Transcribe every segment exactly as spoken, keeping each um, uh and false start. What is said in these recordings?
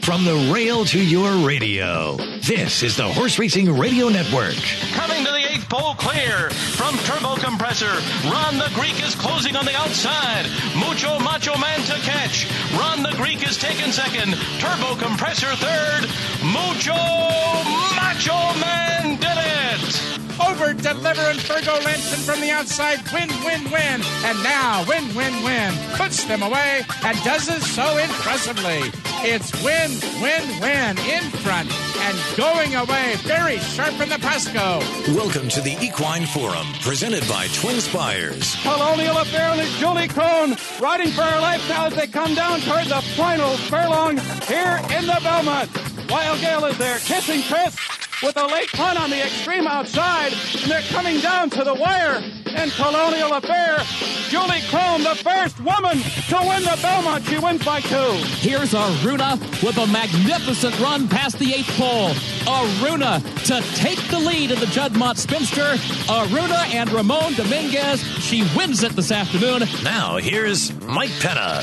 From the rail to your radio, this is the Horse Racing Radio Network. Coming to the eighth pole clear from Turbo Compressor. Ron the Greek is closing on the outside. Mucho Macho Man to catch. Ron the Greek is taking second. Turbo Compressor third. Mucho Macho Man did it. Over Deliverance Virgo Lanson from the outside. Win, win, win. And now win, win, win. Puts them away and does it so impressively. It's win, win, win in front and going away very sharp in the Pasco. Welcome to the Equine Forum, presented by Twin Spires. Colonial Affair and Julie Crone riding for her life now as they come down toward the final furlong here in the Belmont. Wild Gale is there, kissing Chris with a late punt on the extreme outside, and they're coming down to the wire. And Colonial Affair, Julie Crone, the first woman to win the Belmont. She wins by two. Here's Aruna with a magnificent run past the eighth pole. Aruna to take the lead in the Juddmonte Spinster. Aruna and Ramon Dominguez. She wins it this afternoon. Now here's Mike Penna.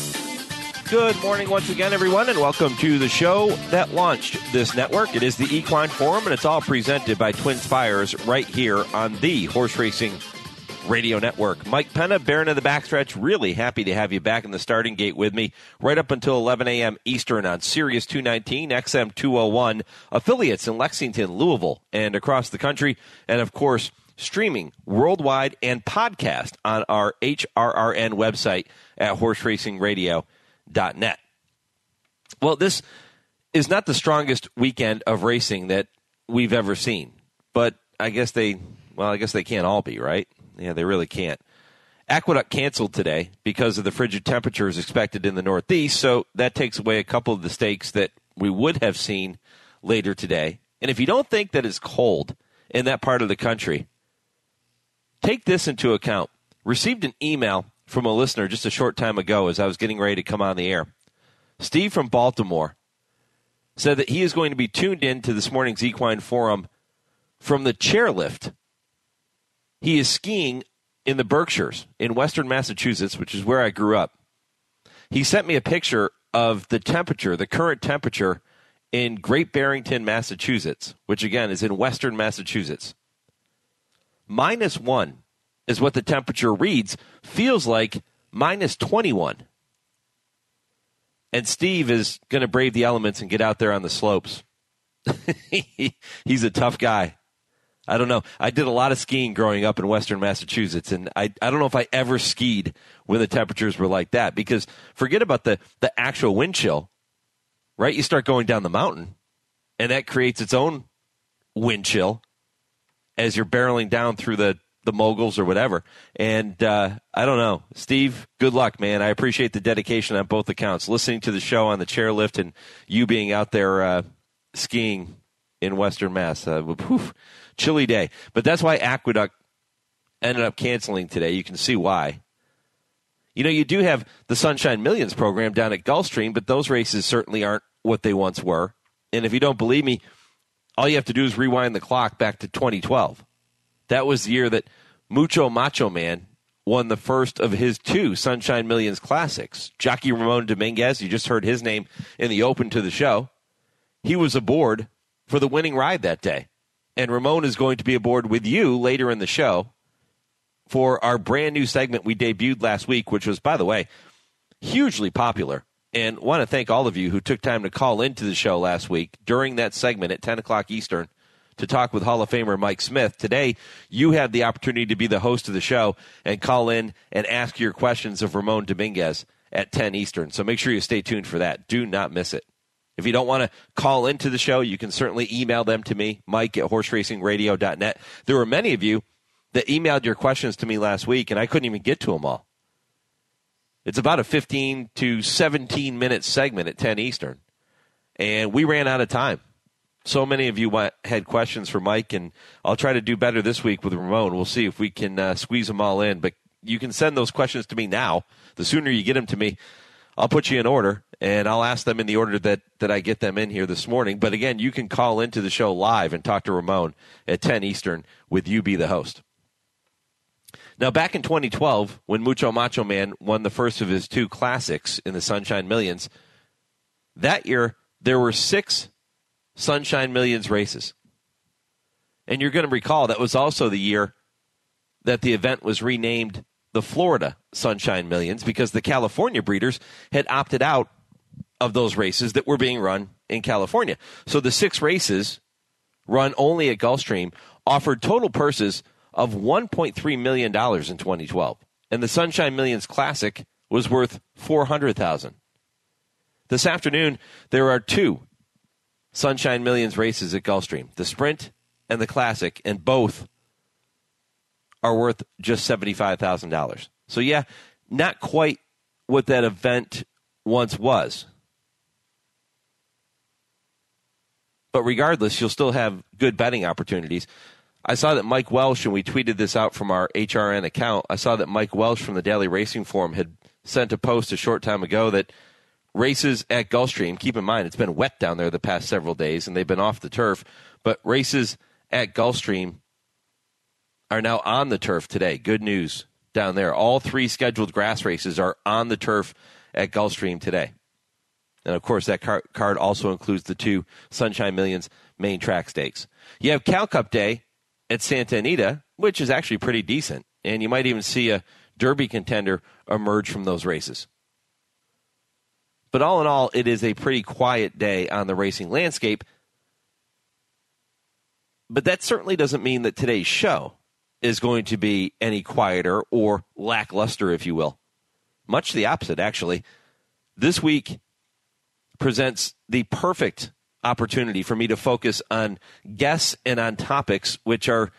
Good morning once again, everyone, and welcome to the show that launched this network. It is the Equine Forum, and it's all presented by Twin Spires right here on the Horse Racing Radio Network. Mike Penna, Baron of the Backstretch, really happy to have you back in the starting gate with me right up until eleven a.m. Eastern on Sirius two nineteen, X M two oh one, affiliates in Lexington, Louisville, and across the country, and of course, streaming worldwide and podcast on our H R R N website at horse racing radio dot net. Well, this is not the strongest weekend of racing that we've ever seen, but I guess they, well, I guess they can't all be, right? Yeah, they really can't. Aqueduct canceled today because of the frigid temperatures expected in the Northeast, so that takes away a couple of the stakes that we would have seen later today. And if you don't think that it's cold in that part of the country, take this into account. Received an email from a listener just a short time ago as I was getting ready to come on the air. Steve from Baltimore said that he is going to be tuned in to this morning's Equine Forum from the chairlift. He is skiing in the Berkshires in western Massachusetts, which is where I grew up. He sent me a picture of the temperature, the current temperature in Great Barrington, Massachusetts, which again is in western Massachusetts. Minus one is what the temperature reads, feels like minus twenty-one. And Steve is going to brave the elements and get out there on the slopes. He's a tough guy. I don't know. I did a lot of skiing growing up in western Massachusetts, and I, I don't know if I ever skied when the temperatures were like that, because forget about the, the actual wind chill, right? You start going down the mountain, and that creates its own wind chill as you're barreling down through the the moguls or whatever. And uh, I don't know. Steve, good luck, man. I appreciate the dedication on both accounts. Listening to the show on the chairlift and you being out there uh, skiing in Western Mass. Uh, whew, chilly day. But that's why Aqueduct ended up canceling today. You can see why. You know, you do have the Sunshine Millions program down at Gulfstream, but those races certainly aren't what they once were. And if you don't believe me, all you have to do is rewind the clock back to twenty twelve. That was the year that Mucho Macho Man won the first of his two Sunshine Millions Classics. Jockey Ramon Dominguez, you just heard his name in the open to the show. He was aboard for the winning ride that day. And Ramon is going to be aboard with you later in the show for our brand new segment we debuted last week, which was, by the way, hugely popular. And want to thank all of you who took time to call into the show last week during that segment at ten o'clock Eastern to talk with Hall of Famer Mike Smith. Today, you have the opportunity to be the host of the show and call in and ask your questions of Ramon Dominguez at ten Eastern. So make sure you stay tuned for that. Do not miss it. If you don't want to call into the show, you can certainly email them to me, Mike at horse racing radio dot net. There were many of you that emailed your questions to me last week, and I couldn't even get to them all. It's about a fifteen to seventeen minute segment at ten Eastern, and we ran out of time. So many of you want, had questions for Mike, and I'll try to do better this week with Ramon. We'll see if we can uh, squeeze them all in. But you can send those questions to me now. The sooner you get them to me, I'll put you in order, and I'll ask them in the order that, that I get them in here this morning. But again, you can call into the show live and talk to Ramon at ten Eastern with you be the host. Now, back in twenty twelve, when Mucho Macho Man won the first of his two classics in the Sunshine Millions, that year there were six Sunshine Millions races. And you're going to recall that was also the year that the event was renamed the Florida Sunshine Millions because the California breeders had opted out of those races that were being run in California. So the six races run only at Gulfstream offered total purses of one point three million dollars in twenty twelve. And the Sunshine Millions Classic was worth four hundred thousand dollars. This afternoon, there are two Sunshine Millions races at Gulfstream, the Sprint and the Classic, and both are worth just seventy-five thousand dollars. So, yeah, not quite what that event once was. But regardless, you'll still have good betting opportunities. I saw that Mike Welsh, and we tweeted this out from our H R N account, I saw that Mike Welsh from the Daily Racing Forum had sent a post a short time ago that races at Gulfstream, keep in mind it's been wet down there the past several days and they've been off the turf, but races at Gulfstream are now on the turf today. Good news down there. All three scheduled grass races are on the turf at Gulfstream today. And, of course, that car- card also includes the two Sunshine Millions main track stakes. You have Cal Cup Day at Santa Anita, which is actually pretty decent, and you might even see a Derby contender emerge from those races. But all in all, it is a pretty quiet day on the racing landscape. But that certainly doesn't mean that today's show is going to be any quieter or lackluster, if you will. Much the opposite, actually. This week presents the perfect opportunity for me to focus on guests and on topics which are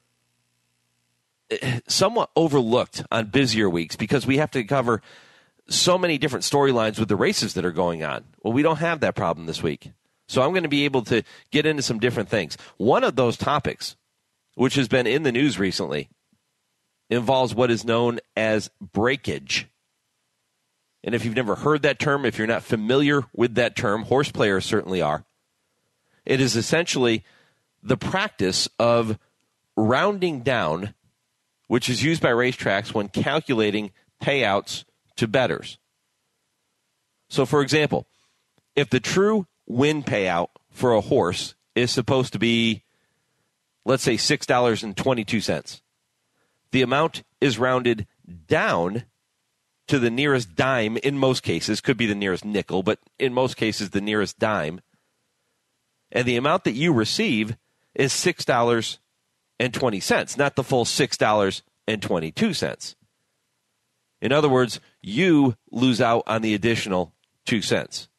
somewhat overlooked on busier weeks because we have to cover so many different storylines with the races that are going on. Well, we don't have that problem this week. So I'm going to be able to get into some different things. One of those topics, which has been in the news recently, involves what is known as breakage. And if you've never heard that term, if you're not familiar with that term, horse players certainly are. It is essentially the practice of rounding down, which is used by racetracks when calculating payouts to bettors. So, for example, if the true win payout for a horse is supposed to be, let's say, six dollars and twenty-two cents, the amount is rounded down to the nearest dime in most cases, could be the nearest nickel, but in most cases the nearest dime. And the amount that you receive is six dollars and twenty cents, not the full six dollars and twenty-two cents. In other words, you lose out on the additional two cents.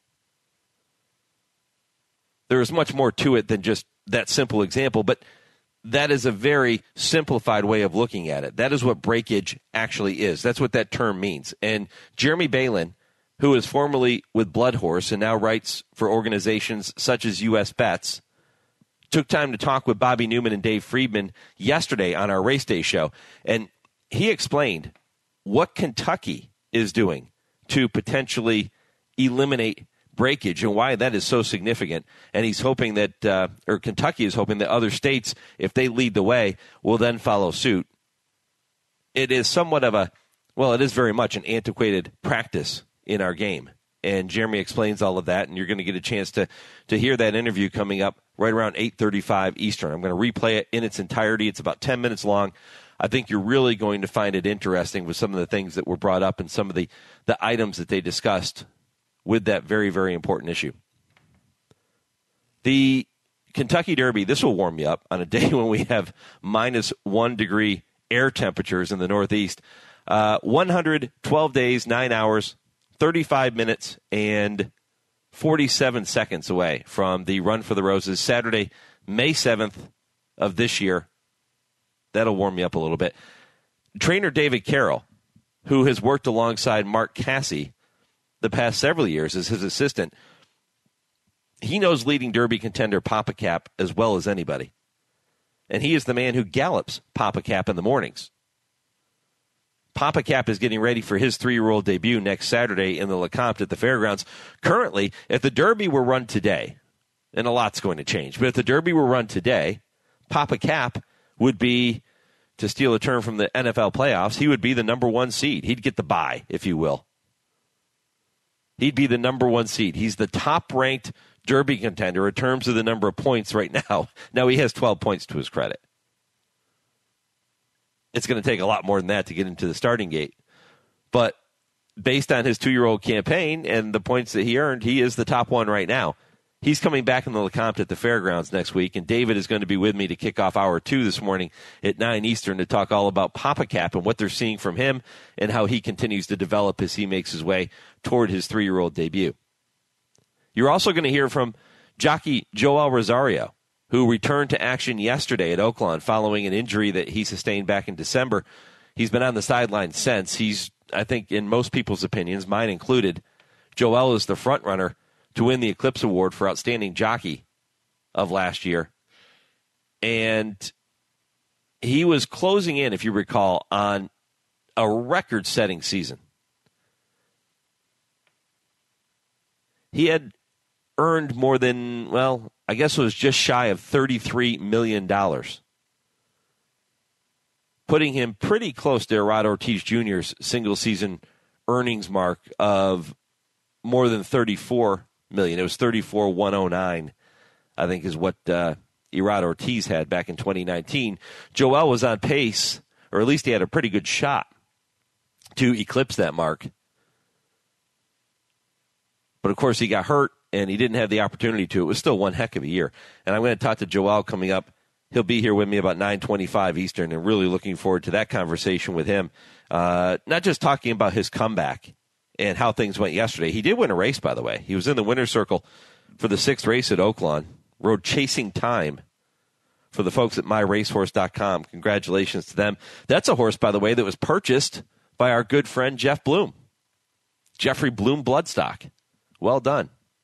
There is much more to it than just that simple example, but that is a very simplified way of looking at it. That is what breakage actually is. That's what that term means. And Jeremy Balin, who is formerly with Blood Horse and now writes for organizations such as U S Bets, took time to talk with Bobby Newman and Dave Friedman yesterday on our Race Day show. And he explained what Kentucky is doing to potentially eliminate breakage and why that is so significant. And he's hoping that, uh, or Kentucky is hoping that other states, if they lead the way, will then follow suit. It is somewhat of a, well, it is very much an antiquated practice in our game. And Jeremy explains all of that, and you're going to get a chance to, to hear that interview coming up right around eight thirty-five Eastern. I'm going to replay it in its entirety. It's about ten minutes long. I think you're really going to find it interesting with some of the things that were brought up and some of the, the items that they discussed with that very, very important issue. The Kentucky Derby, this will warm me up on a day when we have minus one degree air temperatures in the Northeast. Uh, one hundred twelve days, nine hours, thirty-five minutes, and forty-seven seconds away from the Run for the Roses, Saturday, May seventh of this year. That'll warm me up a little bit. Trainer David Carroll, who has worked alongside Mark Casse the past several years as his assistant, he knows leading Derby contender Papa Cap as well as anybody. And he is the man who gallops Papa Cap in the mornings. Papa Cap is getting ready for his three-year-old debut next Saturday in the LeCompte at the Fairgrounds. Currently, if the Derby were run today, and a lot's going to change, but if the Derby were run today, Papa Cap would be, to steal a term from the N F L playoffs, he would be the number one seed. He'd get the bye, if you will. He'd be the number one seed. He's the top-ranked Derby contender in terms of the number of points right now. Now he has twelve points to his credit. It's going to take a lot more than that to get into the starting gate. But based on his two-year-old campaign and the points that he earned, he is the top one right now. He's coming back in the LeCompte at the Fairgrounds next week, and David is going to be with me to kick off hour two this morning at nine Eastern to talk all about Papa Cap and what they're seeing from him and how he continues to develop as he makes his way toward his three-year-old debut. You're also going to hear from jockey Joel Rosario, who returned to action yesterday at Oaklawn following an injury that he sustained back in December. He's been on the sidelines since. He's, I think, in most people's opinions, mine included, Joel is the front runner to win the Eclipse Award for Outstanding Jockey of last year. And he was closing in, if you recall, on a record-setting season. He had earned more than, well, I guess it was just shy of thirty-three million dollars, putting him pretty close to Rod Ortiz Junior's single-season earnings mark of more than thirty-four million dollars. It was thirty-four thousand one hundred nine, I think, is what uh, Irad Ortiz had back in twenty nineteen. Joel was on pace, or at least he had a pretty good shot to eclipse that mark. But, of course, he got hurt, and he didn't have the opportunity to. It was still one heck of a year. And I'm going to talk to Joel coming up. He'll be here with me about nine twenty-five Eastern, and really looking forward to that conversation with him. Uh, not just talking about his comeback and how things went yesterday. He did win a race, by the way. He was in the winner's circle for the sixth race at Oaklawn. Rode Chasing Time for the folks at my racehorse dot com. Congratulations to them. That's a horse, by the way, that was purchased by our good friend Jeff Bloom. Jeffrey Bloom Bloodstock. Well done.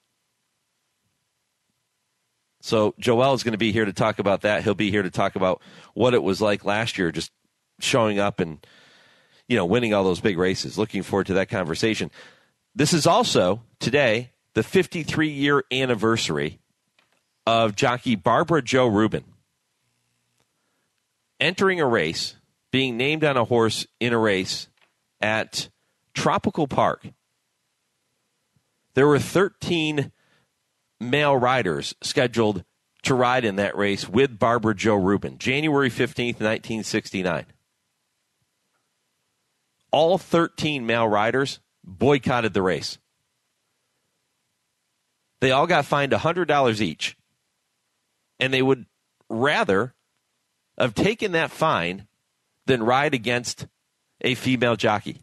So Joel is going to be here to talk about that. He'll be here to talk about what it was like last year, just showing up and, you know, winning all those big races. Looking forward to that conversation. This is also, today, the fifty-three-year anniversary of jockey Barbara Jo Rubin entering a race, being named on a horse in a race at Tropical Park. There were thirteen male riders scheduled to ride in that race with Barbara Jo Rubin, January fifteenth, nineteen sixty-nine. All thirteen male riders boycotted the race. They all got fined one hundred dollars each, and they would rather have taken that fine than ride against a female jockey.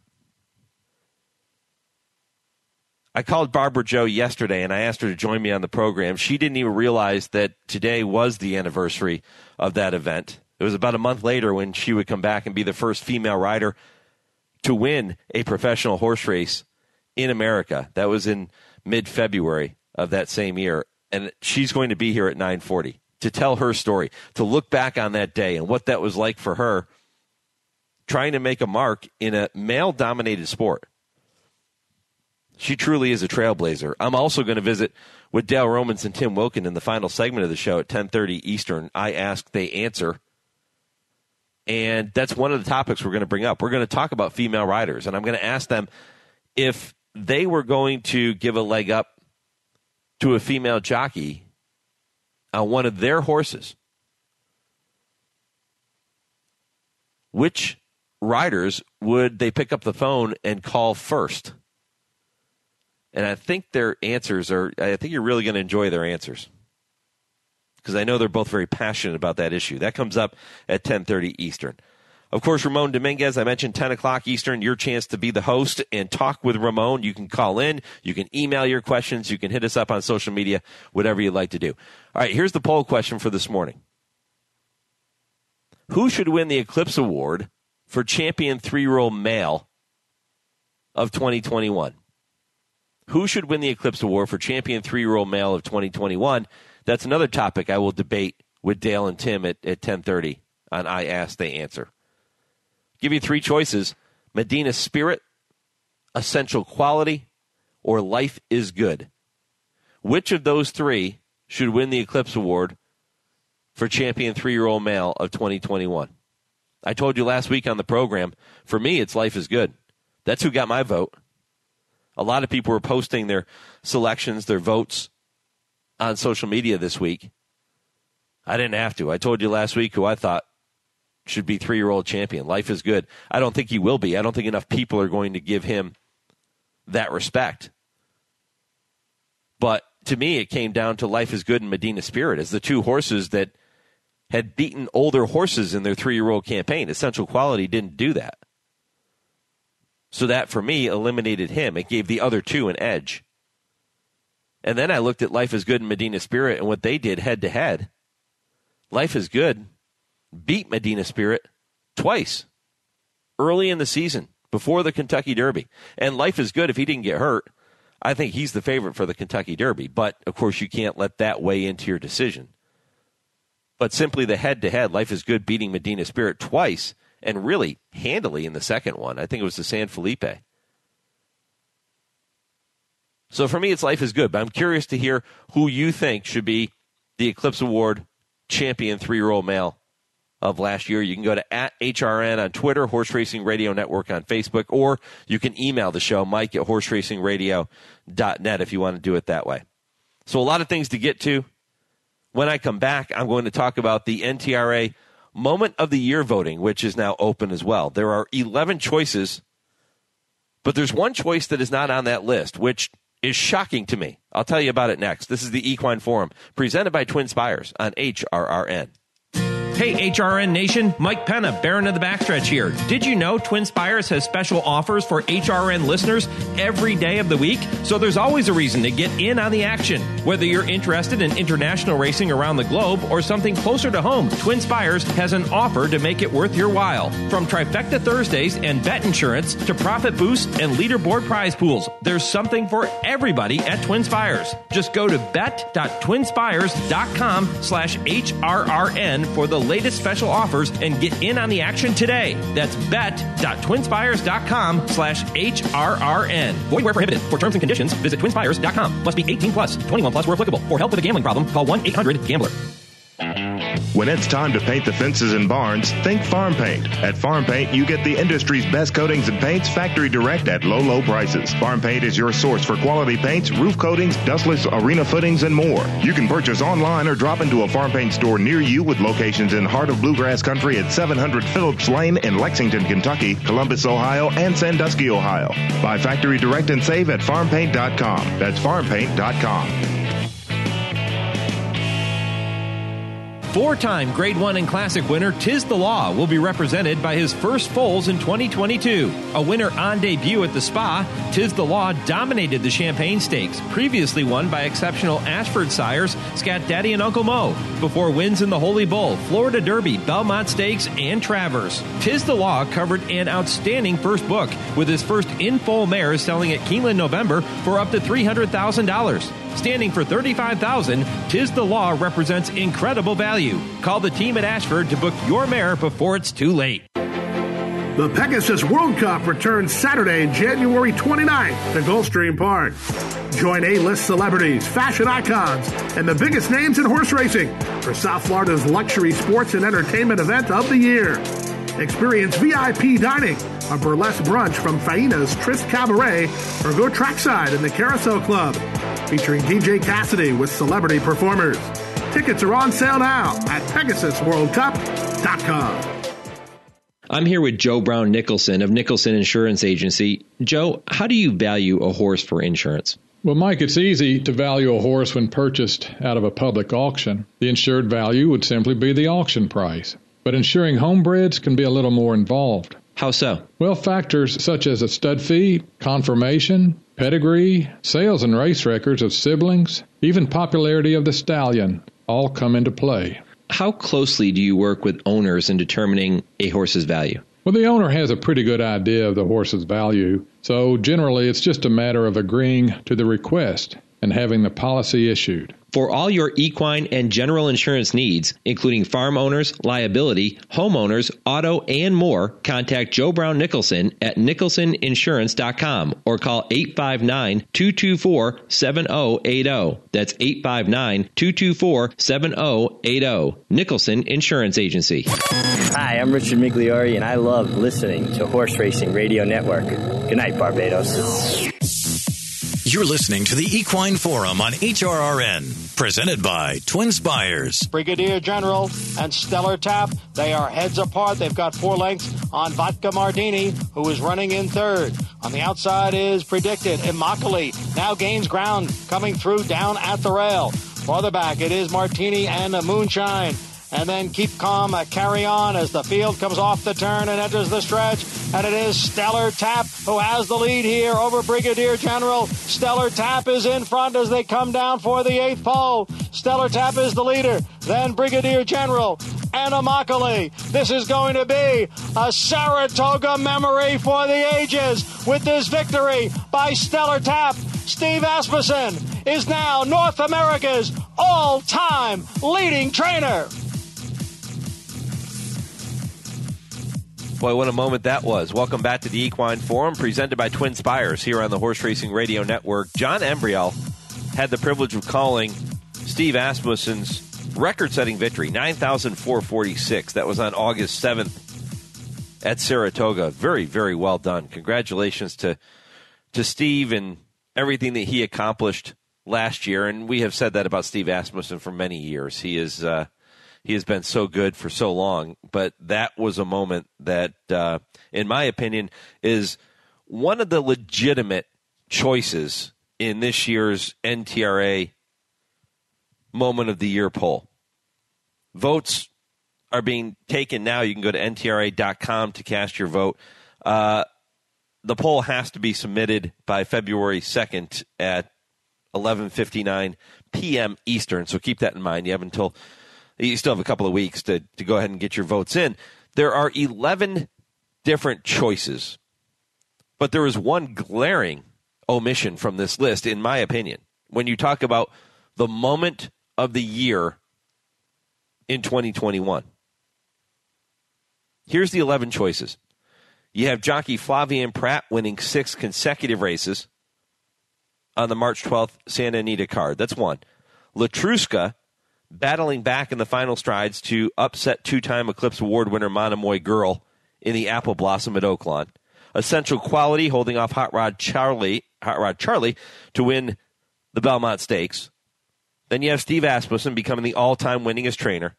I called Barbara Jo yesterday, and I asked her to join me on the program. She didn't even realize that today was the anniversary of that event. It was about a month later when she would come back and be the first female rider to win a professional horse race in America. That was in mid-February of that same year. And she's going to be here at nine forty to tell her story, to look back on that day and what that was like for her, trying to make a mark in a male-dominated sport. She truly is a trailblazer. I'm also going to visit with Dale Romans and Tim Wilkin in the final segment of the show at ten thirty Eastern. I Ask, They Answer. And that's one of the topics we're going to bring up. We're going to talk about female riders, and I'm going to ask them if they were going to give a leg up to a female jockey on one of their horses, which riders would they pick up the phone and call first? And I think their answers are, I think you're really going to enjoy their answers, because I know they're both very passionate about that issue. That comes up at ten thirty Eastern. Of course, Ramon Dominguez, I mentioned ten o'clock Eastern, your chance to be the host and talk with Ramon. You can call in, you can email your questions, you can hit us up on social media, whatever you'd like to do. All right, here's the poll question for this morning. Who should win the Eclipse Award for champion three-year-old male of twenty twenty-one? Who should win the Eclipse Award for champion three-year-old male of twenty twenty-one? That's another topic I will debate with Dale and Tim at, at ten thirty on I Ask, They Answer. Give you three choices: Medina Spirit, Essential Quality, or Life is Good. Which of those three should win the Eclipse Award for champion three-year-old male of twenty twenty-one? I told you last week on the program, for me, it's Life is Good. That's who got my vote. A lot of people were posting their selections, their votes on social media this week. I didn't have to. I told you last week who I thought should be three-year-old champion. Life is Good. I don't think he will be. I don't think enough people are going to give him that respect. But to me, it came down to Life is Good and Medina Spirit as the two horses that had beaten older horses in their three-year-old campaign. Essential Quality didn't do that. So that, for me, eliminated him. It gave the other two an edge. And then I looked at Life is Good and Medina Spirit and what they did head-to-head. Life is Good beat Medina Spirit twice early in the season before the Kentucky Derby. And Life is Good, if he didn't get hurt, I think he's the favorite for the Kentucky Derby. But, of course, you can't let that weigh into your decision. But simply the head-to-head, Life is Good beating Medina Spirit twice and really handily in the second one. I think it was the San Felipe. So for me, it's Life is Good. But I'm curious to hear who you think should be the Eclipse Award champion three-year-old male of last year. You can go to at H R N on Twitter, Horse Racing Radio Network on Facebook, or you can email the show, Mike at horse racing radio dot net, if you want to do it that way. So a lot of things to get to. When I come back, I'm going to talk about the N T R A Moment of the Year voting, which is now open as well. There are eleven choices, but there's one choice that is not on that list, which is shocking to me. I'll tell you about it next. This is the Equine Forum, presented by Twin Spires on H R R N. Hey, H R N Nation, Mike Penna, Baron of the Backstretch here. Did you know Twin Spires has special offers for H R N listeners every day of the week? So there's always a reason to get in on the action. Whether you're interested in international racing around the globe or something closer to home, Twin Spires has an offer to make it worth your while. From Trifecta Thursdays and bet insurance to profit boost and leaderboard prize pools, there's something for everybody at Twin Spires. Just go to bet.twinspires.com slash HRRN for the latest special offers and get in on the action today. That's bet.twinspires.com slash HRRN. Void where prohibited. For terms and conditions, visit twinspires dot com. Must be eighteen plus, twenty-one plus where applicable. For help with a gambling problem, call one eight hundred gambler. When it's time to paint the fences and barns, think Farm Paint. At Farm Paint, you get the industry's best coatings and paints factory direct at low, low prices. Farm Paint is your source for quality paints, roof coatings, dustless arena footings, and more. You can purchase online or drop into a Farm Paint store near you with locations in Heart of Bluegrass Country at seven hundred Phillips Lane in Lexington, Kentucky, Columbus, Ohio, and Sandusky, Ohio. Buy factory direct and save at farm paint dot com. That's farm paint dot com. Four-time Grade one and Classic winner Tiz the Law will be represented by his first foals in twenty twenty-two. A winner on debut at the Spa, Tiz the Law dominated the Champagne Stakes, previously won by exceptional Ashford sires Scat Daddy and Uncle Mo, before wins in the Holy Bull, Florida Derby, Belmont Stakes, and Travers. Tiz the Law covered an outstanding first book, with his first in-foal mares selling at Keeneland November for up to three hundred thousand dollars. Standing for thirty-five thousand dollars, Tiz the Law represents incredible value. Call the team at Ashford to book your mare before it's too late. The Pegasus World Cup returns Saturday, January twenty-ninth to Gulfstream Park. Join A-list celebrities, fashion icons, and the biggest names in horse racing for South Florida's luxury sports and entertainment event of the year. Experience V I P dining, a burlesque brunch from Faina's Tryst Cabaret, or go trackside in the Carousel Club, featuring D J Cassidy with celebrity performers. Tickets are on sale now at pegasus world cup dot com. I'm here with Joe Brown Nicholson of Nicholson Insurance Agency. Joe, how do you value a horse for insurance? Well, Mike, it's easy to value a horse when purchased out of a public auction. The insured value would simply be the auction price. But insuring homebreds can be a little more involved. How so? Well, factors such as a stud fee, conformation, pedigree, sales and race records of siblings, even popularity of the stallion all come into play. How closely do you work with owners in determining a horse's value? Well, the owner has a pretty good idea of the horse's value, so generally it's just a matter of agreeing to the request and having the policy issued. For all your equine and general insurance needs, including farm owners, liability, homeowners, auto, and more, contact Joe Brown Nicholson at nicholson insurance dot com or call eight five nine, two two four, seven zero eight zero. That's eight five nine, two two four, seven zero eight zero. Nicholson Insurance Agency. Hi, I'm Richard Migliori, and I love listening to Horse Racing Radio Network. Good night, Barbados. You're listening to the Equine Forum on H R R N, presented by Twin Spires. Brigadier General and Stellar Tap, they are heads apart. They've got four lengths on Vodka Mardini, who is running in third. On the outside is Predicted. Immokalee now gains ground, coming through down at the rail. Farther back, it is Martini and Moonshine. And then Keep Calm, uh, Carry On as the field comes off the turn and enters the stretch. And it is Stellar Tap who has the lead here over Brigadier General. Stellar Tap is in front as they come down for the eighth pole. Stellar Tap is the leader. Then Brigadier General and Immokalee. This is going to be a Saratoga memory for the ages with this victory by Stellar Tap. Steve Asmussen is now North America's all-time leading trainer. Boy, what a moment that was. Welcome back to the Equine Forum, presented by Twin Spires here on the Horse Racing Radio Network. John Embriel had the privilege of calling Steve Asmussen's record-setting victory, nine thousand four hundred forty-six. That was on August seventh at Saratoga. Very, very well done. Congratulations to, to Steve and everything that he accomplished last year. And we have said that about Steve Asmussen for many years. He is... Uh, He has been so good for so long, but that was a moment that, uh, in my opinion, is one of the legitimate choices in this year's N T R A Moment of the Year poll. Votes are being taken now. You can go to N T R A dot com to cast your vote. Uh, the poll has to be submitted by February second at eleven fifty-nine p.m. Eastern, so keep that in mind. You have until... You still have a couple of weeks to, to go ahead and get your votes in. There are eleven different choices, but there is one glaring omission from this list, in my opinion, when you talk about the moment of the year in twenty twenty-one. Here's the eleven choices. You have jockey Flavien Prat winning six consecutive races on the March twelfth Santa Anita card. That's one. Latruska battling back in the final strides to upset two-time Eclipse Award winner Monomoy Girl in the Apple Blossom at Oaklawn. Essential Quality holding off Hot Rod Charlie, Hot Rod Charlie to win the Belmont Stakes. Then you have Steve Asmussen becoming the all-time winningest trainer.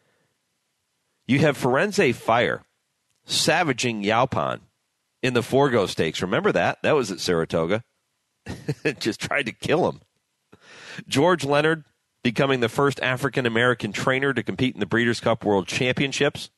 You have Firenze Fire savaging Yaupan in the Forgo Stakes. Remember that? That was at Saratoga. Just tried to kill him. George Leonard becoming the first African-American trainer to compete in the Breeders' Cup World Championships.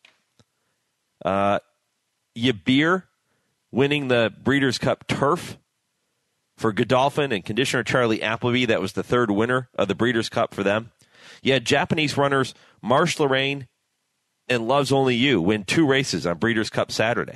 Uh, Yabir winning the Breeders' Cup Turf for Godolphin and conditioner Charlie Appleby. That was the third winner of the Breeders' Cup for them. You had Japanese runners Marsh Lorraine and Loves Only You win two races on Breeders' Cup Saturday.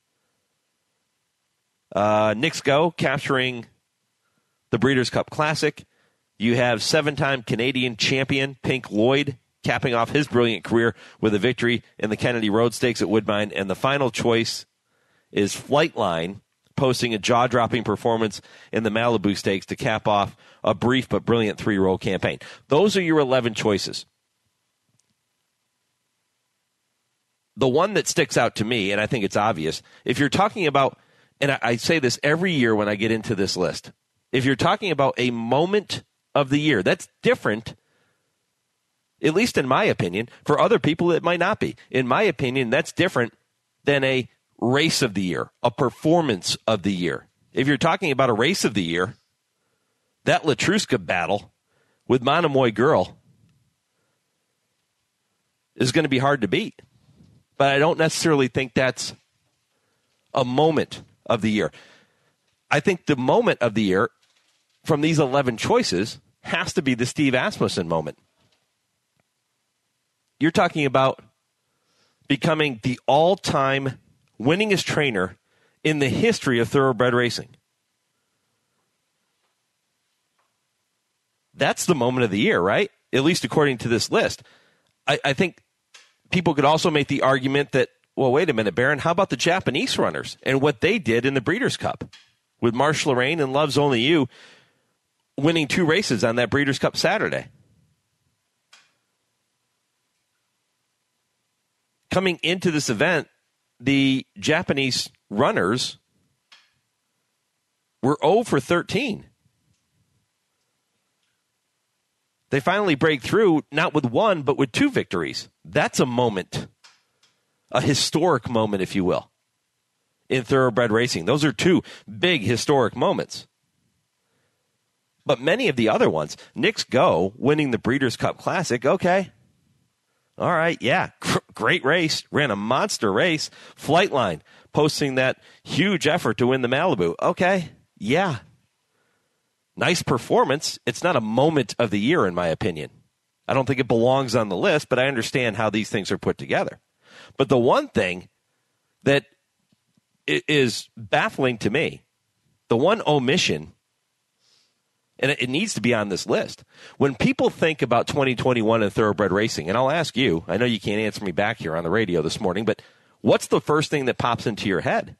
Uh, Knicks Go capturing the Breeders' Cup Classic. You have seven-time Canadian champion Pink Lloyd capping off his brilliant career with a victory in the Kennedy Road Stakes at Woodbine. And the final choice is Flightline posting a jaw-dropping performance in the Malibu Stakes to cap off a brief but brilliant three-row campaign. Those are your eleven choices. The one that sticks out to me, and I think it's obvious, if you're talking about, and I, I say this every year when I get into this list, if you're talking about a moment of the year, that's different, at least in my opinion. For other people, it might not be. In my opinion, that's different than a race of the year, a performance of the year. If you're talking about a race of the year, that Latruska battle with Monomoy Girl is going to be hard to beat. But I don't necessarily think that's a moment of the year. I think the moment of the year from these eleven choices has to be the Steve Asmussen moment. You're talking about becoming the all-time winningest trainer in the history of thoroughbred racing. That's the moment of the year, right? At least according to this list. I, I think people could also make the argument that, well, wait a minute, Baron, how about the Japanese runners and what they did in the Breeders' Cup with Marsh Lorraine and Loves Only You winning two races on that Breeders' Cup Saturday? Coming into this event, the Japanese runners were zero for thirteen They finally break through, not with one, but with two victories. That's a moment, a historic moment, if you will, in thoroughbred racing. Those are two big historic moments. But many of the other ones, Knicks Go winning the Breeders' Cup Classic, okay. All right, yeah, great race, ran a monster race. Flightline posting that huge effort to win the Malibu, okay, yeah. Nice performance. It's not a moment of the year, in my opinion. I don't think it belongs on the list, but I understand how these things are put together. But the one thing that is baffling to me, the one omission, and it needs to be on this list, when people think about twenty twenty-one and thoroughbred racing, and I'll ask you, I know you can't answer me back here on the radio this morning, but what's the first thing that pops into your head?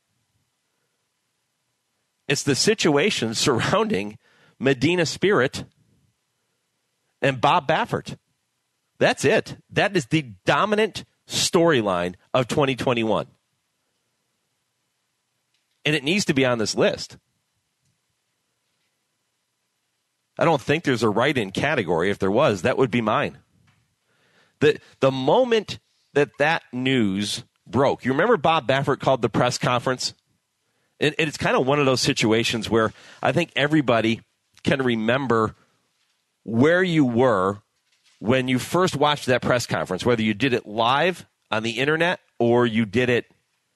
It's the situation surrounding Medina Spirit and Bob Baffert. That's it. That is the dominant storyline of twenty twenty-one. And it needs to be on this list. I don't think there's a write-in category. If there was, that would be mine. The, the moment that that news broke, you remember Bob Baffert called the press conference? And, and it's kind of one of those situations where I think everybody can remember where you were when you first watched that press conference, whether you did it live on the internet or you did it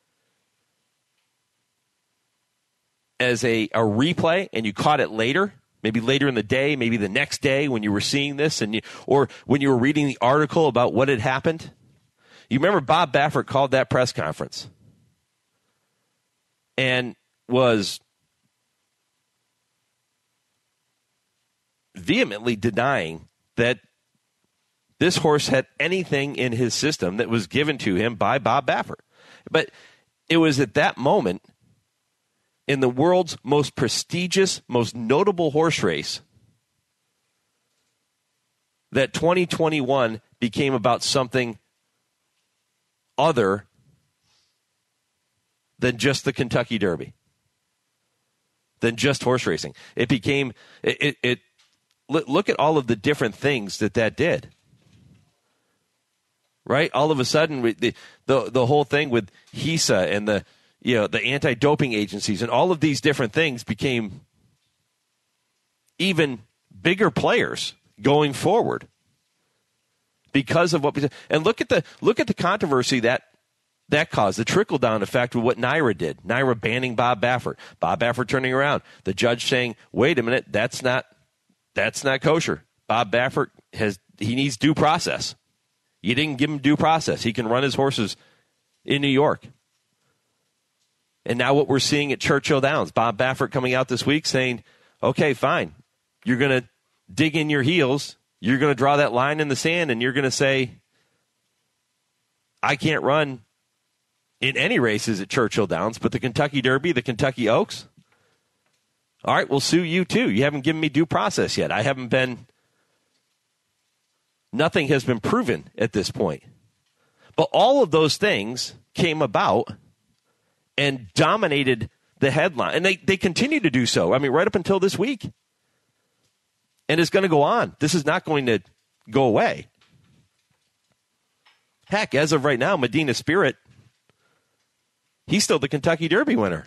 as a, a replay and you caught it later, maybe later in the day, maybe the next day when you were seeing this, and you, or when you were reading the article about what had happened. You remember Bob Baffert called that press conference and was vehemently denying that this horse had anything in his system that was given to him by Bob Baffert. But it was at that moment in the world's most prestigious, most notable horse race that twenty twenty-one became about something other than just the Kentucky Derby, than just horse racing. It became, it, it, it look at all of the different things that that did. Right? All of a sudden, the the, the whole thing with H I S A and the, you know, the anti-doping agencies and all of these different things became even bigger players going forward because of what we, and look at the look at the controversy that that caused, the trickle-down effect with what NYRA did. NYRA banning Bob Baffert. Bob Baffert turning around. The judge saying, wait a minute, that's not that's not kosher. Bob Baffert has he needs due process. You didn't give him due process. He can run his horses in New York. And now what we're seeing at Churchill Downs, Bob Baffert coming out this week saying, okay, fine. You're going to dig in your heels. You're going to draw that line in the sand, and you're going to say, I can't run in any races at Churchill Downs, but the Kentucky Derby, the Kentucky Oaks, all right, we'll sue you too. You haven't given me due process yet. I haven't been, nothing has been proven at this point. But all of those things came about and dominated the headline. And they, they continue to do so. I mean, right up until this week. And it's going to go on. This is not going to go away. Heck, as of right now, Medina Spirit, he's still the Kentucky Derby winner.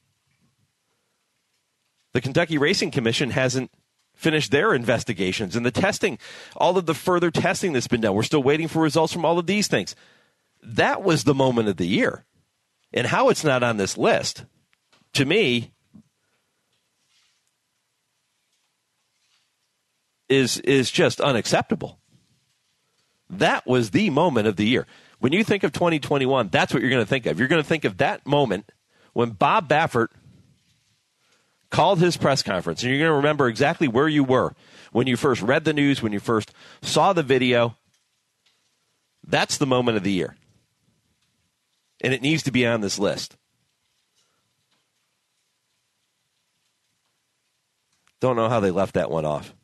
The Kentucky Racing Commission hasn't finished their investigations and the testing, all of the further testing that's been done. We're still waiting for results from all of these things. That was the moment of the year. And how it's not on this list, to me, is is just unacceptable. That was the moment of the year. When you think of twenty twenty-one, that's what you're going to think of. You're going to think of that moment when Bob Baffert called his press conference, and you're going to remember exactly where you were when you first read the news, when you first saw the video. That's the moment of the year. And it needs to be on this list. Don't know how they left that one off.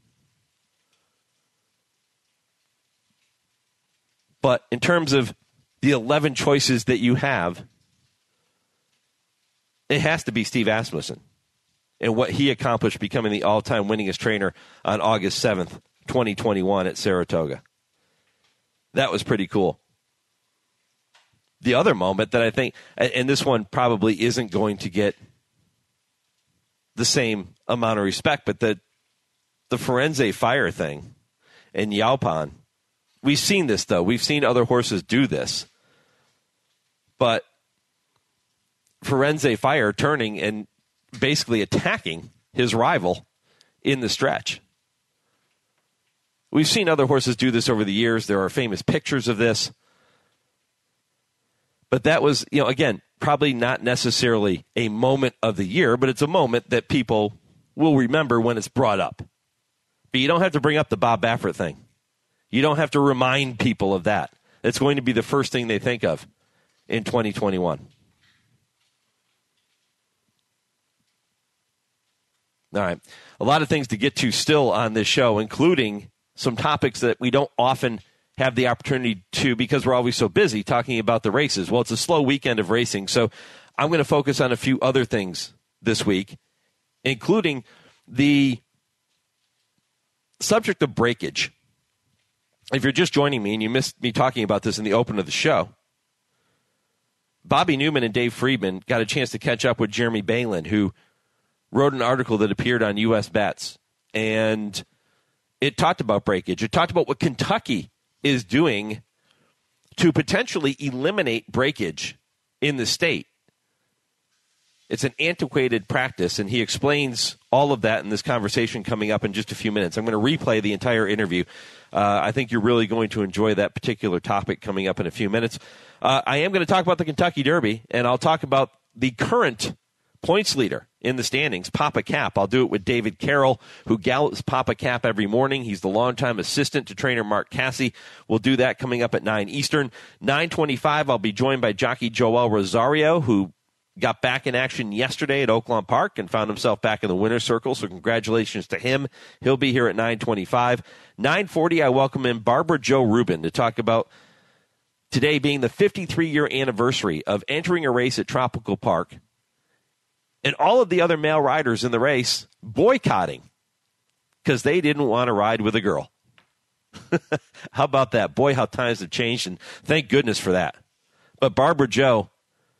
But in terms of the eleven choices that you have, it has to be Steve Asmussen and what he accomplished becoming the all-time winningest trainer on August seventh, twenty twenty-one at Saratoga. That was pretty cool. The other moment that I think, and this one probably isn't going to get the same amount of respect, but the the Firenze Fire thing in Yaupon. We've seen this, though. We've seen other horses do this. But Firenze Fire turning and basically attacking his rival in the stretch. We've seen other horses do this over the years. There are famous pictures of this. But that was, you know, again, probably not necessarily a moment of the year, but it's a moment that people will remember when it's brought up. But you don't have to bring up the Bob Baffert thing. You don't have to remind people of that. It's going to be the first thing they think of in twenty twenty-one. All right. A lot of things to get to still on this show, including some topics that we don't often have the opportunity to because we're always so busy talking about the races. Well, it's a slow weekend of racing, so I'm going to focus on a few other things this week, including the subject of breakage. If you're just joining me and you missed me talking about this in the open of the show, Bobby Newman and Dave Friedman got a chance to catch up with Jeremy Balin, who wrote an article that appeared on U S Bets, and it talked about breakage. It talked about what Kentucky is doing to potentially eliminate breakage in the state. It's an antiquated practice, and he explains all of that in this conversation coming up in just a few minutes. I'm going to replay the entire interview. Uh, I think you're really going to enjoy that particular topic coming up in a few minutes. Uh, I am going to talk about the Kentucky Derby, and I'll talk about the current points leader in the standings, Papa Cap. I'll do it with David Carroll, who gallops Papa Cap every morning. He's the longtime assistant to trainer Mark Casse. We'll do that coming up at nine Eastern. nine twenty-five, I'll be joined by jockey Joel Rosario, who got back in action yesterday at Oaklawn Park and found himself back in the winner's circle, so congratulations to him. He'll be here at nine twenty-five. nine forty, I welcome in Barbara Jo Rubin to talk about today being the fifty-three-year anniversary of entering a race at Tropical Park, and all of the other male riders in the race boycotting because they didn't want to ride with a girl. How about that? Boy, how times have changed, and thank goodness for that. But Barbara Jo,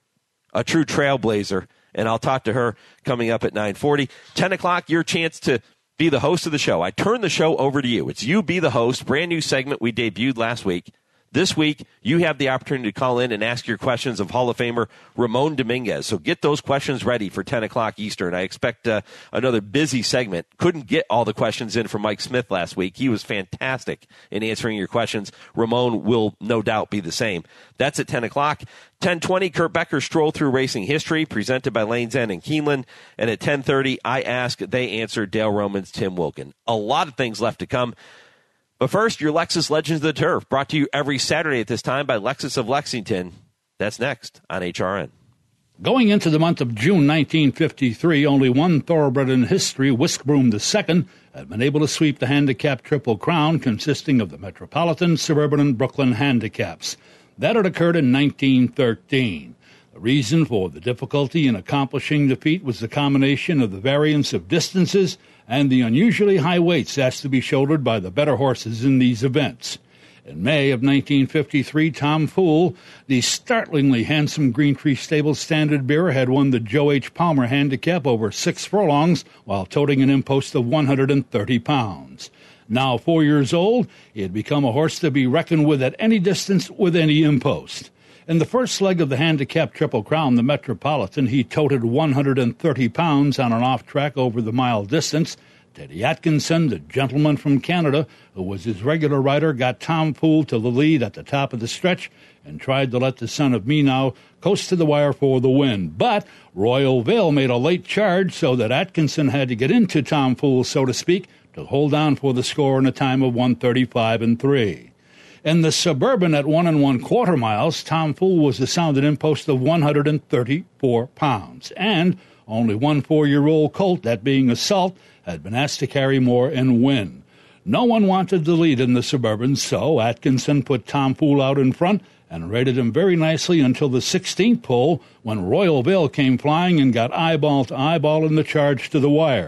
a true trailblazer, and I'll talk to her coming up at nine forty. ten o'clock, your chance to be the host of the show. I turn the show over to you. It's You Be the Host, brand new segment we debuted last week. This week, you have the opportunity to call in and ask your questions of Hall of Famer Ramon Dominguez. So get those questions ready for ten o'clock Eastern. I expect uh, another busy segment. Couldn't get all the questions in from Mike Smith last week. He was fantastic in answering your questions. Ramon will no doubt be the same. That's at ten o'clock. ten twenty, Kurt Becker Stroll Through Racing History, presented by Lane's End and Keeneland. And at ten thirty, I Ask, They Answer, Dale Roman's Tim Wilkin. A lot of things left to come. But first, your Lexus Legends of the Turf, brought to you every Saturday at this time by Lexus of Lexington. That's next on H R N. Going into the month of June nineteen fifty-three, only one thoroughbred in history, Whiskbroom the Second, had been able to sweep the handicap Triple Crown, consisting of the Metropolitan, Suburban, and Brooklyn handicaps. That had occurred in nineteen thirteen. The reason for the difficulty in accomplishing the feat was the combination of the variance of distances and the unusually high weights asked to be shouldered by the better horses in these events. In May of nineteen fifty-three, Tom Fool, the startlingly handsome Green Tree Stable standard bearer, had won the Joe H. Palmer handicap over six furlongs while toting an impost of one hundred thirty pounds. Now four years old, he had become a horse to be reckoned with at any distance with any impost. In the first leg of the handicap Triple Crown, the Metropolitan, he toted one hundred thirty pounds on an off-track over the mile distance. Teddy Atkinson, the gentleman from Canada, who was his regular rider, got Tom Fool to the lead at the top of the stretch and tried to let the son of Meenow coast to the wire for the win. But Royal Vale made a late charge so that Atkinson had to get into Tom Fool, so to speak, to hold on for the score in a time of one thirty-five and three. In the Suburban at one and one quarter miles, Tom Fool was assigned an impost of one hundred thirty-four pounds, and only one four-year-old colt, that being Assault, had been asked to carry more and win. No one wanted the lead in the Suburban, so Atkinson put Tom Fool out in front and rated him very nicely until the sixteenth pole, when Royal Vale came flying and got eyeball to eyeball in the charge to the wire.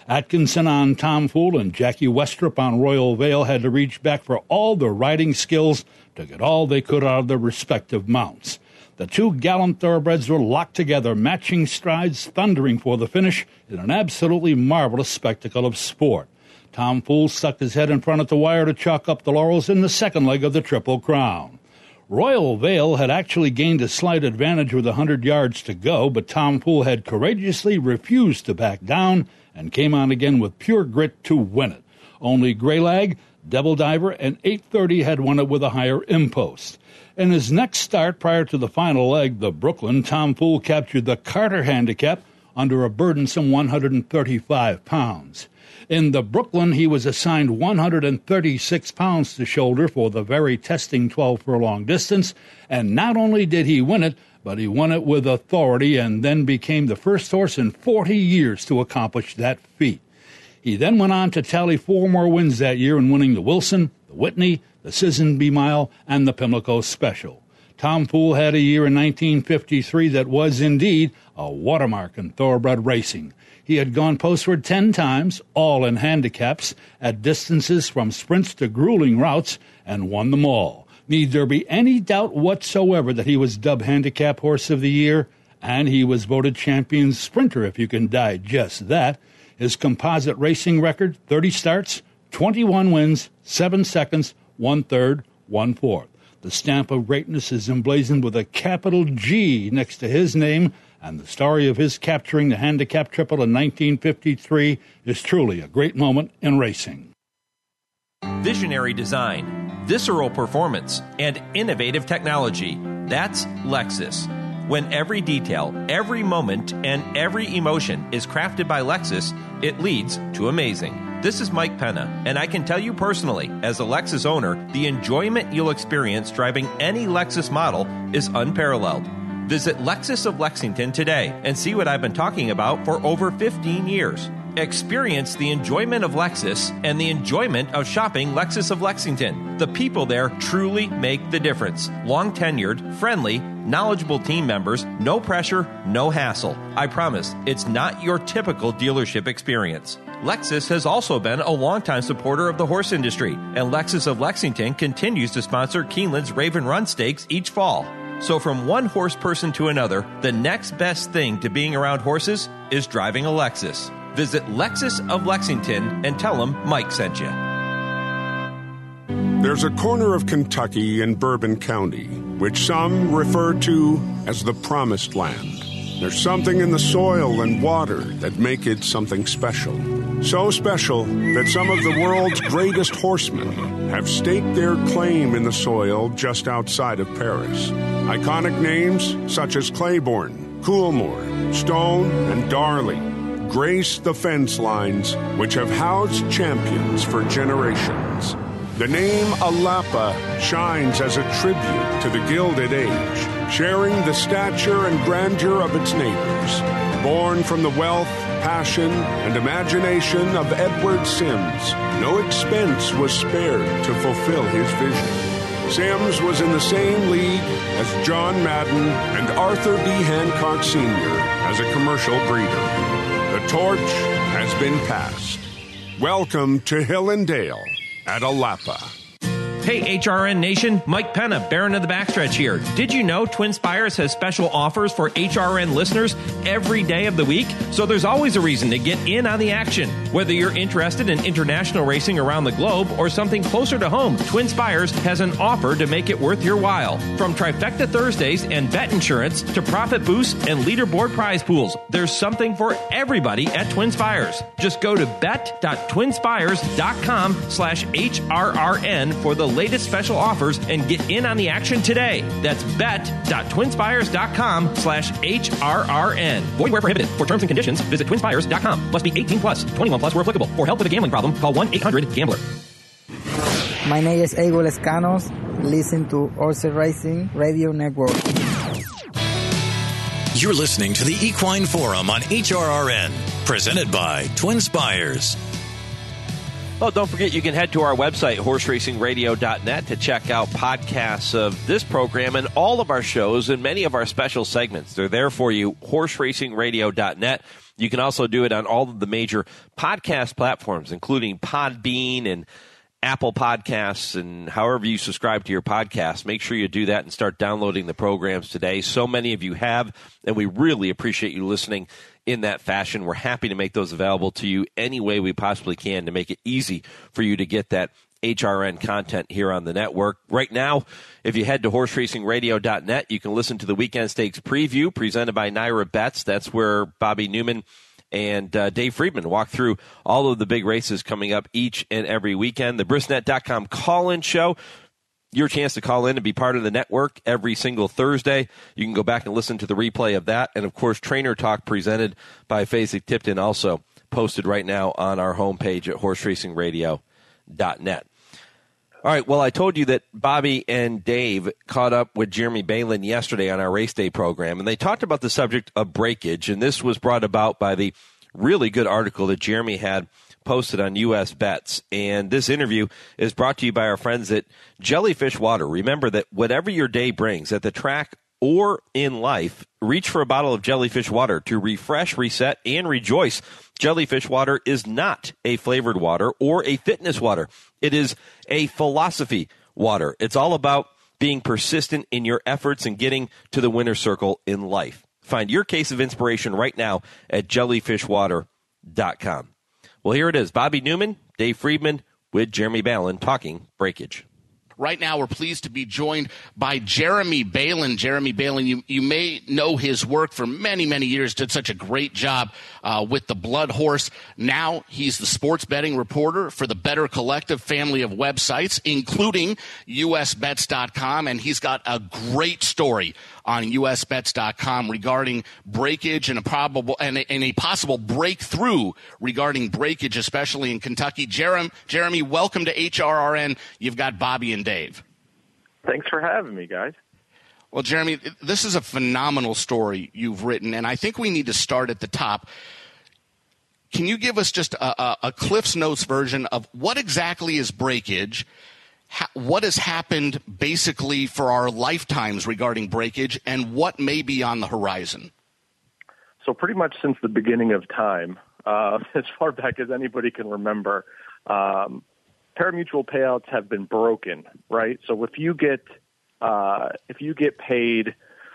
Atkinson on Tom Fool and Jackie Westrup on Royal Vale had to reach back for all their riding skills to get all they could out of their respective mounts. The two gallant thoroughbreds were locked together, matching strides, thundering for the finish in an absolutely marvelous spectacle of sport. Tom Fool stuck his head in front of the wire to chalk up the laurels in the second leg of the Triple Crown. Royal Vale had actually gained a slight advantage with one hundred yards to go, but Tom Fool had courageously refused to back down and came on again with pure grit to win it. Only Greylag, Devil Diver, and eight thirty had won it with a higher impost. In his next start prior to the final leg, the Brooklyn, Tom Fool captured the Carter handicap under a burdensome one hundred thirty-five pounds. In the Brooklyn, he was assigned one hundred thirty-six pounds to shoulder for the very testing twelve furlong distance, and not only did he win it, but he won it with authority and then became the first horse in forty years to accomplish that feat. He then went on to tally four more wins that year in winning the Wilson, the Whitney, the Sissenby Mile, and the Pimlico Special. Tom Fool had a year in nineteen fifty-three that was indeed a watermark in thoroughbred racing. He had gone postward ten times, all in handicaps, at distances from sprints to grueling routes, and won them all. Need there be any doubt whatsoever that he was dubbed Handicap Horse of the Year, and he was voted champion sprinter, if you can digest that. His composite racing record, thirty starts, twenty-one wins, seven seconds, one third, one fourth. The stamp of greatness is emblazoned with a capital G next to his name, and the story of his capturing the handicap triple in nineteen fifty-three is truly a great moment in racing. Visionary design, visceral performance, and innovative technology. That's Lexus. When every detail, every moment, and every emotion is crafted by Lexus, it leads to amazing. This is Mike Penna, and I can tell you personally, as a Lexus owner, the enjoyment you'll experience driving any Lexus model is unparalleled. Visit Lexus of Lexington today and see what I've been talking about for over fifteen years. Experience the enjoyment of Lexus and the enjoyment of shopping Lexus of Lexington. The people there truly make the difference. Long-tenured, friendly, knowledgeable team members, no pressure, no hassle. I promise, it's not your typical dealership experience. Lexus has also been a longtime supporter of the horse industry, and Lexus of Lexington continues to sponsor Keeneland's Raven Run Stakes each fall. So from one horse person to another, the next best thing to being around horses is driving a Lexus. Visit Lexus of Lexington and tell them Mike sent you. There's a corner of Kentucky in Bourbon County, which some refer to as the Promised Land. There's something in the soil and water that make it something special. So special that some of the world's greatest horsemen have staked their claim in the soil just outside of Paris. Iconic names such as Claiborne, Coolmore, Stone, and Darley grace the fence lines which have housed champions for generations. The name Alapa shines as a tribute to the Gilded Age, sharing the stature and grandeur of its neighbors. Born from the wealth, passion, and imagination of Edward Sims, no expense was spared to fulfill his vision. Sims was in the same league as John Madden and Arthur B. Hancock Senior as a commercial breeder. The torch has been passed. Welcome to Hill and Dale at Alapa. Hey, H R N Nation, Mike Penna, Baron of the Backstretch here. Did you know Twin Spires has special offers for H R N listeners every day of the week? So there's always a reason to get in on the action. Whether you're interested in international racing around the globe or something closer to home, Twin Spires has an offer to make it worth your while. From Trifecta Thursdays and bet insurance to profit boosts and leaderboard prize pools, there's something for everybody at Twin Spires. Just go to bet.twinspires.com slash HRRN for the latest special offers and get in on the action today. That's bet.twinspires.com slash HRRN. Void where prohibited. For terms and conditions, visit twinspires dot com. Must be eighteen plus. twenty-one plus where applicable. For help with a gambling problem, call one eight hundred gambler. My name is Abel Escanos. Listen to Horse Racing Radio Network. You're listening to the Equine Forum on H R R N, presented by Twin Spires. Well, don't forget you can head to our website, horse racing radio dot net, to check out podcasts of this program and all of our shows and many of our special segments. They're there for you, horse racing radio dot net. You can also do it on all of the major podcast platforms, including Podbean and Apple Podcasts, and however you subscribe to your podcast. Make sure you do that and start downloading the programs today. So many of you have, and we really appreciate you listening in that fashion. We're happy to make those available to you any way we possibly can to make it easy for you to get that H R N content here on the network. Right now, if you head to horse racing radio dot net, you can listen to the Weekend Stakes preview presented by Naira Bets. That's where Bobby Newman and uh, Dave Friedman walk through all of the big races coming up each and every weekend. The Brisnet dot com call-in show, your chance to call in and be part of the network every single Thursday. You can go back and listen to the replay of that. And, of course, Trainer Talk presented by Fasig Tipton, also posted right now on our homepage at horse racing radio dot net. All right, well, I told you that Bobby and Dave caught up with Jeremy Balin yesterday on our race day program, and they talked about the subject of breakage, and this was brought about by the really good article that Jeremy had posted on U S Bets. And this interview is brought to you by our friends at Jellyfish Water. Remember that whatever your day brings at the track or in life, reach for a bottle of Jellyfish Water to refresh, reset, and rejoice. Jellyfish Water is not a flavored water or a fitness water. It is a philosophy water. It's all about being persistent in your efforts and getting to the winner's circle in life. Find your case of inspiration right now at jellyfish water dot com. Well, here it is. Bobby Newman, Dave Friedman with Jeremy Balin talking breakage. Right now, we're pleased to be joined by Jeremy Balin. Jeremy Balin, you, you may know his work for many, many years, did such a great job uh, with the Blood Horse. Now he's the sports betting reporter for the Better Collective family of websites, including U S bets dot com, and he's got a great story on U S bets dot com regarding breakage and a probable and a, and a possible breakthrough regarding breakage, especially in Kentucky. Jeremy, Jeremy, welcome to H R R N. You've got Bobby and Dave. Thanks for having me, guys. Well, Jeremy, this is a phenomenal story you've written, and I think we need to start at the top. Can you give us just a, a, a Cliff's Notes version of what exactly is breakage? What has happened basically for our lifetimes regarding breakage, and what may be on the horizon? So pretty much since the beginning of time, uh, as far back as anybody can remember, um, parimutuel payouts have been broken, right? So if you get uh, if you get paid,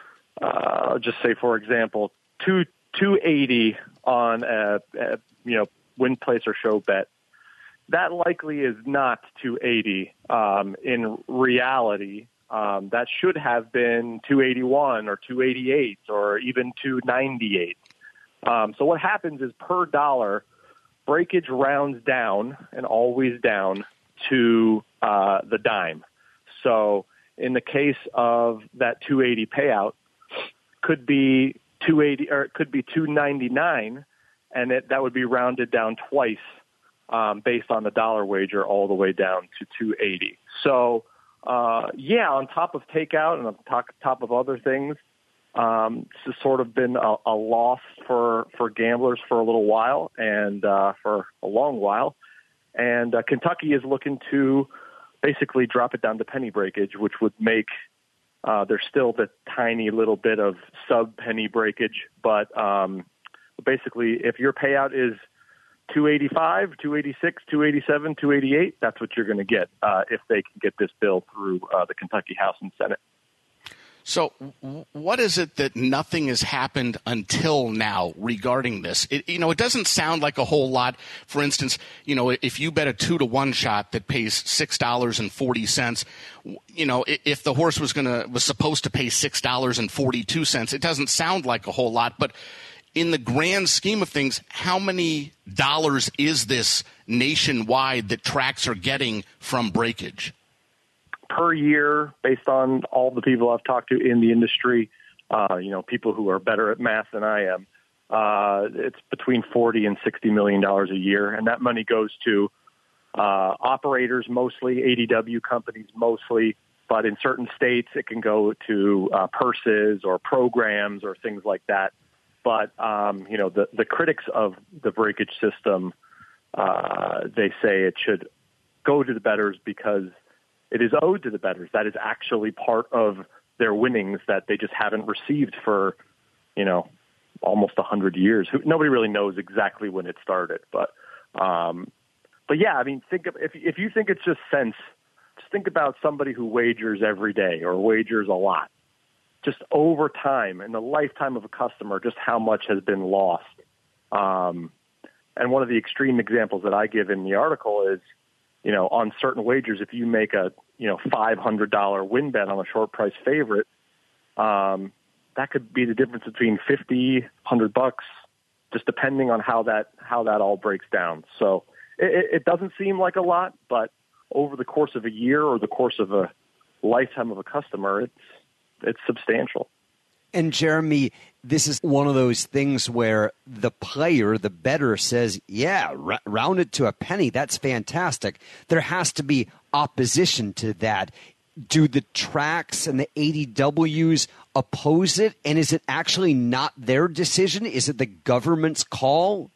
uh, just say for example, two two eighty on a, a you know win, place, or show bet, that likely is not two eighty. Um, in reality, um, that should have been two eighty-one or two eighty-eight or even two ninety-eight. Um, so what happens is per dollar, breakage rounds down and always down to uh, the dime. So in the case of that two eighty payout, could be two eighty or it could be two ninety-nine, and it, that would be rounded down twice. Um, based on the dollar wager all the way down to two eighty. So, uh, yeah, on top of takeout and on top, top of other things, um, this has sort of been a, a loss for, for gamblers for a little while and uh, for a long while. And uh, Kentucky is looking to basically drop it down to penny breakage, which would make uh, there's still the tiny little bit of sub-penny breakage. But um, basically, if your payout is two eighty-five, two eighty-six, two eighty-seven, two eighty-eight, that's what you're going to get uh, if they can get this bill through uh, the Kentucky House and Senate. So what is it that nothing has happened until now regarding this? It, you know, it doesn't sound like a whole lot. For instance, you know, if you bet a two to one shot that pays six dollars and forty cents, you know, if the horse was going to was supposed to pay six dollars and forty-two cents, it doesn't sound like a whole lot, but in the grand scheme of things, how many dollars is this nationwide that tracks are getting from breakage? Per year, based on all the people I've talked to in the industry, uh, you know, people who are better at math than I am, uh, it's between forty and sixty million dollars a year. And that money goes to uh, operators mostly, A D W companies mostly, but in certain states it can go to uh, purses or programs or things like that. But, um, you know, the, the critics of the breakage system, uh, they say it should go to the bettors because it is owed to the bettors. That is actually part of their winnings that they just haven't received for, you know, almost one hundred years. Nobody really knows exactly when it started, but um, but yeah, I mean, think of if if you think it's just sense, just think about somebody who wagers every day or wagers a lot. Just over time, in the lifetime of a customer, just how much has been lost. Um, and one of the extreme examples that I give in the article is, you know, on certain wagers, if you make a, you know, five hundred dollars win bet on a short price favorite, um, that could be the difference between fifty, one hundred bucks, just depending on how that, how that all breaks down. So it, it doesn't seem like a lot, but over the course of a year or the course of a lifetime of a customer, it's, it's substantial. And Jeremy, this is one of those things where the player, the bettor, says, yeah, r- round it to a penny. That's fantastic. There has to be opposition to that. Do the tracks and the A D Ws oppose it? And is it actually not their decision? Is it the government's call?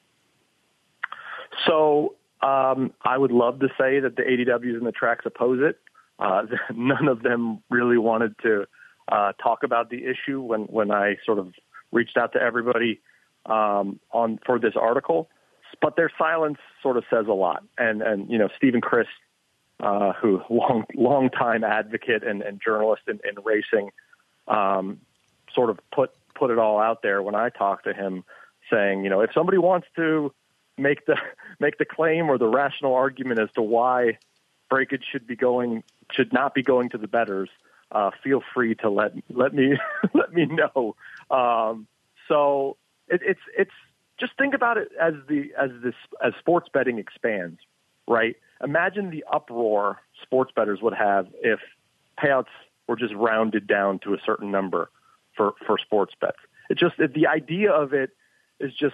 So um, I would love to say that the A D Ws and the tracks oppose it. Uh, none of them really wanted to uh, talk about the issue when, when I sort of reached out to everybody um, on for this article. But their silence sort of says a lot. And, and you know, Stephen Crist, uh, who long long time advocate and, and journalist in, in racing, um, sort of put put it all out there when I talked to him, saying, you know, if somebody wants to make the make the claim or the rational argument as to why breakage should be going should not be going to the bettors, uh, feel free to let let me let me know. Um, so it, it's it's just think about it as the as this as sports betting expands, right? Imagine the uproar sports bettors would have if payouts were just rounded down to a certain number for, for sports bets. It just it, the idea of it is just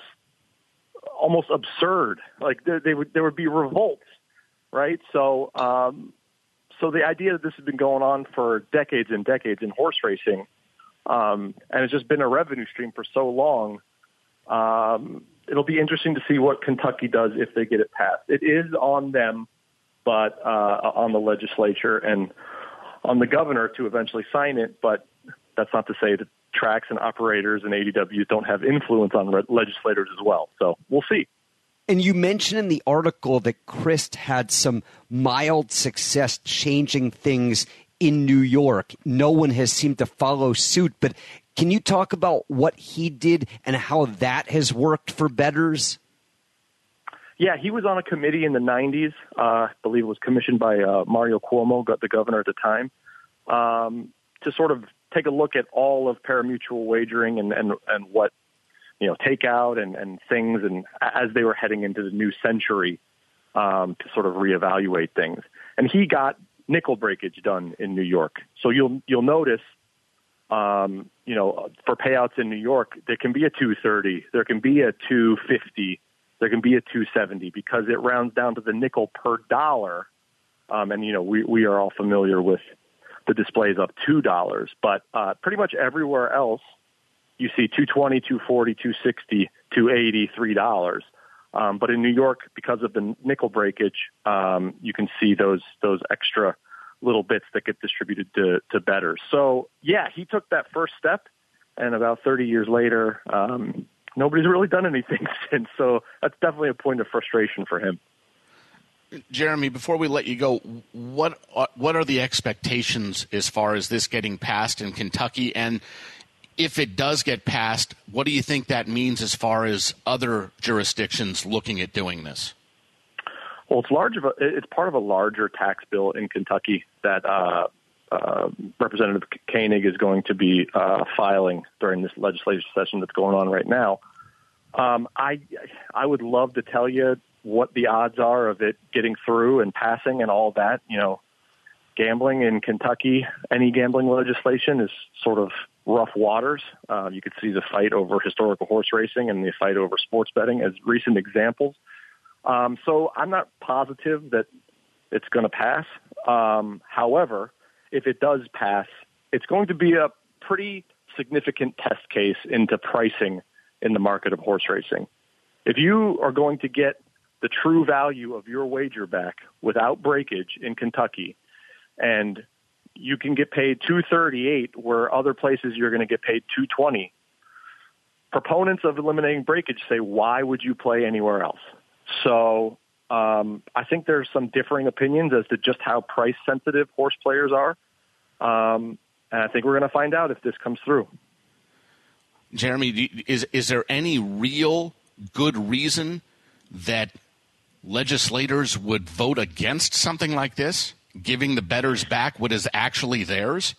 almost absurd. Like they, they would there would be revolts, right? So um, so the idea that this has been going on for decades and decades in horse racing, um, and it's just been a revenue stream for so long. Um, it'll be interesting to see what Kentucky does if they get it passed. It is on them, but uh, on the legislature and on the governor to eventually sign it. But that's not to say that tracks and operators and A D Ws don't have influence on re- legislators as well. So we'll see. And you mentioned in the article that Crist had some mild success changing things in New York. No one has seemed to follow suit, but can you talk about what he did and how that has worked for bettors? Yeah, he was on a committee in the nineties. Uh, I believe it was commissioned by uh, Mario Cuomo, the governor at the time, um, to sort of take a look at all of parimutuel wagering and, and, and what, you know, takeout and, and things, and as they were heading into the new century, um, to sort of reevaluate things. And he got nickel breakage done in New York. So you'll you'll notice, um, you know, for payouts in New York, there can be a two thirty, there can be a two fifty, there can be a two seventy, because it rounds down to the nickel per dollar. Um, and, you know, we, we are all familiar with the displays of two dollars. But uh, pretty much everywhere else, you see two twenty, two forty, two sixty, two eighty, three dollars. Um, but in New York, because of the nickel breakage, um, you can see those those extra little bits that get distributed to, to bettors. So, yeah, he took that first step, and about thirty years later, um, nobody's really done anything since. So that's definitely a point of frustration for him. Jeremy, before we let you go, what are, what are the expectations as far as this getting passed in Kentucky? And if it does get passed, what do you think that means as far as other jurisdictions looking at doing this? Well, it's large of a, it's part of a larger tax bill in Kentucky that uh, uh, Representative Koenig is going to be uh, filing during this legislative session that's going on right now. Um, I I would love to tell you what the odds are of it getting through and passing and all that. You know, gambling in Kentucky, any gambling legislation is sort of rough waters. Uh, you could see the fight over historical horse racing and the fight over sports betting as recent examples. Um, so I'm not positive that it's going to pass. Um, however, if it does pass, it's going to be a pretty significant test case into pricing in the market of horse racing. If you are going to get the true value of your wager back without breakage in Kentucky, and you can get paid two thirty-eight where other places you're going to get paid two twenty, proponents of eliminating breakage say, why would you play anywhere else? So um, I think there's some differing opinions as to just how price-sensitive horse players are. Um, and I think we're going to find out if this comes through. Jeremy, is is there any real good reason that legislators would vote against something like this, giving the bettors back what is actually theirs?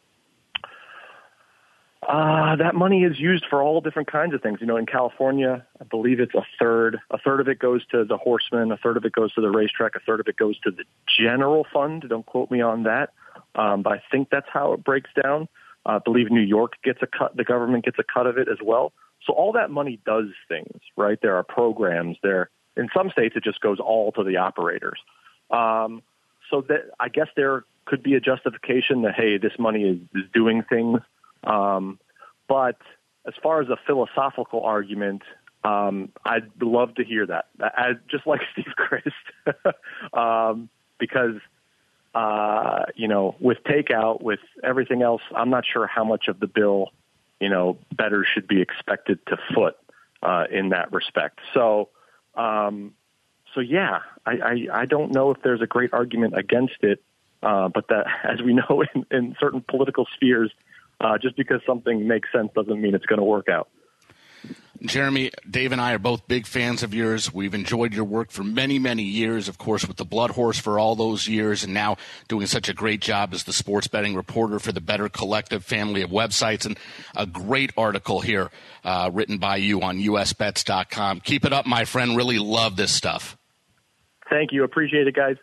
Uh, that money is used for all different kinds of things. You know, in California, I believe it's a third. A third of it goes to the horsemen, a third of it goes to the racetrack, a third of it goes to the general fund. Don't quote me on that. Um, but I think that's how it breaks down. Uh, I believe New York gets a cut. The government gets a cut of it as well. So all that money does things, right? There are programs there. In some states, it just goes all to the operators. Um, so that I guess there could be a justification that, hey, this money is, is doing things. Um, but as far as a philosophical argument, um, I'd love to hear that. I, just like Steve Christ, um, because, uh, you know, with takeout, with everything else, I'm not sure how much of the bill, you know, bettors should be expected to foot uh, in that respect. So, um, so yeah, I, I, I don't know if there's a great argument against it, uh, but that, as we know in, in certain political spheres, Uh, just because something makes sense doesn't mean it's going to work out. Jeremy, Dave and I are both big fans of yours. We've enjoyed your work for many, many years, of course, with the Blood Horse for all those years, and now doing such a great job as the sports betting reporter for the Better Collective family of websites. And a great article here uh, written by you on U S bets dot com. Keep it up, my friend. Really love this stuff. Thank you. Appreciate it, guys.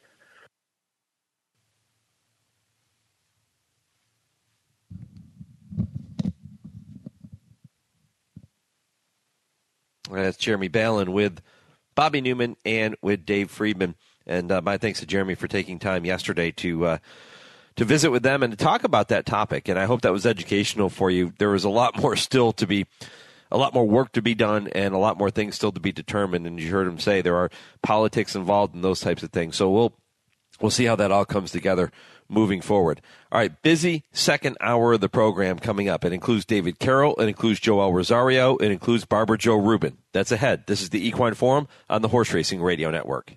That's Jeremy Balin with Bobby Newman and with Dave Friedman. And uh, my thanks to Jeremy for taking time yesterday to uh, to visit with them and to talk about that topic. And I hope that was educational for you. There was a lot more still to be, a lot more work to be done and a lot more things still to be determined. And you heard him say there are politics involved in those types of things. So we'll we'll see how that all comes together moving forward. All right, busy second hour of the program coming up. It includes David Carroll. It includes Joel Rosario. It includes Barbara Joe Rubin. That's ahead. This is the Equine Forum on the Horse Racing Radio Network.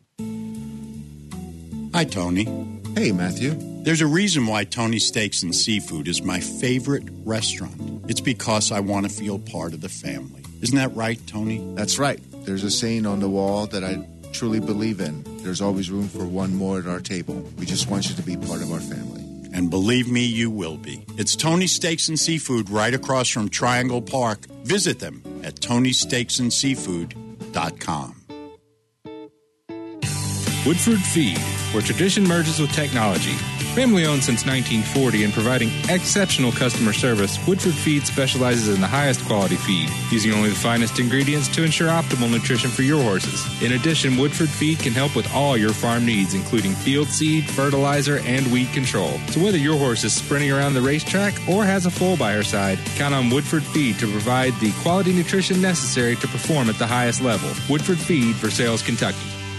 Hi, Tony. Hey, Matthew. There's a reason why Tony Steaks and Seafood is my favorite restaurant. It's because I want to feel part of the family. Isn't that right, Tony? That's right. There's a saying on the wall that I truly believe in. There's always room for one more at our table. We just want you to be part of our family. And believe me, you will be. It's Tony Steaks and Seafood right across from Triangle Park. Visit them at tony steaks and seafood dot com. Woodford Feed, where tradition merges with technology. Family owned since nineteen forty and providing exceptional customer service, Woodford Feed specializes in the highest quality feed, using only the finest ingredients to ensure optimal nutrition for your horses. In addition, Woodford Feed can help with all your farm needs, including field seed, fertilizer, and weed control. So whether your horse is sprinting around the racetrack or has a foal by her side, count on Woodford Feed to provide the quality nutrition necessary to perform at the highest level. Woodford Feed for Sales, Kentucky.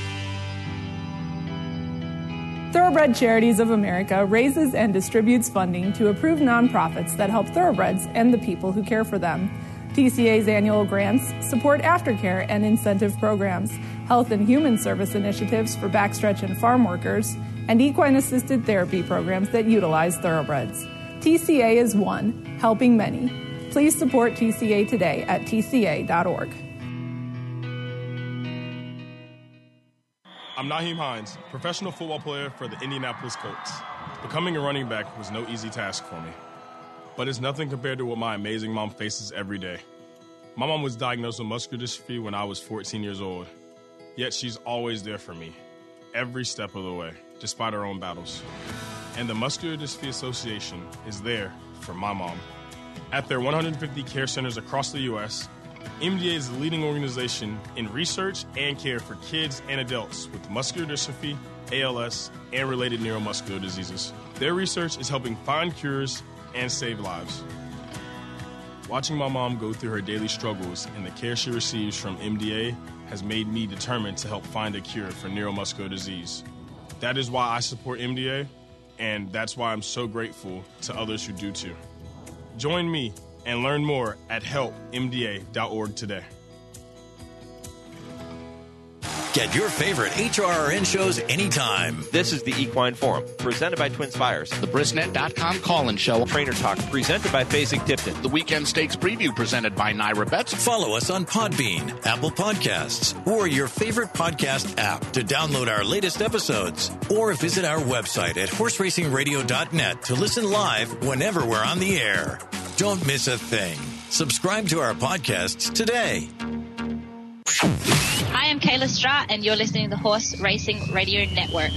Thoroughbred Charities of America raises and distributes funding to approved nonprofits that help thoroughbreds and the people who care for them. T C A's annual grants support aftercare and incentive programs, health and human service initiatives for backstretch and farm workers, and equine-assisted therapy programs that utilize thoroughbreds. T C A is one, helping many. Please support T C A today at T C A dot org. I'm Naheem Hines, professional football player for the Indianapolis Colts. Becoming a running back was no easy task for me, but it's nothing compared to what my amazing mom faces every day. My mom was diagnosed with muscular dystrophy when I was fourteen years old, yet she's always there for me, every step of the way, despite our own battles. And the Muscular Dystrophy Association is there for my mom. At their one hundred fifty care centers across the U S, M D A is the leading organization in research and care for kids and adults with muscular dystrophy, A L S, and related neuromuscular diseases. Their research is helping find cures and save lives. Watching my mom go through her daily struggles and the care she receives from M D A has made me determined to help find a cure for neuromuscular disease. That is why I support M D A, and that's why I'm so grateful to others who do too. Join me and learn more at help m d a dot org today. Get your favorite H R R N shows anytime. This is the Equine Forum, presented by Twin Spires. The Brisnet dot com call-in show. Trainer Talk, presented by Fasig-Tipton. The Weekend Stakes Preview, presented by Naira Bets. Follow us on Podbean, Apple Podcasts, or your favorite podcast app to download our latest episodes. Or visit our website at horse racing radio dot net to listen live whenever we're on the air. Don't miss a thing. Subscribe to our podcasts today. Hi, I'm Kayla Stratt, and you're listening to the Horse Racing Radio Network.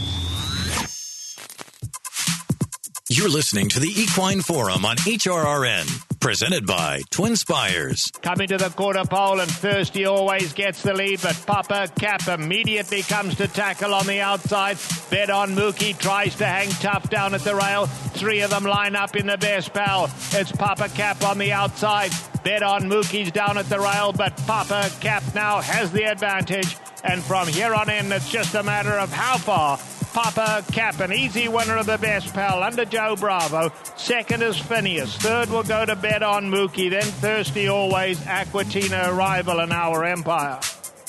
You're listening to the Equine Forum on H R R N, presented by Twin Spires. Coming to the quarter pole, and Thirsty always gets the lead, but Papa Cap immediately comes to tackle on the outside. Bet on Mookie tries to hang tough down at the rail. Three of them line up in the best pal. It's Papa Cap on the outside. Bet on Mookie's down at the rail, but Papa Cap now has the advantage. And from here on in, it's just a matter of how far. Papa Cap, an easy winner of the best pal under Joe Bravo. Second is Phineas. Third will go to Bet on Mookie. Then Thirsty Always, Aquatina, Arrival, and Our Empire.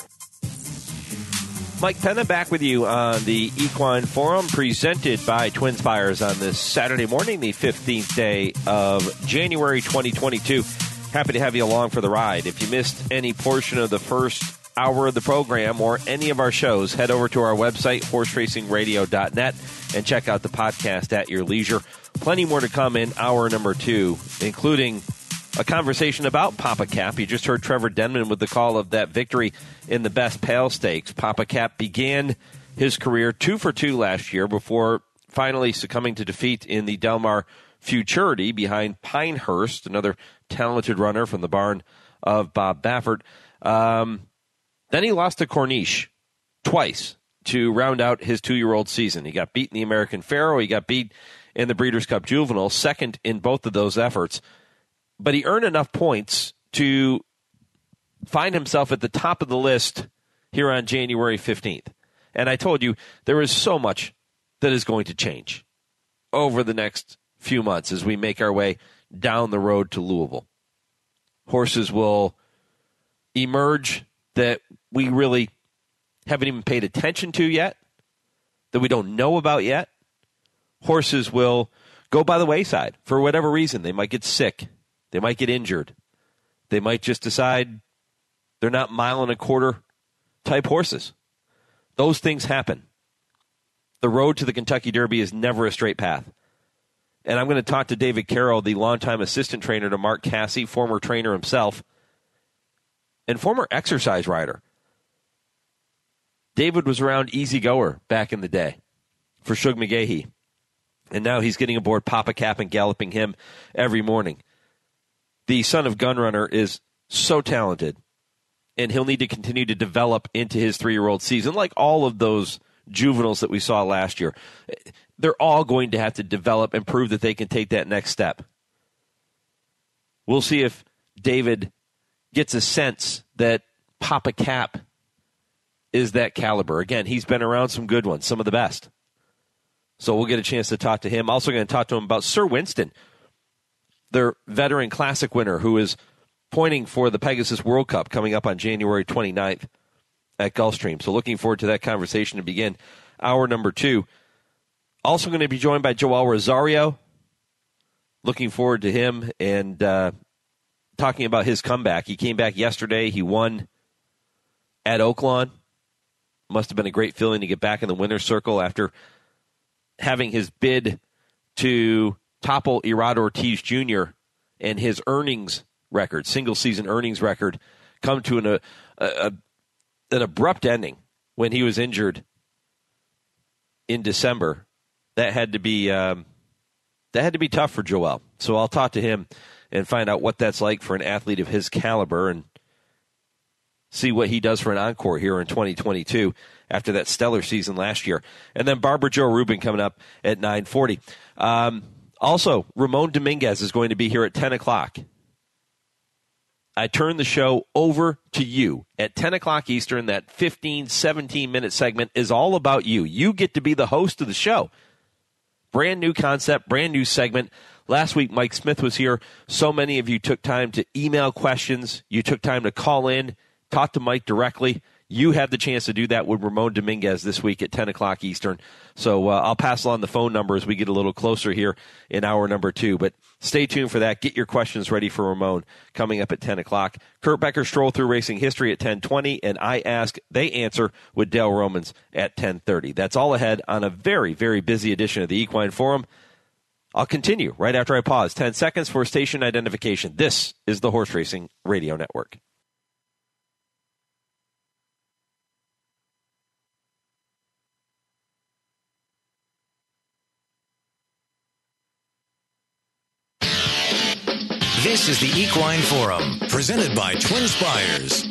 Mike Penna back with you on the Equine Forum, presented by Twin Spires on this Saturday morning, the fifteenth day of January twenty twenty-two. Happy to have you along for the ride. If you missed any portion of the first hour of the program or any of our shows, head over to our website, horse racing radio dot net, and check out the podcast at your leisure. Plenty more to come in hour number two, including a conversation about Papa Cap. You just heard Trevor Denman with the call of that victory in the Best Pal Stakes. Papa Cap began his career two for two last year before finally succumbing to defeat in the Del Mar Futurity behind Pinehurst, another talented runner from the barn of Bob Baffert. Um, then he lost to Corniche twice to round out his two-year-old season. He got beat in the American Pharoah. He got beat in the Breeders' Cup Juvenile, second in both of those efforts. But he earned enough points to find himself at the top of the list here on January fifteenth. And I told you there is so much that is going to change over the next few months as we make our way down the road to Louisville. Horses will emerge that we really haven't even paid attention to yet, that we don't know about yet. Horses will go by the wayside for whatever reason. They might get sick. They might get injured. They might just decide they're not mile and a quarter type horses. Those things happen. The road to the Kentucky Derby is never a straight path. And I'm going to talk to David Carroll, the longtime assistant trainer to Mark Casse, former trainer himself, and former exercise rider. David was around Easy Goer back in the day for Shug McGahee. And now he's getting aboard Papa Cap and galloping him every morning. The son of Gunrunner is so talented, and he'll need to continue to develop into his three-year-old season, like all of those juveniles that we saw last year. They're all going to have to develop and prove that they can take that next step. We'll see if David gets a sense that Papa Cap is that caliber. Again, he's been around some good ones, some of the best. So we'll get a chance to talk to him. Also going to talk to him about Sir Winston, their veteran classic winner, who is pointing for the Pegasus World Cup coming up on January twenty-ninth at Gulfstream. So looking forward to that conversation to begin hour number two. Also going to be joined by Joel Rosario. Looking forward to him and uh, talking about his comeback. He came back yesterday. He won at Oaklawn. Must have been a great feeling to get back in the winner's circle after having his bid to topple Irad Ortiz Junior and his earnings record, single-season earnings record, come to an, a, a, an abrupt ending when he was injured in December. That had to be um, that had to be tough for Joel. So I'll talk to him and find out what that's like for an athlete of his caliber and see what he does for an encore here in twenty twenty-two after that stellar season last year. And then Barbara Joe Rubin coming up at nine forty. Um, also, Ramon Dominguez is going to be here at ten o'clock. I turn the show over to you at ten o'clock Eastern. That fifteen, seventeen-minute segment is all about you. You get to be the host of the show. Brand new concept, brand new segment. Last week, Mike Smith was here. So many of you took time to email questions. You took time to call in, talk to Mike directly. You have the chance to do that with Ramon Dominguez this week at ten o'clock Eastern. So uh, I'll pass along the phone number as we get a little closer here in hour number two. But stay tuned for that. Get your questions ready for Ramon coming up at ten o'clock. Kurt Becker stroll through racing history at ten twenty, and I Ask, They Answer with Dale Romans at ten thirty. That's all ahead on a very, very busy edition of the Equine Forum. I'll continue right after I pause. ten seconds for station identification. This is the Horse Racing Radio Network. This is the Equine Forum, presented by Twin Spires.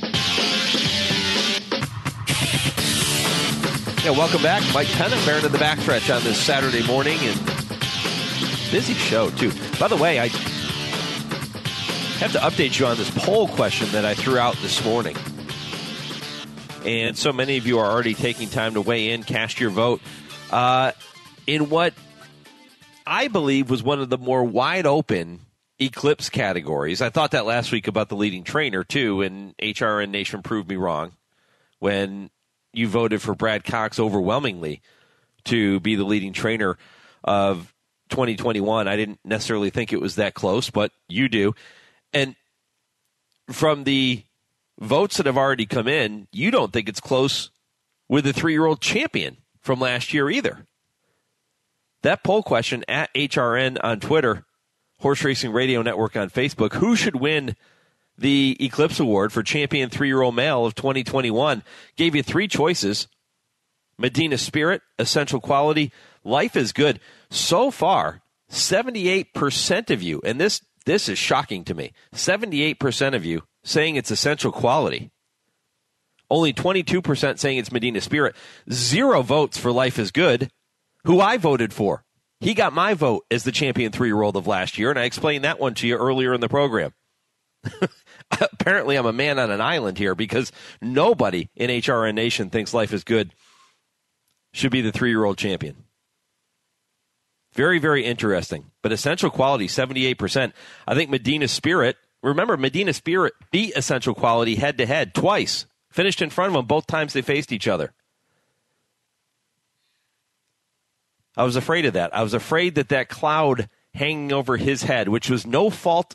Yeah, welcome back. Mike Tenenbaum in the backstretch on this Saturday morning, and busy show, too. By the way, I have to update you on this poll question that I threw out this morning. And so many of you are already taking time to weigh in, cast your vote, uh, in what I believe was one of the more wide-open Eclipse categories. I thought that last week about the leading trainer, too, and H R N Nation proved me wrong when you voted for Brad Cox overwhelmingly to be the leading trainer of twenty twenty-one. I didn't necessarily think it was that close, but you do. And from the votes that have already come in, you don't think it's close with the three-year-old champion from last year either. That poll question at H R N on Twitter, Horse Racing Radio Network on Facebook, who should win the Eclipse Award for Champion Three-Year-Old Male of twenty twenty-one, gave you three choices: Medina Spirit, Essential Quality, Life is Good. So far, seventy-eight percent of you, and this this is shocking to me, seventy-eight percent of you saying it's Essential Quality. Only twenty-two percent saying it's Medina Spirit. Zero votes for Life is Good, who I voted for. He got my vote as the champion three-year-old of last year, and I explained that one to you earlier in the program. Apparently, I'm a man on an island here because nobody in H R N Nation thinks Life is Good should be the three-year-old champion. Very, very interesting. But Essential Quality, seventy-eight percent. I think Medina Spirit, remember, Medina Spirit beat Essential Quality head-to-head twice. Finished in front of them both times they faced each other. I was afraid of that. I was afraid that that cloud hanging over his head, which was no fault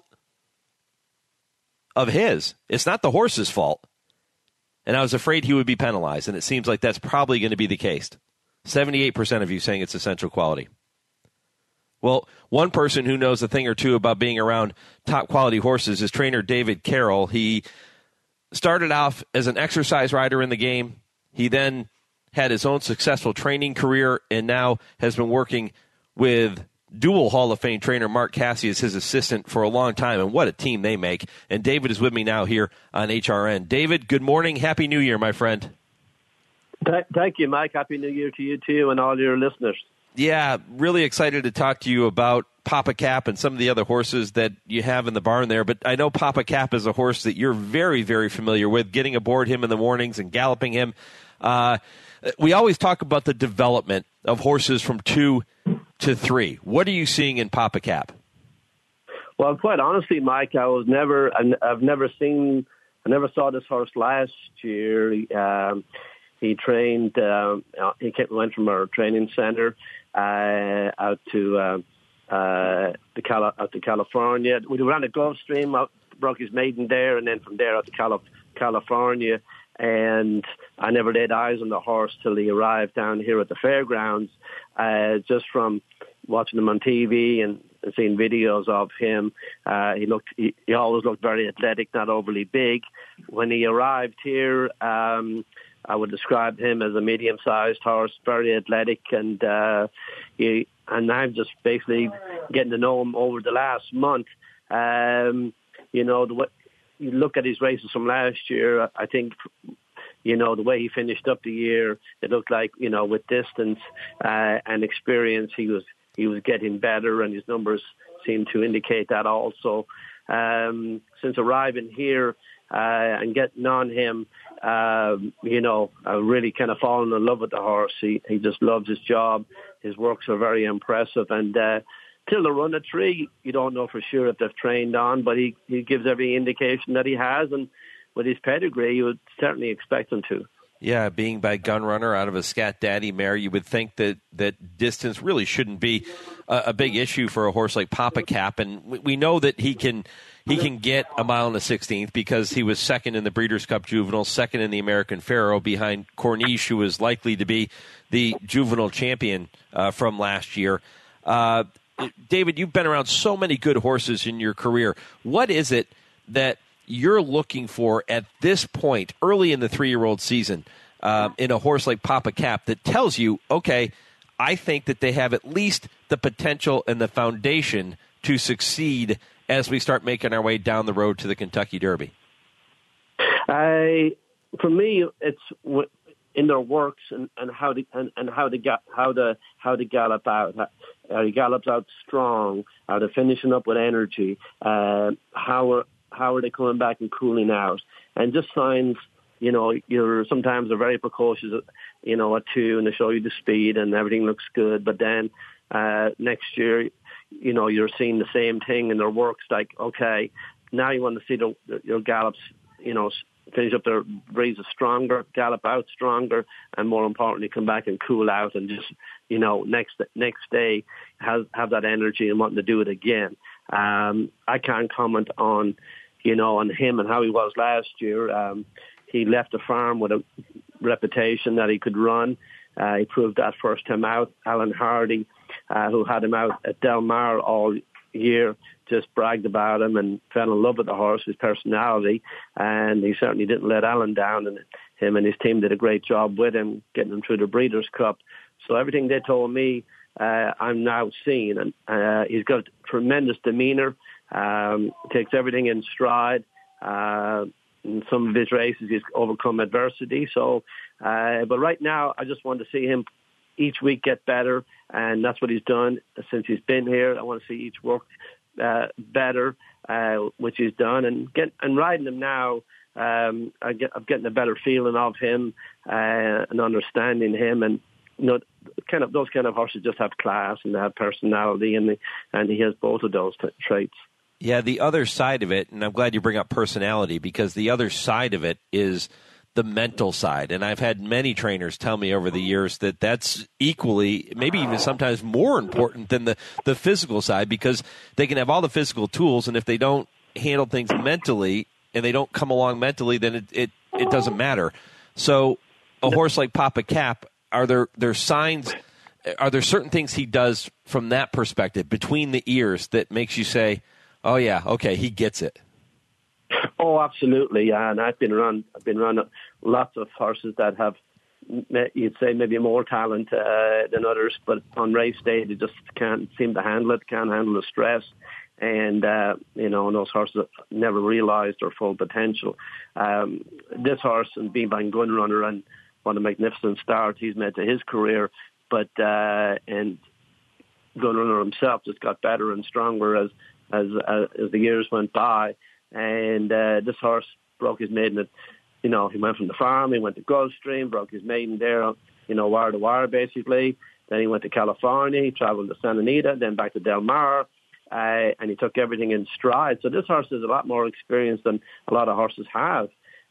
of his. It's not the horse's fault. And I was afraid he would be penalized, and it seems like that's probably going to be the case. seventy-eight percent of you saying it's Essential Quality. Well, one person who knows a thing or two about being around top-quality horses is trainer David Carroll. He started off as an exercise rider in the game. He then had his own successful training career, and now has been working with dual Hall of Fame trainer Mark Cassey as his assistant for a long time, and what a team they make. And David is with me now here on H R N. David, good morning. Happy New Year, my friend. Thank you, Mike. Happy New Year to you, too, and all your listeners. Yeah, really excited to talk to you about Papa Cap and some of the other horses that you have in the barn there. But I know Papa Cap is a horse that you're very, very familiar with, getting aboard him in the mornings and galloping him. Uh, we always talk about the development of horses from two to three. What are you seeing in Papa Cap? Well, quite honestly, Mike, I was never, I've never seen, I never saw this horse last year. Um, he trained, uh, he came, went from our training center uh, out to uh, uh, the Cali- out to California. We ran the Gulf Stream, out, broke his maiden there, and then from there out to Cali- California. And I never laid eyes on the horse till he arrived down here at the fairgrounds. Uh, just from watching him on T V and, and seeing videos of him, uh, he looked. He, he always looked very athletic, not overly big. When he arrived here, um, I would describe him as a medium-sized horse, very athletic, and uh, he. And I'm just basically getting to know him over the last month. Um, you know the way. You look at his races from last year, I think, you know, the way he finished up the year, it looked like, you know, with distance uh, and experience, he was he was getting better, and his numbers seem to indicate that also. Um, since arriving here uh, and getting on him, uh, you know, I really kind of fallen in love with the horse. He, he just loves his job. His works are very impressive, and uh, till the run at three, you don't know for sure if they've trained on, but he, he gives every indication that he has, and with his pedigree, you would certainly expect him to. Yeah, being by Gun Runner out of a Scat Daddy mare, you would think that, that distance really shouldn't be a, a big issue for a horse like Papa Cap, and we, we know that he can he can get a mile and a sixteenth because he was second in the Breeders' Cup Juvenile, second in the American Pharoah behind Corniche, who is likely to be the juvenile champion uh, from last year. Uh, David, you've been around so many good horses in your career. What is it that you're looking for at this point, early in the three-year-old season, um, in a horse like Papa Cap that tells you, okay, I think that they have at least the potential and the foundation to succeed as we start making our way down the road to the Kentucky Derby? I, for me, it's w- in their works and, and how to and, and how to ga- how to how to gallop out. How he gallops out strong. How they're finishing up with energy. Uh, how are how are they coming back and cooling out? And just signs. You know, you're sometimes they're very precocious. You know, at two, and they show you the speed and everything looks good. But then uh, next year, you know, you're seeing the same thing in their works. Like, okay, now you want to see the, the, your gallops, you know, finish up their races stronger, gallop out stronger, and more importantly, come back and cool out and just, you know, next next day have have that energy and wanting to do it again. Um, I can't comment on, you know, on him and how he was last year. Um, he left the farm with a reputation that he could run. Uh, he proved that first time out. Alan Hardy, uh, who had him out at Del Mar all year, just bragged about him and fell in love with the horse, his personality, and he certainly didn't let Alan down, and him and his team did a great job with him, getting him through the Breeders' Cup. So everything they told me, uh, I'm now seeing, and uh, he's got tremendous demeanor, um, takes everything in stride. Uh, in some of his races, he's overcome adversity. So, uh, but right now, I just want to see him each week get better, and that's what he's done since he's been here. I want to see each work uh, better, uh, which he's done, and get and riding him now. Um, I get, I'm getting a better feeling of him uh, and understanding him, and you know, kind of those kind of horses just have class and they have personality, and they, and he has both of those t- traits. Yeah, the other side of it, and I'm glad you bring up personality, because the other side of it is the mental side. And I've had many trainers tell me over the years that that's equally, maybe even sometimes more important than the, the physical side, because they can have all the physical tools, and if they don't handle things mentally and they don't come along mentally, then it, it, it doesn't matter. So a horse like Papa Cap, are there, there signs, are there certain things he does from that perspective between the ears that makes you say, oh yeah, okay, he gets it? Oh, absolutely. And I've been around, I've been around lots of horses that have, you'd say, maybe more talent uh, than others, but on race day, they just can't seem to handle it, can't handle the stress. And, uh, you know, and those horses never realized their full potential. Um, this horse, and being by Gun Runner, and what a magnificent start he's made to his career, but, uh, and Gun Runner himself just got better and stronger as, as, uh, as the years went by. And uh, this horse broke his maiden at, you know, he went from the farm, he went to Gulfstream, broke his maiden there, you know, wire to wire basically. Then he went to California, he traveled to Santa Anita, then back to Del Mar, uh, and he took everything in stride. So this horse has a lot more experience than a lot of horses have.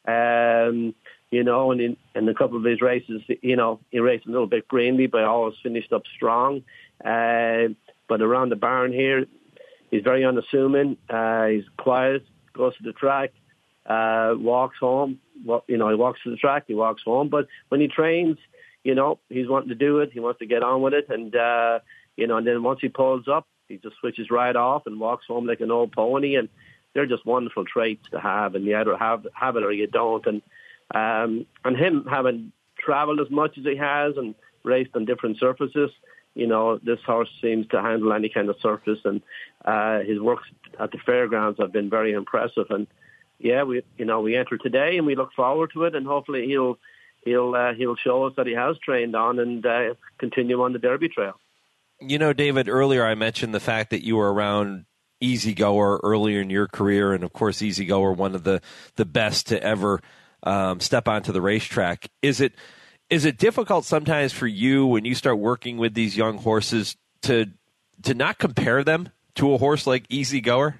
Um, you know, and in, in a couple of his races, you know, he raced a little bit greenly, but always finished up strong. Uh, but around the barn here, he's very unassuming, uh, he's quiet, goes to the track, uh, walks home. Well, you know, he walks to the track, he walks home. But when he trains, you know, he's wanting to do it. He wants to get on with it. And, uh, you know, and then once he pulls up, he just switches right off and walks home like an old pony. And they're just wonderful traits to have. And you either have, have it or you don't. And, um, and him having traveled as much as he has and raced on different surfaces, you know, this horse seems to handle any kind of surface, and uh, his works at the fairgrounds have been very impressive. And yeah, we, you know, we enter today, and we look forward to it, and hopefully he'll he'll uh, he'll show us that he has trained on and uh, continue on the Derby trail. You know, David, earlier I mentioned the fact that you were around Easy Goer earlier in your career, and of course, Easy Goer, one of the the best to ever um, step onto the racetrack. Is it? Is it difficult sometimes for you when you start working with these young horses to to not compare them to a horse like Easy Goer?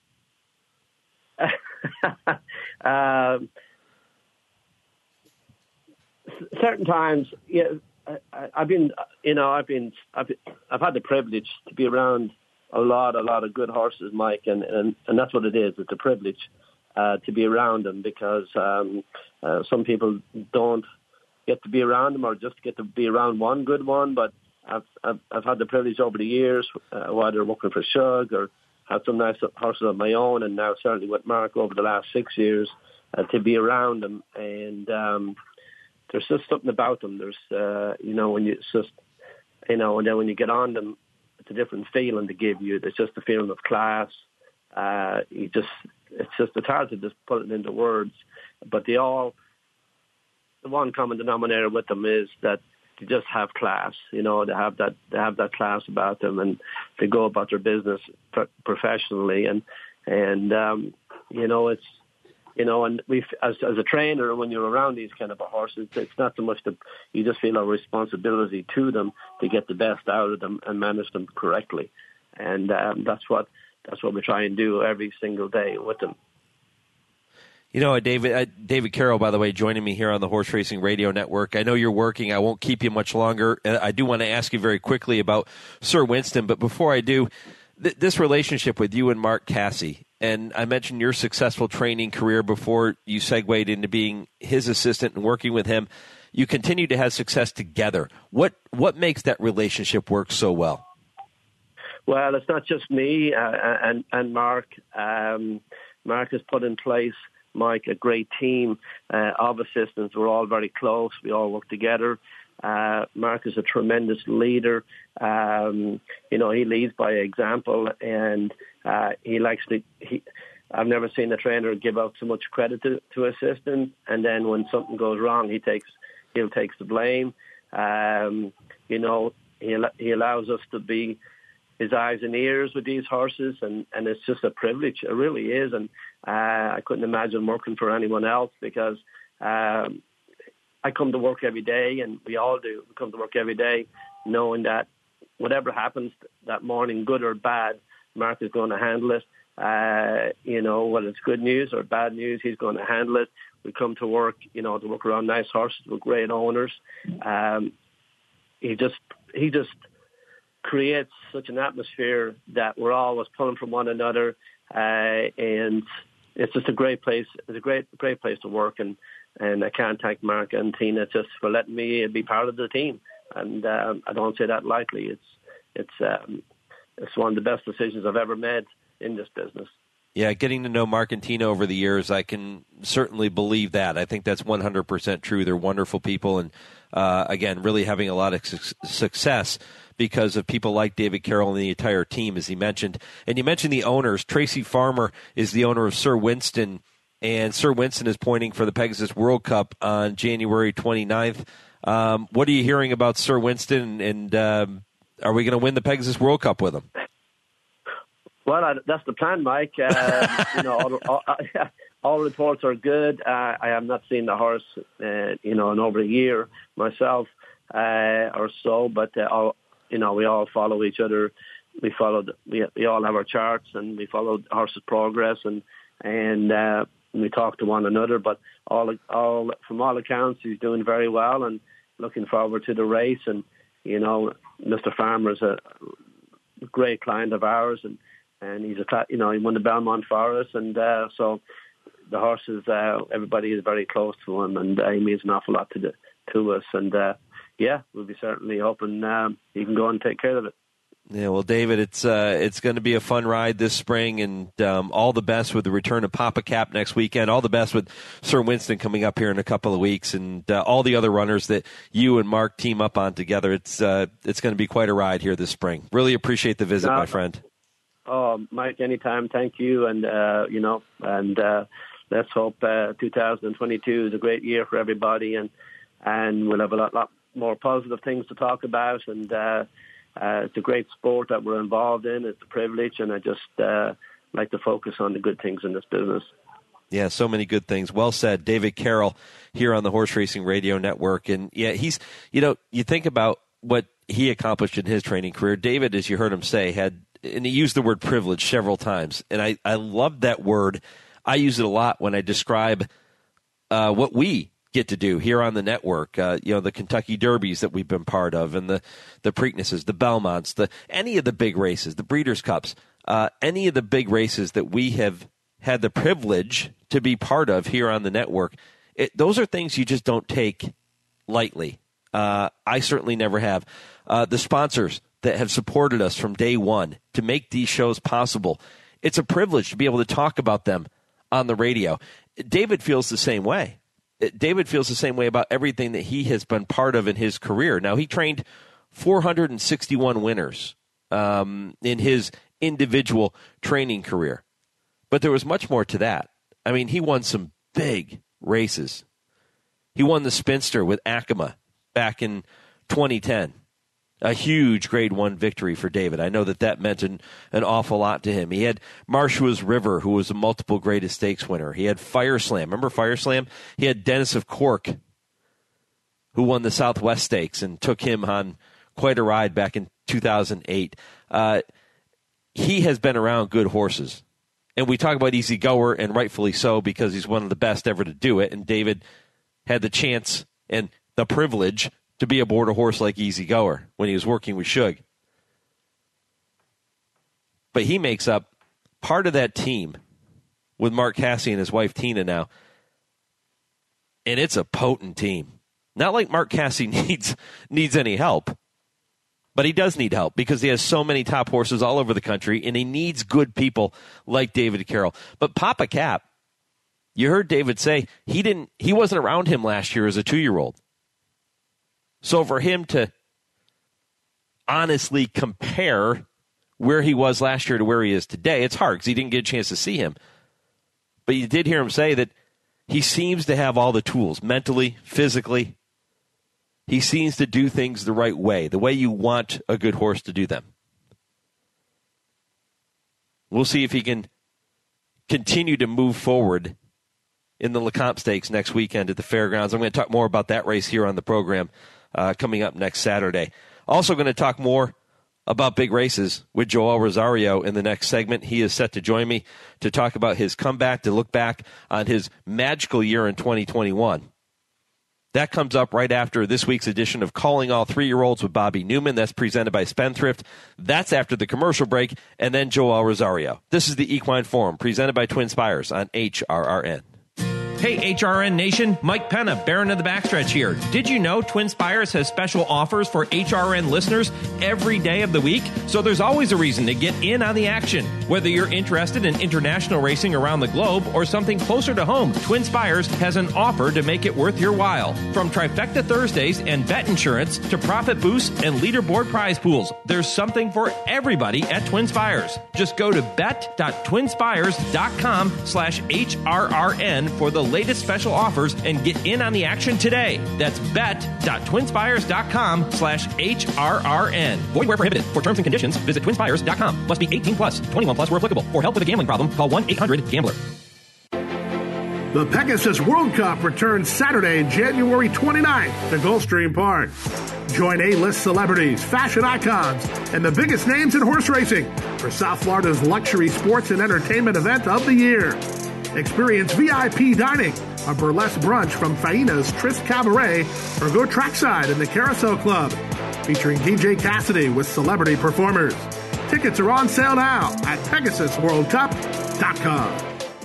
um, certain times, yeah. I, I've been, you know, I've been, I've, I've had the privilege to be around a lot, a lot of good horses, Mike, and, and, and that's what it is. It's a privilege uh, to be around them because um, uh, some people don't get to be around them or just get to be around one good one. But I've, I've, I've had the privilege over the years, uh, whether working for Shug or had some nice horses of my own, and now certainly with Mark over the last six years, uh, to be around them. And um, there's just something about them. There's, uh, you know, when you it's just, you know, and then when you get on them, it's a different feeling to give you. It's just a feeling of class. Uh, you just, it's just, it's hard to just put it into words. But they all, the one common denominator with them is that they just have class. You know, they have that, they have that class about them, and they go about their business pro- professionally. And and um, you know, it's. You know, and we, as as a trainer, when you're around these kind of horses, it's not so much that you just feel a responsibility to them to get the best out of them and manage them correctly, and um, that's what that's what we try and do every single day with them. You know, David, uh, David Carroll, by the way, joining me here on the Horse Racing Radio Network. I know you're working. I won't keep you much longer. I do want to ask you very quickly about Sir Winston, but before I do, th- this relationship with you and Mark Casse. And I mentioned your successful training career before you segued into being his assistant and working with him. You continue to have success together. What what makes that relationship work so well? Well, it's not just me uh, and and Mark. Um, Mark has put in place, Mike, a great team uh, of assistants. We're all very close. We all work together. Uh, Mark is a tremendous leader. Um, you know, he leads by example, and uh, he likes to. He, I've never seen a trainer give out so much credit to, to assistant, and then when something goes wrong, he takes he'll takes the blame. Um, you know, he he allows us to be his eyes and ears with these horses, and, and it's just a privilege. It really is, and uh, I couldn't imagine working for anyone else because. Um, I come to work every day, and we all do. We come to work every day knowing that whatever happens that morning, good or bad, Mark is going to handle it. Uh, you know, whether it's good news or bad news, he's going to handle it. We come to work, you know, to work around nice horses with great owners. Um, he just he just creates such an atmosphere that we're always pulling from one another, uh, and it's just a great place. It's a great great place to work, and. And I can't thank Mark and Tina just for letting me be part of the team. And um, I don't say that lightly. It's it's um, it's one of the best decisions I've ever made in this business. Yeah, getting to know Mark and Tina over the years, I can certainly believe that. I think that's one hundred percent true. They're wonderful people, and uh, again, really having a lot of su- success because of people like David Carroll and the entire team, as he mentioned. And you mentioned the owners. Tracy Farmer is the owner of Sir Winston. And Sir Winston is pointing for the Pegasus World Cup on January twenty-ninth. Um, what are you hearing about Sir Winston, and um, are we going to win the Pegasus World Cup with him? Well, I, that's the plan, Mike. Uh, you know, all, all, all reports are good. Uh, I have not seen the horse, uh, you know, in over a year myself uh, or so, but uh, all, you know, we all follow each other. We follow. The, we we all have our charts, and we follow the horse's progress, and and. Uh, we talk to one another, but all, all from all accounts, he's doing very well and looking forward to the race. And you know, Mister Farmer is a great client of ours, and, and he's a you know he won the Belmont for us, and uh, so the horses, uh, everybody is very close to him, and uh, he means an awful lot to the, to us. And uh, yeah, we'll be certainly hoping um, he can go and take care of it. Yeah, well, David, it's uh, it's going to be a fun ride this spring, and um, all the best with the return of Papa Cap next weekend. All the best with Sir Winston coming up here in a couple of weeks, and uh, all the other runners that you and Mark team up on together. It's uh, it's going to be quite a ride here this spring. Really appreciate the visit, no, my friend. Oh, Mike, anytime. Thank you, and uh, you know, and uh, let's hope uh, two thousand twenty-two is a great year for everybody, and and we'll have a lot, lot more positive things to talk about, and. Uh, Uh, it's a great sport that we're involved in. It's a privilege, and I just uh, like to focus on the good things in this business. Yeah, so many good things. Well said. David Carroll here on the Horse Racing Radio Network. And, yeah, he's, you know, you think about what he accomplished in his training career. David, as you heard him say, had, and he used the word privilege several times, and I, I love that word. I use it a lot when I describe uh, what we get to do here on the network. Uh, you know, the Kentucky Derbies that we've been part of, and the the Preaknesses, the Belmonts, the any of the big races, the Breeders' Cups, uh, any of the big races that we have had the privilege to be part of here on the network. It, those are things you just don't take lightly. Uh, I certainly never have. Uh, the sponsors that have supported us from day one to make these shows possible, it's a privilege to be able to talk about them on the radio. David feels the same way. David feels the same way about everything that he has been part of in his career. Now, he trained four hundred sixty-one winners um, in his individual training career. But there was much more to that. I mean, he won some big races. He won the Spinster with Acoma back in twenty ten. A huge grade one victory for David. I know that that meant an, an awful lot to him. He had Marshua's River, who was a multiple greatest stakes winner. He had Fire Slam. Remember Fire Slam? He had Dennis of Cork, who won the Southwest Stakes and took him on quite a ride back in two thousand eight. Uh, he has been around good horses. And we talk about Easy Goer, and rightfully so, because he's one of the best ever to do it. And David had the chance and the privilege to be aboard a horse like Easy Goer when he was working with Shug. But he makes up part of that team with Mark Casse and his wife Tina now. And it's a potent team. Not like Mark Casse needs needs any help. But he does need help because he has so many top horses all over the country, and he needs good people like David Carroll. But Papa Cap, you heard David say he didn't he wasn't around him last year as a two-year-old. So for him to honestly compare where he was last year to where he is today, it's hard because he didn't get a chance to see him. But you did hear him say that he seems to have all the tools, mentally, physically. He seems to do things the right way, the way you want a good horse to do them. We'll see if he can continue to move forward in the Lecomte Stakes next weekend at the Fairgrounds. I'm going to talk more about that race here on the program uh, coming up next Saturday. Also going to talk more about big races with Joel Rosario in the next segment. He is set to join me to talk about his comeback, to look back on his magical year in twenty twenty-one. That comes up right after this week's edition of Calling All Three-Year-Olds with Bobby Newman. That's presented by Spendthrift. That's after the commercial break, and then Joel Rosario. This is the Equine Forum, presented by Twin Spires on H R R N. Hey, H R N Nation, Mike Penna, Baron of the Backstretch here. Did you know Twin Spires has special offers for H R N listeners every day of the week? So there's always a reason to get in on the action. Whether you're interested in international racing around the globe or something closer to home, Twin Spires has an offer to make it worth your while. From Trifecta Thursdays and bet insurance to profit boosts and leaderboard prize pools, there's something for everybody at Twin Spires. Just go to bet.twinspires.com slash HRRN for the latest special offers and get in on the action today. That's bet.twinspires.com slash HRRN. Void where prohibited. For terms and conditions, visit twinspires dot com. Must be eighteen plus, twenty-one plus where applicable. For help with a gambling problem, call one eight hundred gambler. The Pegasus World Cup returns Saturday, January twenty-ninth to Gulfstream Park. Join A-list celebrities, fashion icons, and the biggest names in horse racing for South Florida's luxury sports and entertainment event of the year. Experience V I P dining, a burlesque brunch from Faina's Tryst Cabaret, or go trackside in the Carousel Club, featuring D J Cassidy with celebrity performers. Tickets are on sale now at pegasus world cup dot com.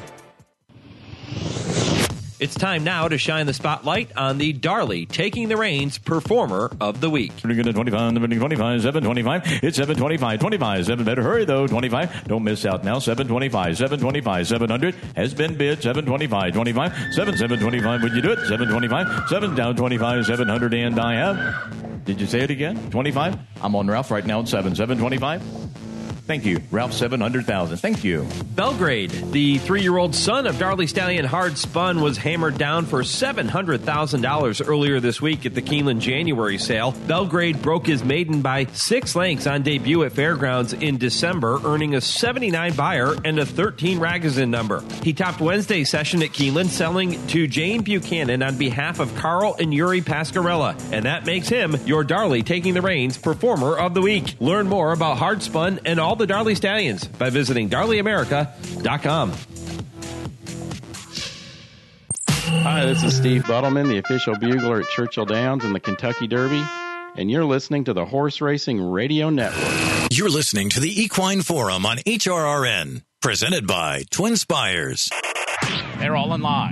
It's time now to shine the spotlight on the Darley Taking the Reins Performer of the Week. We're going to twenty-five, twenty-five, seven twenty-five. It's seven twenty-five, twenty-five, seven. Better hurry, though, twenty-five. Don't miss out now. seven twenty-five, seven twenty-five, seven hundred has been bid. seven twenty-five, twenty-five, seven, seven twenty-five. Would you do it? seven twenty-five, seven down twenty-five, seven hundred, and I have. Did you say it again? twenty-five? I'm on Ralph right now at seven. seven twenty-five. Thank you. Ralph, seven hundred thousand. Thank you. Belgrade, the three-year-old son of Darley Stallion Hard Spun, was hammered down for seven hundred thousand dollars earlier this week at the Keeneland January sale. Belgrade broke his maiden by six lengths on debut at Fairgrounds in December, earning a seventy-nine buyer and a thirteen Ragozin number. He topped Wednesday's session at Keeneland, selling to Jane Buchanan on behalf of Carl and Yuri Pascarella, and that makes him your Darley Taking the Reins Performer of the Week. Learn more about Hard Spun and all the Darley Stallions by visiting Darley America dot com. Hi, this is Steve Buttleman, the official bugler at Churchill Downs in the Kentucky Derby, and you're listening to the Horse Racing Radio Network. You're listening to the Equine Forum on H R R N, presented by Twin Spires. They're all in line.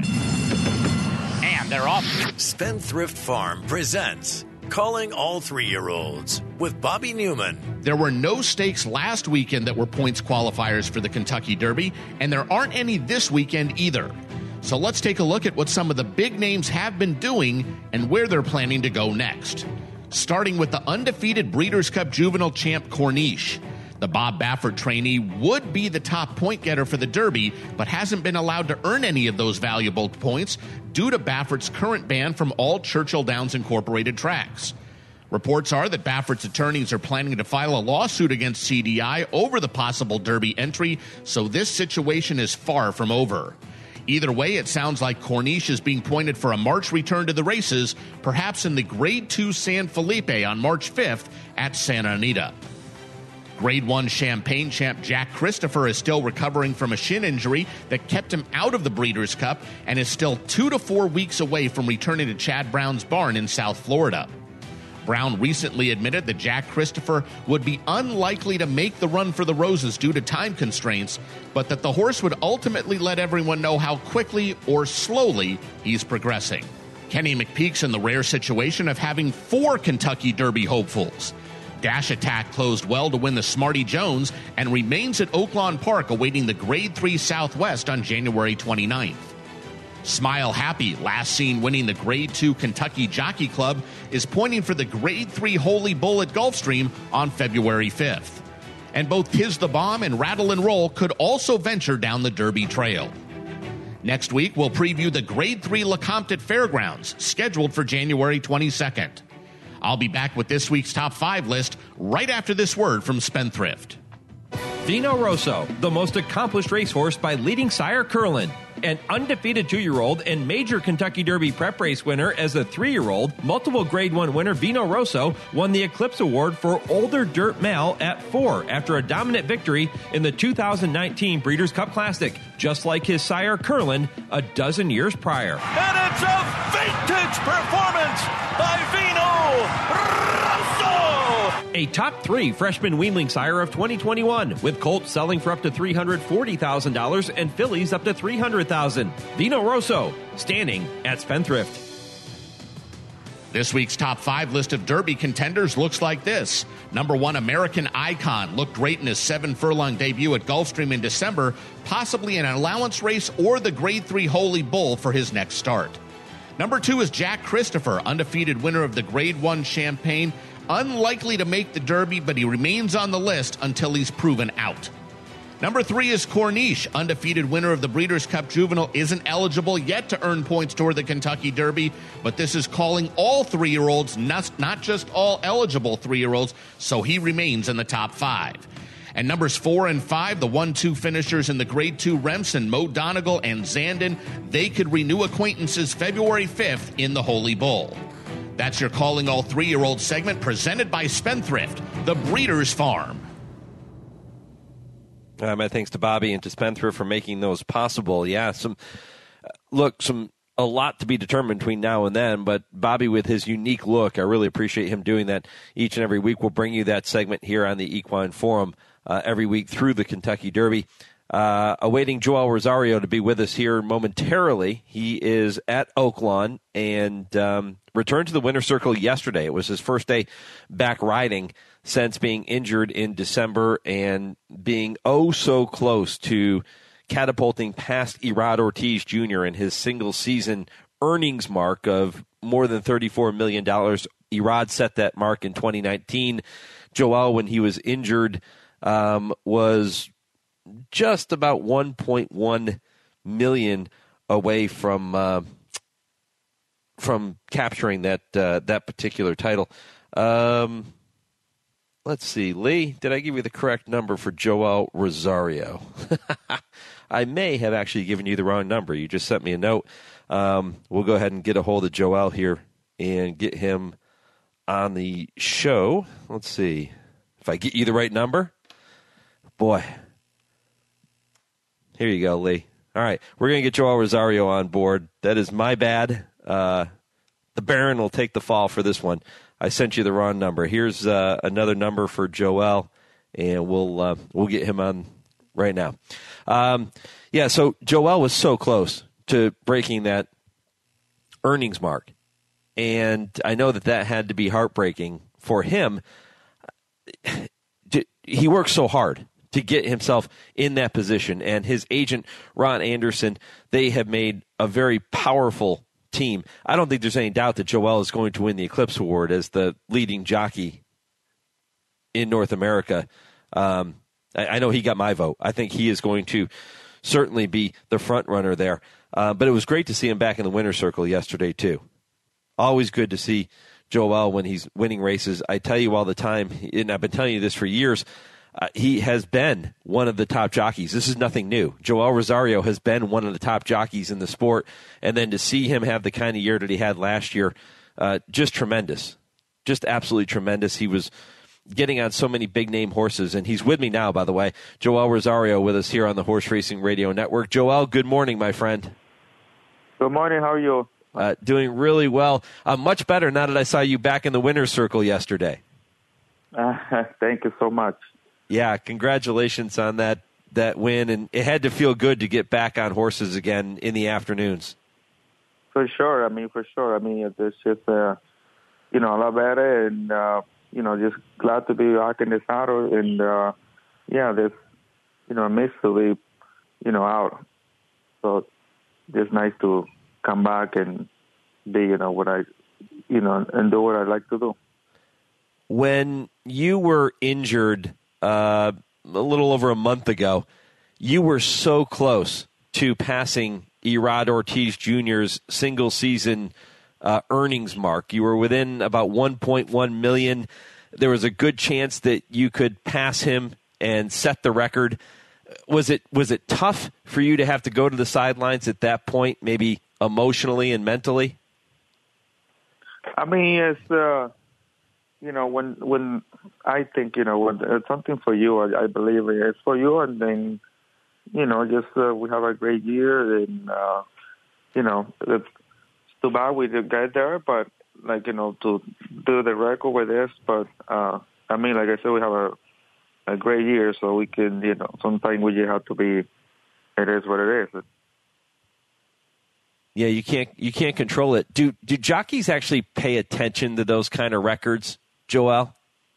And they're off. Spendthrift Farm presents Calling All Three-Year-Olds with Bobby Newman. There were no stakes last weekend that were points qualifiers for the Kentucky Derby, and there aren't any this weekend either. So let's take a look at what some of the big names have been doing and where they're planning to go next. Starting with the undefeated Breeders' Cup Juvenile champ Corniche. The Bob Baffert trainee would be the top point getter for the Derby, but hasn't been allowed to earn any of those valuable points due to Baffert's current ban from all Churchill Downs Incorporated tracks. Reports are that Baffert's attorneys are planning to file a lawsuit against C D I over the possible Derby entry, so this situation is far from over. Either way, it sounds like Corniche is being pointed for a March return to the races, perhaps in the Grade two San Felipe on March fifth at Santa Anita. Grade one Champagne champ Jack Christopher is still recovering from a shin injury that kept him out of the Breeders' Cup and is still two to four weeks away from returning to Chad Brown's barn in South Florida. Brown recently admitted that Jack Christopher would be unlikely to make the run for the Roses due to time constraints, but that the horse would ultimately let everyone know how quickly or slowly he's progressing. Kenny McPeek's in the rare situation of having four Kentucky Derby hopefuls. Dash Attack closed well to win the Smarty Jones and remains at Oaklawn Park awaiting the Grade three Southwest on January twenty-ninth. Smile Happy, last seen winning the Grade two Kentucky Jockey Club, is pointing for the Grade three Holy Bull at Gulfstream on February fifth. And both Kiss the Bomb and Rattle and Roll could also venture down the Derby trail. Next week, we'll preview the Grade three Lecomte at Fairgrounds, scheduled for January twenty-second. I'll be back with this week's top five list right after this word from Spendthrift. Vino Rosso, the most accomplished racehorse by leading sire Curlin. An undefeated two-year-old and major Kentucky Derby prep race winner as a three-year-old, multiple Grade one winner Vino Rosso won the Eclipse Award for Older Dirt Male at four after a dominant victory in the two thousand nineteen Breeders' Cup Classic, just like his sire Curlin a dozen years prior. And it's a vintage performance by Vino Rosso! A top three freshman weanling sire of twenty twenty-one, with colts selling for up to three hundred forty thousand dollars and fillies up to three hundred thousand dollars. Vino Rosso, standing at Spendthrift. This week's top five list of Derby contenders looks like this. Number one, American Icon looked great in his seven-furlong debut at Gulfstream in December, possibly an allowance race or the Grade three Holy Bull for his next start. Number two is Jack Christopher, undefeated winner of the Grade one Champagne, unlikely to make the Derby, but he remains on the list until he's proven out. Number three is Corniche, undefeated winner of the Breeders' Cup Juvenile, isn't eligible yet to earn points toward the Kentucky Derby, but this is calling all three-year-olds, not, not just all eligible three-year-olds, so he remains in the top five. And numbers four and five, the one two finishers in the Grade two Remsen, Mo Donegal and Zandon, they could renew acquaintances February fifth in the Holy Bull. That's your Calling All Three-Year-Olds segment presented by Spendthrift, the Breeders' Farm. Uh, my thanks to Bobby and to Spendthrift for making those possible. Yeah, some uh, look, some a lot to be determined between now and then, but Bobby with his unique look, I really appreciate him doing that each and every week. We'll bring you that segment here on the Equine Forum uh, every week through the Kentucky Derby. Uh, awaiting Joel Rosario to be with us here momentarily. He is at Oaklawn and um, returned to the winner's circle yesterday. It was his first day back riding since being injured in December and being oh so close to catapulting past Irad Ortiz Junior in his single-season earnings mark of more than thirty-four million dollars. Irad set that mark in twenty nineteen. Joel, when he was injured um, was just about one point one million away from uh, from capturing that uh, that particular title. Um, let's see, Lee, did I give you the correct number for Joel Rosario? I may have actually given you the wrong number. You just sent me a note. Um, we'll go ahead and get a hold of Joel here and get him on the show. Let's see if I get you the right number. Boy. Here you go, Lee. All right, we're going to get Joel Rosario on board. That is my bad. Uh, the Baron will take the fall for this one. I sent you the wrong number. Here's uh, another number for Joel, and we'll uh, we'll get him on right now. Um, yeah, so Joel was so close to breaking that earnings mark, and I know that that had to be heartbreaking for him. He worked so hard to get himself in that position. And his agent, Ron Anderson, they have made a very powerful team. I don't think there's any doubt that Joel is going to win the Eclipse Award as the leading jockey in North America. Um, I, I know he got my vote. I think he is going to certainly be the front runner there. Uh, but it was great to see him back in the winner's circle yesterday, too. Always good to see Joel when he's winning races. I tell you all the time, and I've been telling you this for years, Uh, he has been one of the top jockeys. This is nothing new. Joel Rosario has been one of the top jockeys in the sport, and then to see him have the kind of year that he had last year, uh, just tremendous. Just absolutely tremendous. He was getting on so many big-name horses, and he's with me now, by the way. Joel Rosario with us here on the Horse Racing Radio Network. Joel, good morning, my friend. Good morning. How are you? Uh, doing really well. Uh, much better now that I saw you back in the winner's circle yesterday. Uh, thank you so much. Yeah, congratulations on that that win, and it had to feel good to get back on horses again in the afternoons. For sure, I mean, for sure. I mean, it's just, uh, you know, a lot better, and, uh, you know, just glad to be back in the saddle, and, uh, yeah, this, you know, miss to be, you know, out. So it's nice to come back and be, you know, what I, you know, and do what I like to do. When you were injured Uh, a little over a month ago, you were so close to passing Erod Ortiz Junior's single season uh, earnings mark. You were within about one point one million dollars. There was a good chance that you could pass him and set the record. Was it was it tough for you to have to go to the sidelines at that point, maybe emotionally and mentally? I mean, it's uh, you know, when when I think, you know, when it's something for you, I, I believe it's for you, and then, you know, just uh, we have a great year, and, uh, you know, it's too bad we didn't get there, but, like, you know, to do the record with this, but, uh, I mean, like I said, we have a, a great year, so we can, you know, sometimes we just have to be, it is what it is. Yeah, you can't you can't control it. Do do jockeys actually pay attention to those kind of records, Joel?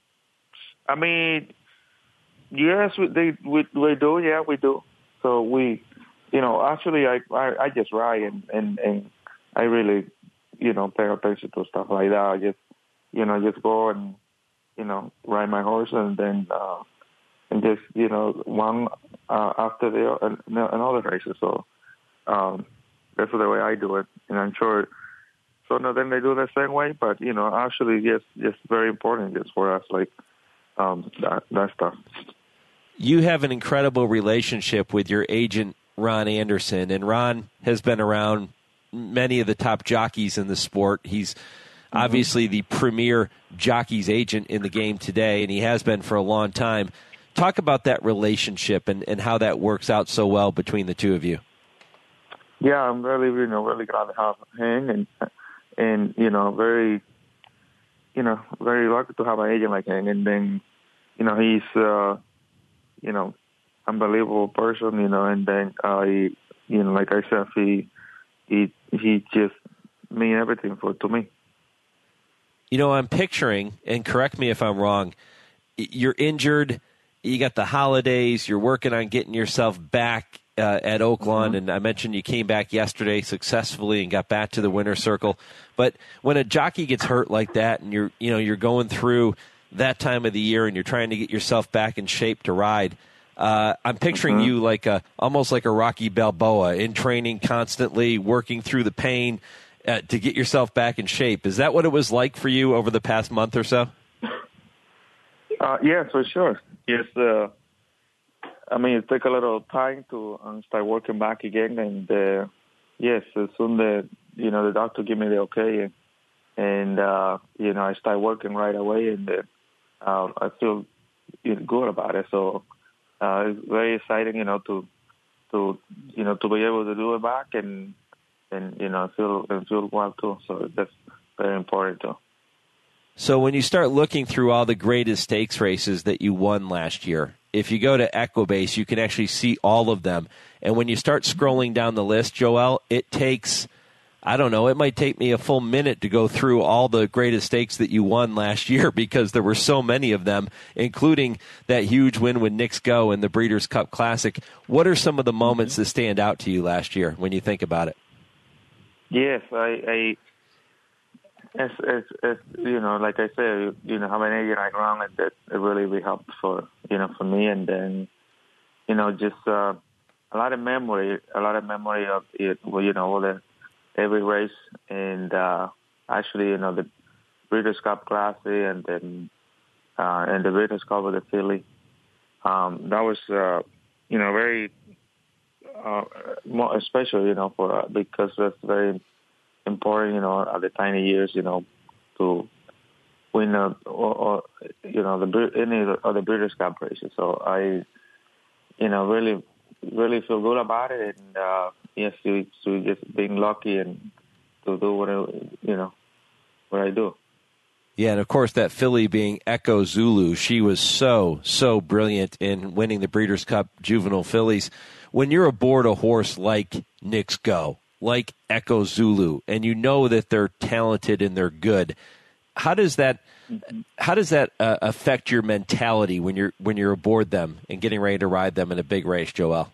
I mean, yes, we, they, we, we do. Yeah, we do. So we, you know, actually, I, I, I just ride and, and, and I really, you know, pay attention to stuff like that. I just, you know, just go and, you know, ride my horse and then, uh, and just, you know, one uh, after the uh, another races. So um, that's the way I do it. And I'm sure some of them they do the same way, but, you know, actually, just, just very important just for us, like, Um, that, that stuff. You have an incredible relationship with your agent, Ron Anderson, and Ron has been around many of the top jockeys in the sport. He's mm-hmm. obviously the premier jockey's agent in the game today, and he has been for a long time. Talk about that relationship and, and how that works out so well between the two of you. Yeah, I'm really, you know, really glad to have him, and, and you know, very... you know, very lucky to have an agent like him. And then, you know, he's, uh, you know, unbelievable person, you know, and then, uh, he, you know, like I said, he, he, he just mean everything for to me. You know, I'm picturing, and correct me if I'm wrong, you're injured, you got the holidays, you're working on getting yourself back uh, at Oaklawn, mm-hmm. and I mentioned you came back yesterday successfully and got back to the winner's circle. But when a jockey gets hurt like that, and you're, you know, you're going through that time of the year and you're trying to get yourself back in shape to ride. Uh, I'm picturing Mm-hmm. you like a almost like a Rocky Balboa in training constantly, working through the pain uh, to get yourself back in shape. Is that what it was like for you over the past month or so? Uh, yes, for sure. Yes, uh, I mean, it took a little time to um, start working back again, and uh, yes, as soon the you know the doctor gave me the okay, and, and uh, you know I started working right away, and uh, uh, I feel you know, good about it. So uh, it's very exciting, you know, to to you know to be able to do it back, and and you know feel and feel well too. So that's very important too. So when you start looking through all the greatest stakes races that you won last year, if you go to Equibase, you can actually see all of them. And when you start scrolling down the list, Joel, it takes, I don't know, it might take me a full minute to go through all the greatest stakes that you won last year because there were so many of them, including that huge win with Knicks Go in the Breeders' Cup Classic. What are some of the moments that stand out to you last year when you think about it? Yes, I, I It's, it's, it's, you know, like I said, you know, having an agent like Ron, that it really, really helped for, you know, for me. And then, you know, just uh, a lot of memory, a lot of memory of it, well, you know, all the, every race. And uh, actually, you know, the Breeders' Cup Classic and then uh, and the Breeders' Cup with the Philly. Um, that was, uh, you know, very uh, more special, you know, for uh, because that's very important, you know, at the tiny years, you know, to win a, or, or you know, the any of the Breeders' Cup races. So I, you know, really, really feel good about it, and uh, yes, to, to just being lucky and to do what I, you know, what I do. Yeah, and of course that Philly being Echo Zulu, she was so, so brilliant in winning the Breeders' Cup Juvenile Fillies. When you're aboard a horse like Knicks Go, like Echo Zulu, and you know that they're talented and they're good, how does that mm-hmm. how does that uh, affect your mentality when you're when you're aboard them and getting ready to ride them in a big race, Joel?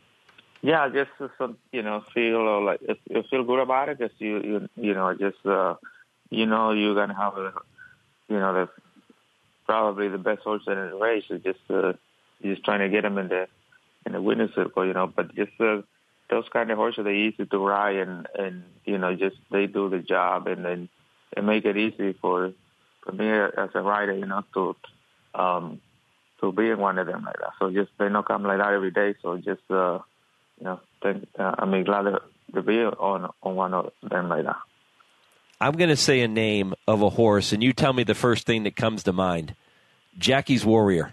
Yeah, just uh, you know, feel like you feel good about it. Just you you you know, just uh, you know, you're gonna have a, you know, the probably the best horse in the race. It's just uh, you're just trying to get them in the in the winner's circle, you know. But just uh, those kind of horses are easy to ride, and, and you know, just they do the job, and then they make it easy for for me as a rider, you know, to um to be in one of them like that. So just they don't come like that every day. So just uh, you know, think, uh, I mean, glad to, to be on on one of them like that. I'm going to say a name of a horse, and you tell me the first thing that comes to mind. Jackie's Warrior.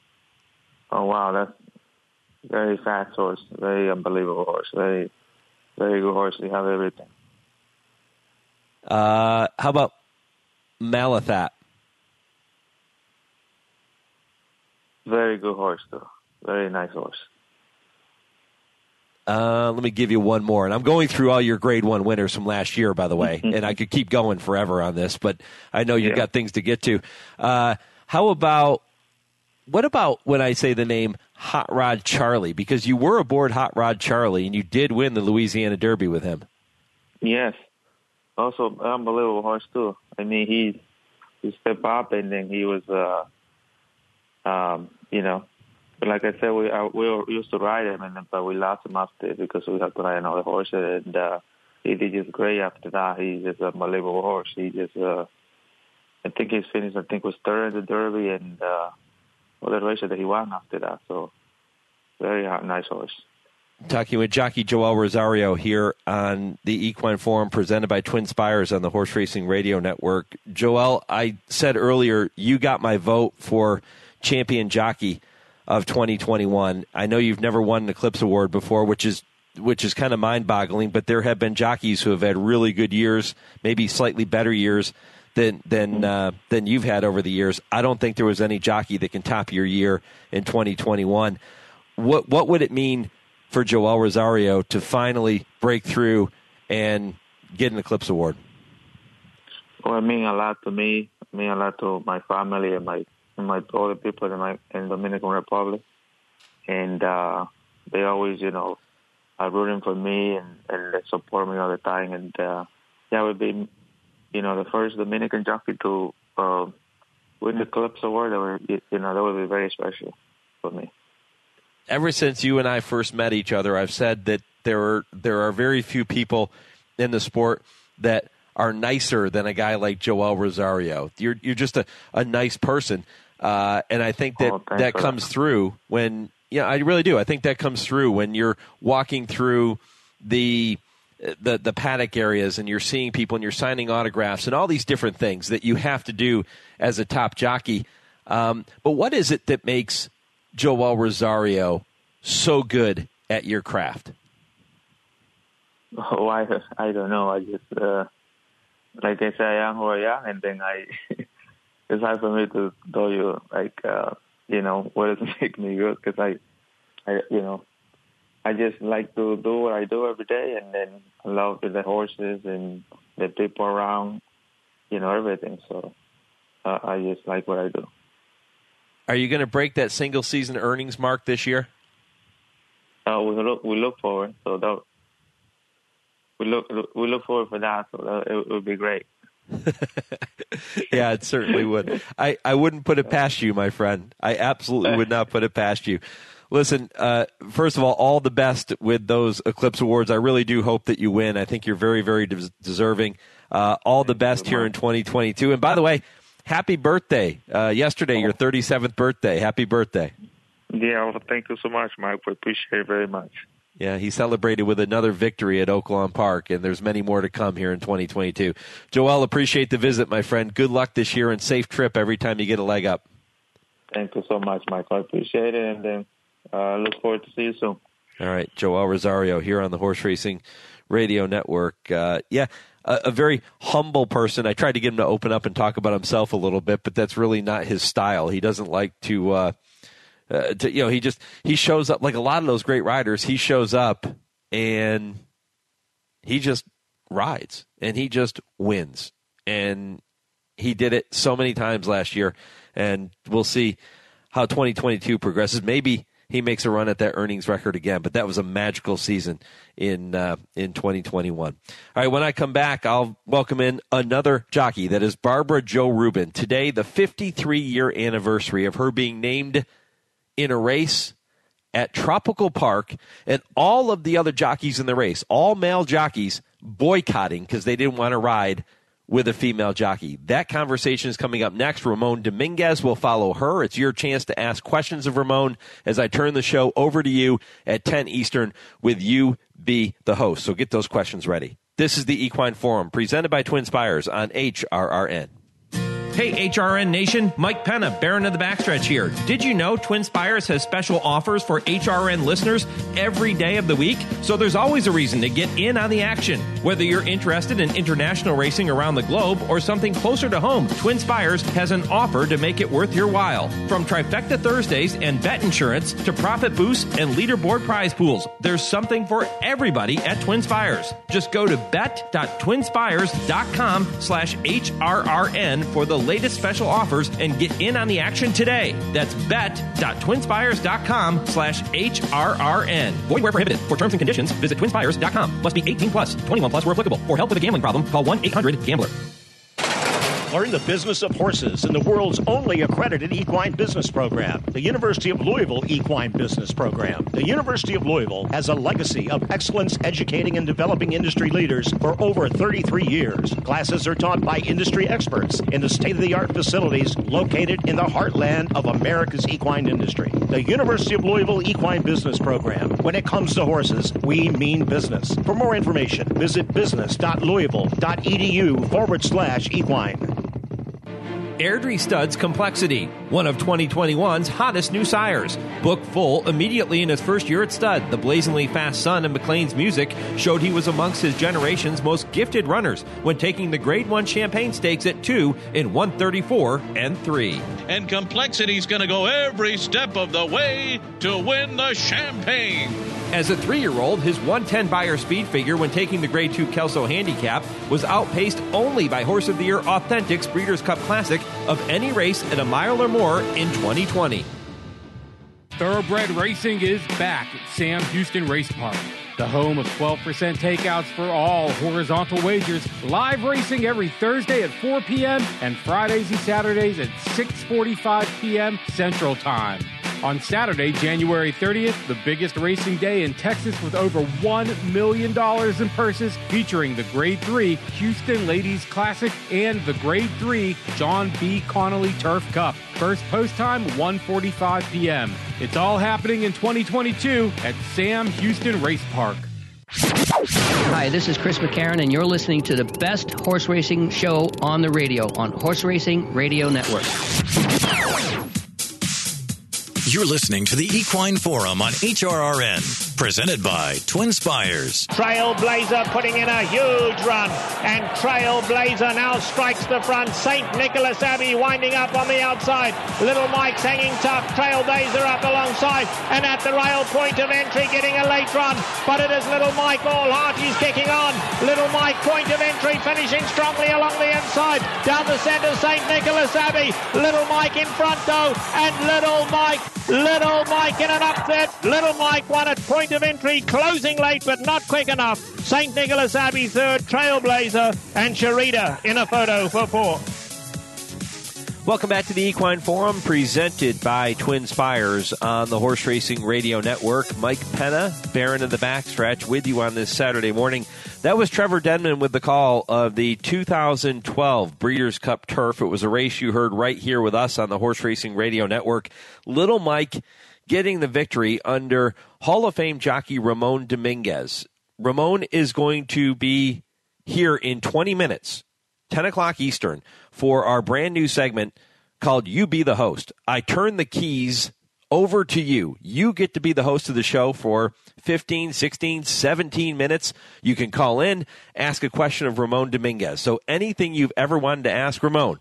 Oh wow, that's very fast horse, very unbelievable horse, very, very good horse. They have everything. Uh, how about Malathat? Very good horse, too. Very nice horse. Uh, let me give you one more. And I'm going through all your grade one winners from last year, by the way. And I could keep going forever on this, but I know you've yeah. got things to get to. Uh, how about, what about when I say the name Hot Rod Charlie? Because you were aboard Hot Rod Charlie, and you did win the Louisiana Derby with him. Yes. Also, unbelievable horse, too. I mean, he, he stepped up, and then he was, uh, um, you know, but like I said, we uh, we were used to ride him, and but we lost him after because we had to ride another horse, and uh, he did just great after that. He's just an unbelievable horse. He just, uh, I think he's finished, I think was third in the Derby, and uh, other races that he won after that. So very nice horse. Talking with jockey Joel Rosario here on the Equine Forum presented by Twin Spires on the Horse Racing Radio Network. Joel, I said earlier you got my vote for champion jockey of twenty twenty-one. I know you've never won an Eclipse Award before, which is which is kind of mind-boggling, but there have been jockeys who have had really good years, maybe slightly better years than than uh, than you've had over the years. I don't think there was any jockey that can top your year in twenty twenty-one. What what would it mean for Joel Rosario to finally break through and get an Eclipse Award? Well, it means a lot to me. It means a lot to my family and my and my all the people in my in Dominican Republic, and uh, they always, you know, are rooting for me and, and they support me all the time. And uh, yeah, I would be, you know, the first Dominican jockey to uh, win the Eclipse Award, that would, you know, that would be very special for me. Ever since you and I first met each other, I've said that there are there are very few people in the sport that are nicer than a guy like Joel Rosario. You're you're just a, a nice person, uh, and I think that oh, that comes that. through when yeah, I really do. I think that comes through when you're walking through the the the paddock areas and you're seeing people and you're signing autographs and all these different things that you have to do as a top jockey. Um, but what is it that makes Joel Rosario so good at your craft? Oh, I I don't know. I just uh, like they say, I am who I am, and then I it's hard for me to tell you like uh, you know what does make me good, because I I you know I just like to do what I do every day, and then I love the horses and the people around, you know, everything. So uh, I just like what I do. Are you going to break that single season earnings mark this year? Uh, we look we look forward. So that we look we look forward for that. So that, it, it would be great. Yeah, it certainly would. I, I wouldn't put it past you, my friend. I absolutely would not put it past you. Listen, uh, first of all, all the best with those Eclipse Awards. I really do hope that you win. I think you're very, very des- deserving. Uh, all the best here in twenty twenty-two. And by the way, happy birthday. Uh, yesterday, your thirty-seventh birthday. Happy birthday. Yeah, well, thank you so much, Mike. We appreciate it very much. Yeah, he celebrated with another victory at Oaklawn Park, and there's many more to come here in twenty twenty-two. Joel, appreciate the visit, my friend. Good luck this year and safe trip every time you get a leg up. Thank you so much, Mike. I appreciate it, and then uh, look forward to see you soon. All right, Joel Rosario here on the Horse Racing Radio Network. Uh, yeah, a, a very humble person. I tried to get him to open up and talk about himself a little bit, but that's really not his style. He doesn't like to... Uh, Uh, to, you know, he just he shows up like a lot of those great riders. He shows up and he just rides and he just wins. And he did it so many times last year. And we'll see how twenty twenty-two progresses. Maybe he makes a run at that earnings record again. But that was a magical season in uh, in twenty twenty-one. All right, when I come back, I'll welcome in another jockey. That is Barbara Jo Rubin. Today, the fifty-three-year anniversary of her being named in a race at Tropical Park, and all of the other jockeys in the race, all male jockeys, boycotting because they didn't want to ride with a female jockey. That conversation is coming up next. Ramon Dominguez will follow her. It's your chance to ask questions of Ramon as I turn the show over to you at ten Eastern with you be the host. So get those questions ready. This is the Equine Forum presented by Twin Spires on H R R N. Hey, H R N Nation, Mike Penna, Baron of the Backstretch here. Did you know Twin Spires has special offers for H R N listeners every day of the week? So there's always a reason to get in on the action. Whether you're interested in international racing around the globe or something closer to home, Twin Spires has an offer to make it worth your while. From Trifecta Thursdays and bet insurance to profit boosts and leaderboard prize pools, there's something for everybody at Twin Spires. Just go to bet.twinspires.com slash HRRN for the latest special offers and get in on the action today. That's bet.twinspires.com slash HRRN. Void where prohibited. For terms and conditions, visit twinspires dot com. Must be eighteen plus. twenty-one plus where applicable. For help with a gambling problem, call one eight hundred gambler. Learn the business of horses in the world's only accredited equine business program, the University of Louisville Equine Business Program. The University of Louisville has a legacy of excellence educating and developing industry leaders for over thirty-three years. Classes are taught by industry experts in the state-of-the-art facilities located in the heartland of America's equine industry. The University of Louisville Equine Business Program. When it comes to horses, we mean business. For more information, visit business.louisville.edu forward slash equine. Airdrie Studs Complexity, one of twenty twenty-one's hottest new sires. Booked full immediately in his first year at stud, the blazingly fast son of McLean's Music showed he was amongst his generation's most gifted runners when taking the Grade one Champagne Stakes at two in one thirty-four and three. And Complexity's going to go every step of the way to win the Champagne. As a three-year-old, his one ten Beyer speed figure when taking the Grade two Kelso Handicap was outpaced only by Horse of the Year Authentics Breeders' Cup Classic of any race at a mile or more in twenty twenty. Thoroughbred racing is back at Sam Houston Race Park. the home of twelve percent takeouts for all horizontal wagers. Live racing every Thursday at four p.m. and Fridays and Saturdays at six forty-five p.m. Central Time. On Saturday, January thirtieth, the biggest racing day in Texas with over one million dollars in purses, featuring the Grade three Houston Ladies Classic and the Grade three John B. Connolly Turf Cup. First post time, one forty-five p.m. It's all happening in twenty twenty-two at Sam Houston Race Park. Hi, this is Chris McCarron, and you're listening to the best horse racing show on the radio on Horse Racing Radio Network. You're listening to the Equine Forum on H R R N, presented by Twin Spires. Trailblazer putting in a huge run, and Trailblazer now strikes the front. Saint Nicholas Abbey winding up on the outside. Little Mike's hanging tough. Trailblazer up alongside, and at the rail point of entry getting a late run, but it is Little Mike all heart. He's kicking on. Little Mike point of entry finishing strongly along the inside. Down the centre, Saint Nicholas Abbey. Little Mike in front though, and Little Mike Little Mike in an upset. Little Mike won at point of entry, closing late but not quick enough. Saint Nicholas Abbey third, Trailblazer, and Sharita in a photo for four. Welcome back to the Equine Forum, presented by Twin Spires on the Horse Racing Radio Network. Mike Penna, Baron of the Backstretch, with you on this Saturday morning. That was Trevor Denman with the call of the two thousand twelve Breeders' Cup Turf. It was a race you heard right here with us on the Horse Racing Radio Network. Little Mike getting the victory under Hall of Fame jockey Ramon Dominguez. Ramon is going to be here in twenty minutes, ten o'clock Eastern, for our brand new segment called You Be the Host. I turn the keys over to you. You get to be the host of the show for fifteen, sixteen, seventeen minutes. You can call in, ask a question of Ramon Dominguez. So anything you've ever wanted to ask Ramon,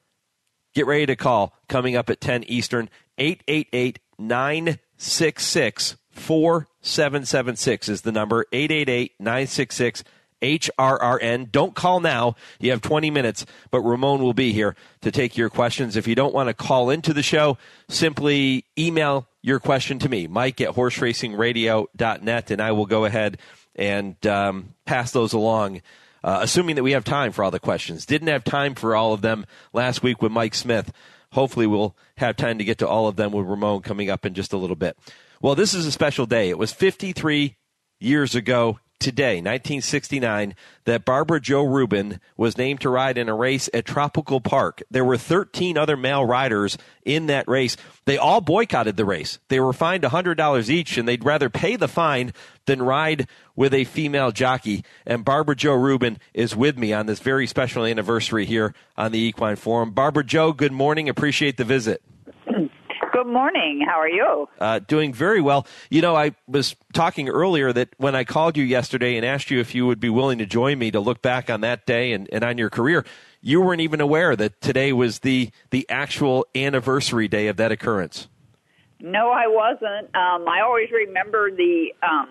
get ready to call. Coming up at ten Eastern, eight eight eight, nine six six, four seven seven six is the number, eight eight eight, nine six six, H R R N. Don't call now. You have twenty minutes, but Ramon will be here to take your questions. If you don't want to call into the show, simply email your question to me, Mike at horse racing radio dot net, and I will go ahead and um, pass those along, uh, assuming that we have time for all the questions. Didn't have time for all of them last week with Mike Smith. Hopefully we'll have time to get to all of them with Ramon coming up in just a little bit. Well, this is a special day. It was fifty-three years ago today, nineteen sixty-nine, that Barbara Jo Rubin was named to ride in a race at Tropical Park. There were thirteen other male riders in that race. They all boycotted the race. They were fined one hundred dollars each, and they'd rather pay the fine than ride with a female jockey. And Barbara Jo Rubin is with me on this very special anniversary here on the Equine Forum. Barbara Jo, good morning. Appreciate the visit. Good morning. How are you? Uh, doing very well. You know, I was talking earlier that when I called you yesterday and asked you if you would be willing to join me to look back on that day and, and on your career, you weren't even aware that today was the, the actual anniversary day of that occurrence. No, I wasn't. Um, I always remember the um,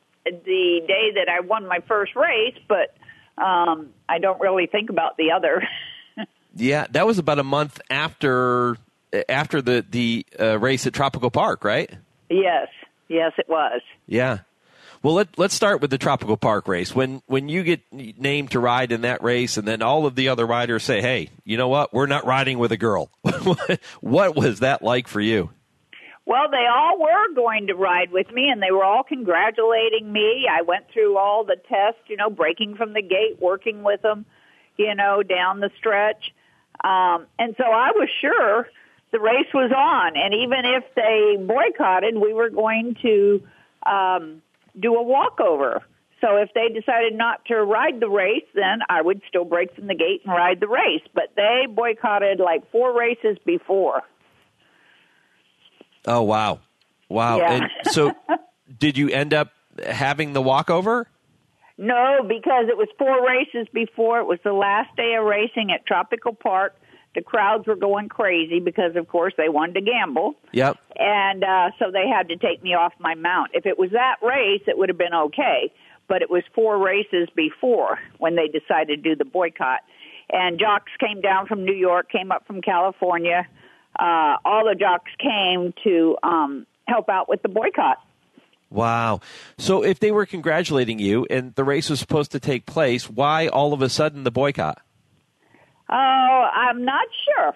the day that I won my first race, but um, I don't really think about the other. Yeah, that was about a month after... After the the uh, race at Tropical Park, right? Yes, yes, it was. Yeah. Well, let, let's start with the Tropical Park race. When when you get named to ride in that race, and then all of the other riders say, "Hey, you know what? We're not riding with a girl." What was that like for you? Well, they all were going to ride with me, and they were all congratulating me. I went through all the tests, you know, breaking from the gate, working with them, you know, down the stretch, um, and so I was sure the race was on, and even if they boycotted, we were going to um, do a walkover. So if they decided not to ride the race, then I would still break from the gate and ride the race. But they boycotted like four races before. Oh, wow. Wow. Yeah. And so did you end up having the walkover? No, because it was four races before. It was the last day of racing at Tropical Park. The crowds were going crazy because, of course, they wanted to gamble. Yep. And uh, so they had to take me off my mount. If it was that race, it would have been okay. But it was four races before when they decided to do the boycott. And jocks came down from New York, came up from California. Uh, all the jocks came to um, help out with the boycott. Wow. So if they were congratulating you and the race was supposed to take place, why all of a sudden the boycott? Oh, I'm not sure.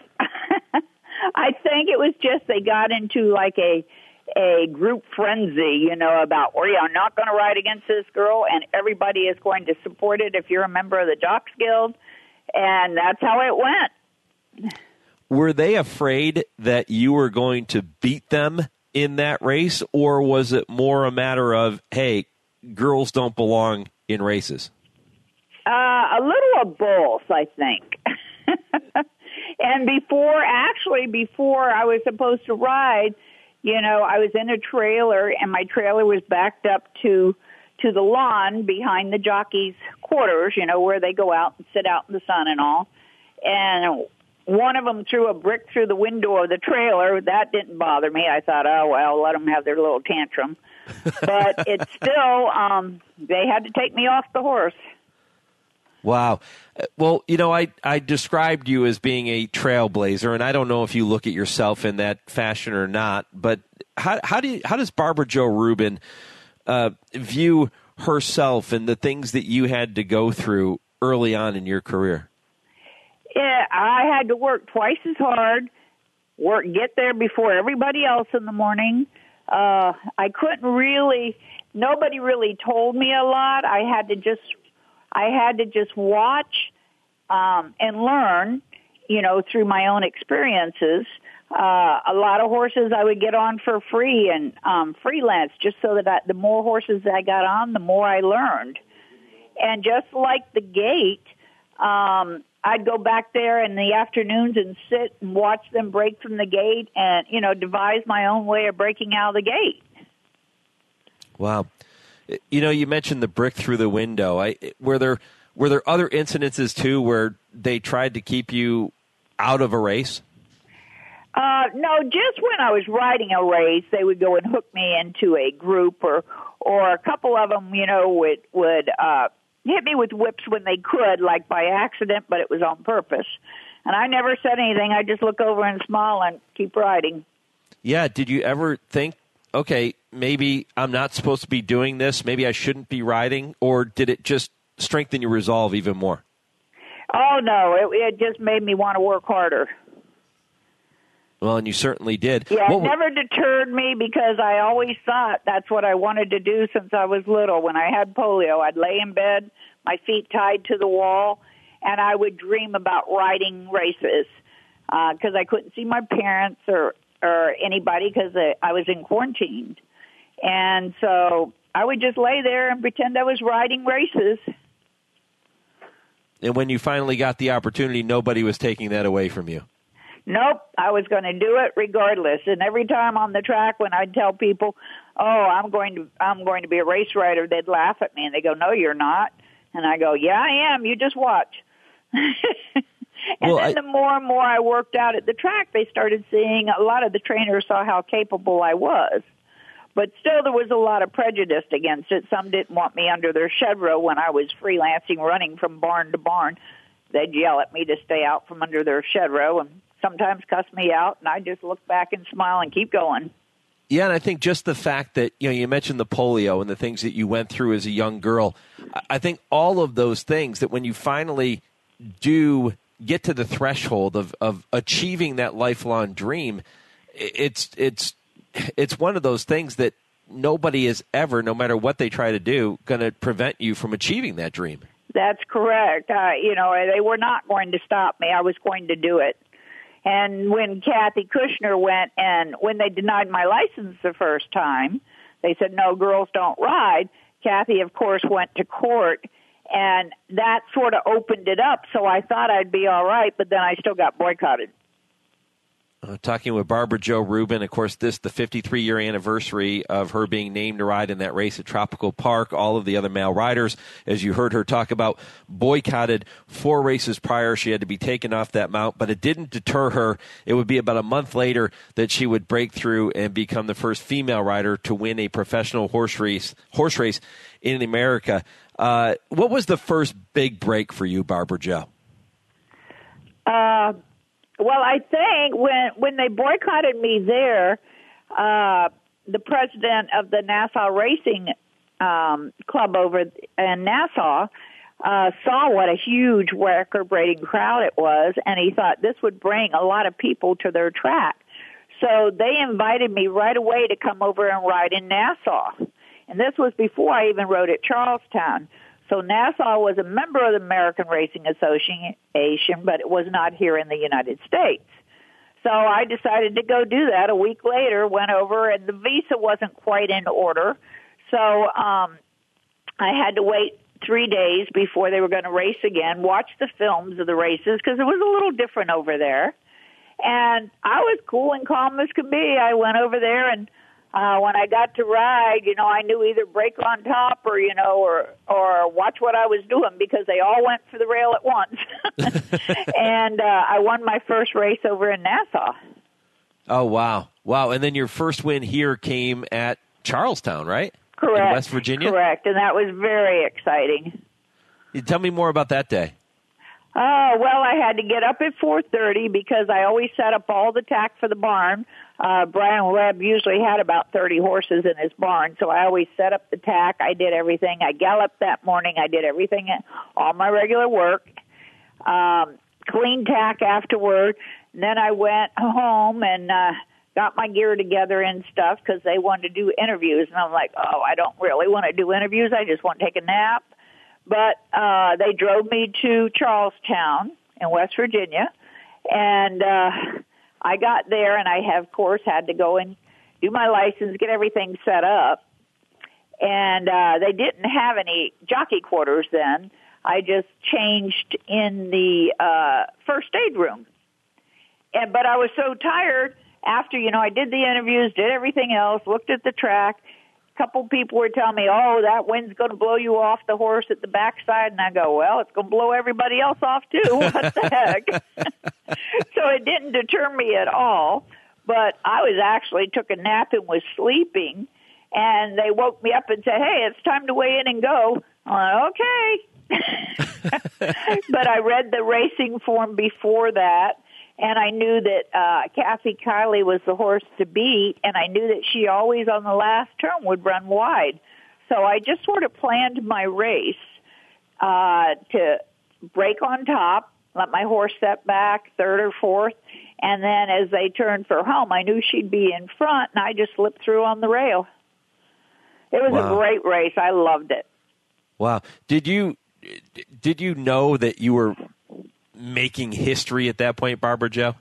I think it was just they got into like a a group frenzy, you know, about we are not going to ride against this girl, and everybody is going to support it if you're a member of the Jocks Guild, and that's how it went. Were they afraid that you were going to beat them in that race, or was it more a matter of, hey, girls don't belong in races? Uh, a little of both, I think. And before, actually, before I was supposed to ride, you know, I was in a trailer, and my trailer was backed up to to the lawn behind the jockeys' quarters, you know, where they go out and sit out in the sun and all. And one of them threw a brick through the window of the trailer. That didn't bother me. I thought, oh, well, let them have their little tantrum. But it's still, um, they had to take me off the horse. Wow. Well, you know, I, I described you as being a trailblazer, and I don't know if you look at yourself in that fashion or not, but how, how, do you, how does Barbara Jo Rubin uh, view herself and the things that you had to go through early on in your career? Yeah, I had to work twice as hard, work get there before everybody else in the morning. Uh, I couldn't really, nobody really told me a lot. I had to just, I had to just watch um, and learn, you know, through my own experiences. Uh, a lot of horses I would get on for free and um, freelance, just so that I, the more horses I got on, the more I learned. And just like the gate, um, I'd go back there in the afternoons and sit and watch them break from the gate and, you know, devise my own way of breaking out of the gate. Wow. You know, you mentioned the brick through the window. I, were there were there other incidences, too, where they tried to keep you out of a race? Uh, no, just when I was riding a race, they would go and hook me into a group, or or a couple of them, you know, would, would uh, hit me with whips when they could, like by accident, but it was on purpose. And I never said anything. I just look over and smile and keep riding. Yeah, did you ever think, okay, maybe I'm not supposed to be doing this, maybe I shouldn't be riding, or did it just strengthen your resolve even more? Oh, no, it, it just made me want to work harder. Well, and you certainly did. Yeah, what, it never deterred me because I always thought that's what I wanted to do since I was little. When I had polio, I'd lay in bed, my feet tied to the wall, and I would dream about riding races because uh, I couldn't see my parents or, or anybody because I was in quarantine. And so I would just lay there and pretend I was riding races. And when you finally got the opportunity, nobody was taking that away from you. Nope, I was going to do it regardless. And every time on the track, when I'd tell people, "Oh, I'm going to, I'm going to be a race rider," they'd laugh at me and they go, "No, you're not." And I go, "Yeah, I am. You just watch." and well, then I... the more and more I worked out at the track, they started seeing. A lot of the trainers saw how capable I was, but still there was a lot of prejudice against it. Some didn't want me under their shed row when I was freelancing, running from barn to barn. They'd yell at me to stay out from under their shed row and sometimes cuss me out, and I just look back and smile and keep going. Yeah, and I think just the fact that, you know, you mentioned the polio and the things that you went through as a young girl, I think all of those things that when you finally do get to the threshold of, of achieving that lifelong dream, it's it's it's one of those things that nobody is ever, no matter what they try to do, going to prevent you from achieving that dream. That's correct. Uh, you know, they were not going to stop me. I was going to do it. And when Kathy Kushner went and when they denied my license the first time, they said, "No, girls don't ride." Kathy, of course, went to court, and that sort of opened it up. So I thought I'd be all right, but then I still got boycotted. Uh, talking with Barbara Jo Rubin, of course, this the fifty-three-year anniversary of her being named to ride in that race at Tropical Park. All of the other male riders, as you heard her talk about, boycotted four races prior. She had to be taken off that mount, but it didn't deter her. It would be about a month later that she would break through and become the first female rider to win a professional horse race, horse race in America. Uh, what was the first big break for you, Barbara Jo? Uh Well, I think when when they boycotted me there, uh, the president of the Nassau Racing um, Club over in Nassau uh, saw what a huge record-breaking crowd it was, and he thought this would bring a lot of people to their track. So they invited me right away to come over and ride in Nassau. And this was before I even rode at Charlestown. So Nassau was a member of the American Racing Association, but it was not here in the United States. So I decided to go do that. A week later, went over, and the visa wasn't quite in order. So um, I had to wait three days before they were going to race again, watch the films of the races, because it was a little different over there. And I was cool and calm as could be. I went over there, and uh, when I got to ride, you know, I knew either break on top or, you know, or or watch what I was doing, because they all went for the rail at once. And uh, I won my first race over in Nassau. Oh, wow. Wow. And then your first win here came at Charlestown, right? Correct. In West Virginia? Correct. And that was very exciting. You tell me more about that day. Oh, well, I had to get up at four thirty because I always set up all the tack for the barn. Uh, Brian Webb usually had about thirty horses in his barn, so I always set up the tack. I did everything. I galloped that morning. I did everything, all my regular work. Um, cleaned tack afterward. And then I went home and uh, got my gear together and stuff because they wanted to do interviews. And I'm like, oh, I don't really want to do interviews. I just want to take a nap. But uh, they drove me to Charlestown in West Virginia, and uh, I got there, and I, have, of course, had to go and do my license, get everything set up. And uh, they didn't have any jockey quarters then. I just changed in the uh, first aid room. And But I was so tired after, you know, I did the interviews, did everything else, looked at the track. A couple people were telling me, oh, that wind's going to blow you off the horse at the backside. And I go, well, it's going to blow everybody else off, too. What the heck? So it didn't deter me at all. But I was actually took a nap and was sleeping. And they woke me up and said, hey, it's time to weigh in and go. I'm like, okay. But I read the racing form before that. And I knew that uh, Kathy Kiley was the horse to beat, and I knew that she always on the last turn would run wide. So I just sort of planned my race uh, to break on top, let my horse set back third or fourth, and then as they turned for home, I knew she'd be in front, and I just slipped through on the rail. It was Wow. a great race. I loved it. Wow. Did you did you know that you were making history at that point, Barbara Joe?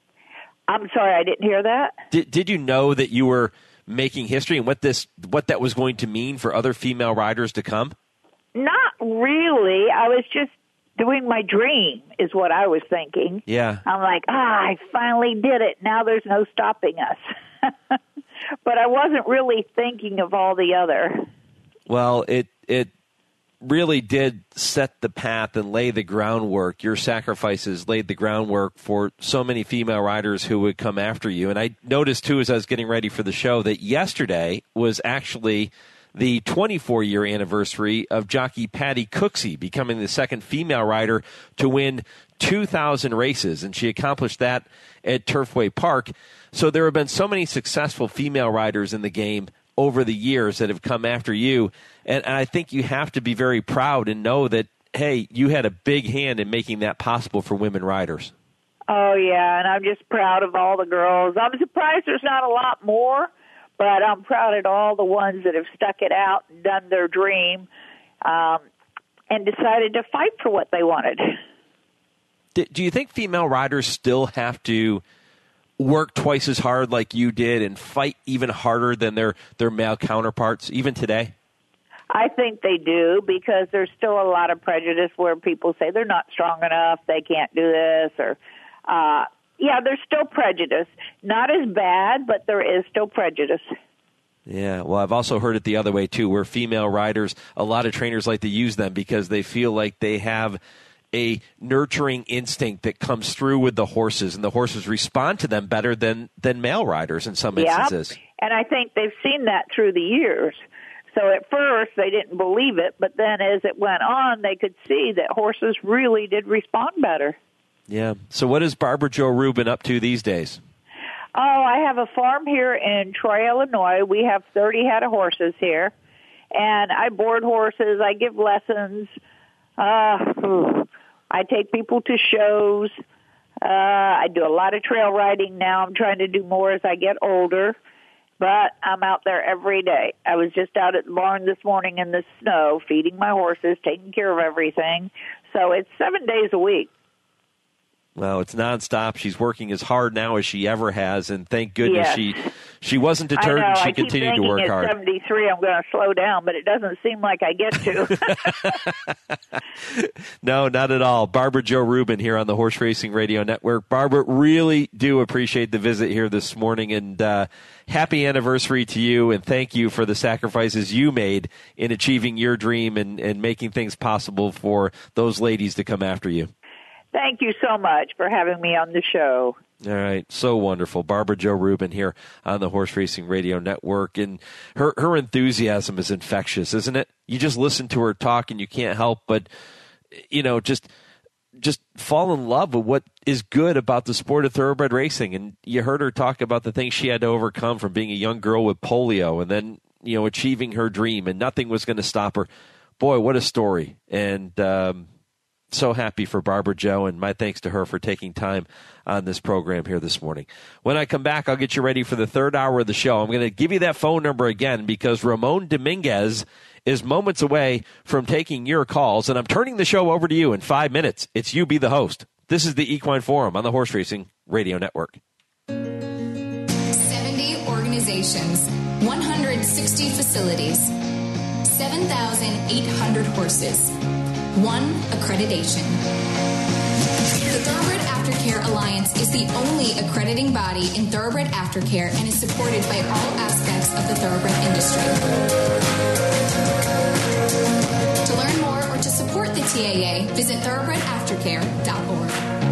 I'm sorry, I didn't hear that. Did Did you know that you were making history and what this what that was going to mean for other female riders to come? Not really. I was just doing my dream is what I was thinking. Yeah. I'm like, ah, I finally did it. Now there's no stopping us. But I wasn't really thinking of all the other. Well, it it really did set the path and lay the groundwork. Your sacrifices laid the groundwork for so many female riders who would come after you. And I noticed, too, as I was getting ready for the show, that yesterday was actually the twenty-four-year anniversary of jockey Patty Cooksey becoming the second female rider to win two thousand races, and she accomplished that at Turfway Park. So there have been so many successful female riders in the game over the years that have come after you, and, and I think you have to be very proud and know that, hey, you had a big hand in making that possible for women riders. Oh, yeah, and I'm just proud of all the girls. I'm surprised there's not a lot more, but I'm proud of all the ones that have stuck it out and done their dream um, and decided to fight for what they wanted. Do, do you think female riders still have to work twice as hard like you did and fight even harder than their, their male counterparts, even today? I think they do, because there's still a lot of prejudice where people say they're not strong enough, they can't do this, or, uh, yeah, there's still prejudice. Not as bad, but there is still prejudice. Yeah, well, I've also heard it the other way, too, where female riders, a lot of trainers like to use them because they feel like they have a nurturing instinct that comes through with the horses, and the horses respond to them better than, than male riders in some Yeah, instances. and I think they've seen that through the years. So at first they didn't believe it, but then as it went on, they could see that horses really did respond better. Yeah. So what is Barbara Joe Rubin up to these days? Oh, I have a farm here in Troy, Illinois. We have thirty head of horses here, and I board horses. I give lessons. Uh, I take people to shows. Uh, I do a lot of trail riding now. I'm trying to do more as I get older, but I'm out there every day. I was just out at the barn this morning in the snow, feeding my horses, taking care of everything. So it's seven days a week. Well, it's nonstop. She's working as hard now as she ever has, and thank goodness Yes. she she wasn't deterred I know, and she I keep continued to thinking work at hard. seventy-three, I'm going to slow down, but it doesn't seem like I get to. No, not at all. Barbara Jo Rubin here on the Horse Racing Radio Network. Barbara, really do appreciate the visit here this morning, and uh, happy anniversary to you, and thank you for the sacrifices you made in achieving your dream and, and making things possible for those ladies to come after you. Thank you so much for having me on the show. All right, so wonderful. Barbara Jo Rubin here on the Horse Racing Radio Network, and her her enthusiasm is infectious, isn't it? You just listen to her talk, and you can't help but, you know, just just fall in love with what is good about the sport of thoroughbred racing. And you heard her talk about the things she had to overcome from being a young girl with polio, and then, you know, achieving her dream, and nothing was going to stop her. Boy, what a story! And um, so happy for Barbara Jo, and my thanks to her for taking time on this program here this morning. When I come back, I'll get you ready for the third hour of the show. I'm going to give you that phone number again because Ramon Dominguez is moments away from taking your calls, and I'm turning the show over to you in five minutes. It's you be the host. This is the Equine Forum on the Horse Racing Radio Network. seventy organizations, one hundred sixty facilities, seven thousand eight hundred horses. One accreditation. The Thoroughbred Aftercare Alliance is the only accrediting body in thoroughbred aftercare and is supported by all aspects of the thoroughbred industry. To learn more or to support the T A A, visit thoroughbred aftercare dot org.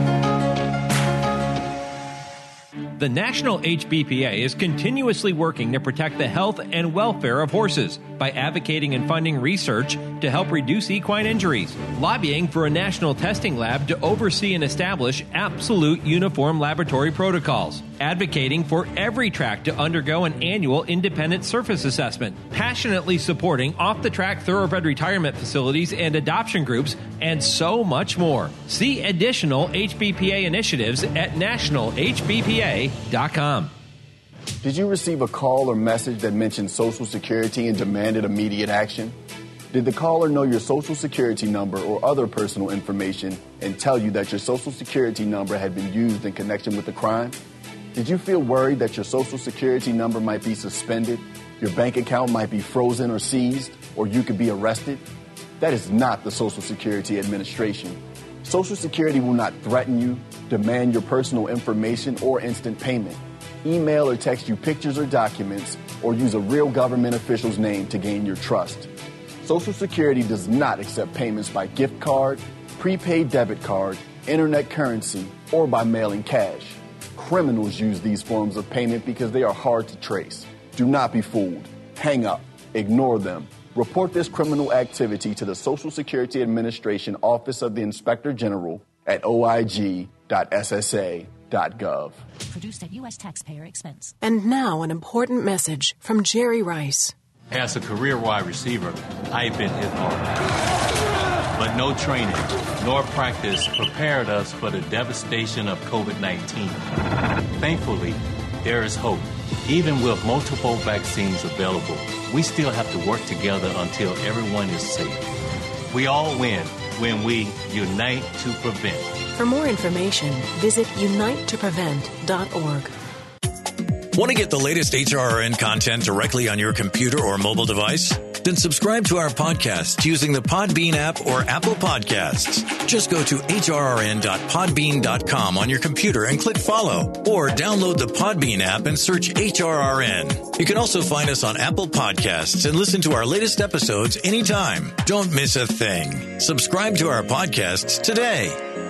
The National H B P A is continuously working to protect the health and welfare of horses by advocating and funding research to help reduce equine injuries, lobbying for a national testing lab to oversee and establish absolute uniform laboratory protocols, advocating for every track to undergo an annual independent surface assessment, passionately supporting off-the-track thoroughbred retirement facilities and adoption groups, and so much more. See additional H B P A initiatives at national h b p a dot com. Did you receive a call or message that mentioned Social Security and demanded immediate action? Did the caller know your Social Security number or other personal information and tell you that your Social Security number had been used in connection with the crime? Did you feel worried that your Social Security number might be suspended, your bank account might be frozen or seized, or you could be arrested? That is not the Social Security Administration. Social Security will not threaten you, demand your personal information, or instant payment. Email or text you pictures or documents, or use a real government official's name to gain your trust. Social Security does not accept payments by gift card, prepaid debit card, internet currency, or by mailing cash. Criminals use these forms of payment because they are hard to trace. Do not be fooled. Hang up. Ignore them. Report this criminal activity to the Social Security Administration Office of the Inspector General at o i g dot s s a dot gov. Produced at U S taxpayer expense. And now an important message from Jerry Rice. As a career wide receiver, I've been hit hard. But no training nor practice prepared us for the devastation of covid nineteen. Thankfully, there is hope. Even with multiple vaccines available, we still have to work together until everyone is safe. We all win when we unite to prevent. For more information, visit unite to prevent dot org. Want to get the latest H R R N content directly on your computer or mobile device? Then subscribe to our podcast using the Podbean app or Apple Podcasts. Just go to h r r n dot podbean dot com on your computer and click follow, or download the Podbean app and search H R R N. You can also find us on Apple Podcasts and listen to our latest episodes anytime. Don't miss a thing. Subscribe to our podcasts today.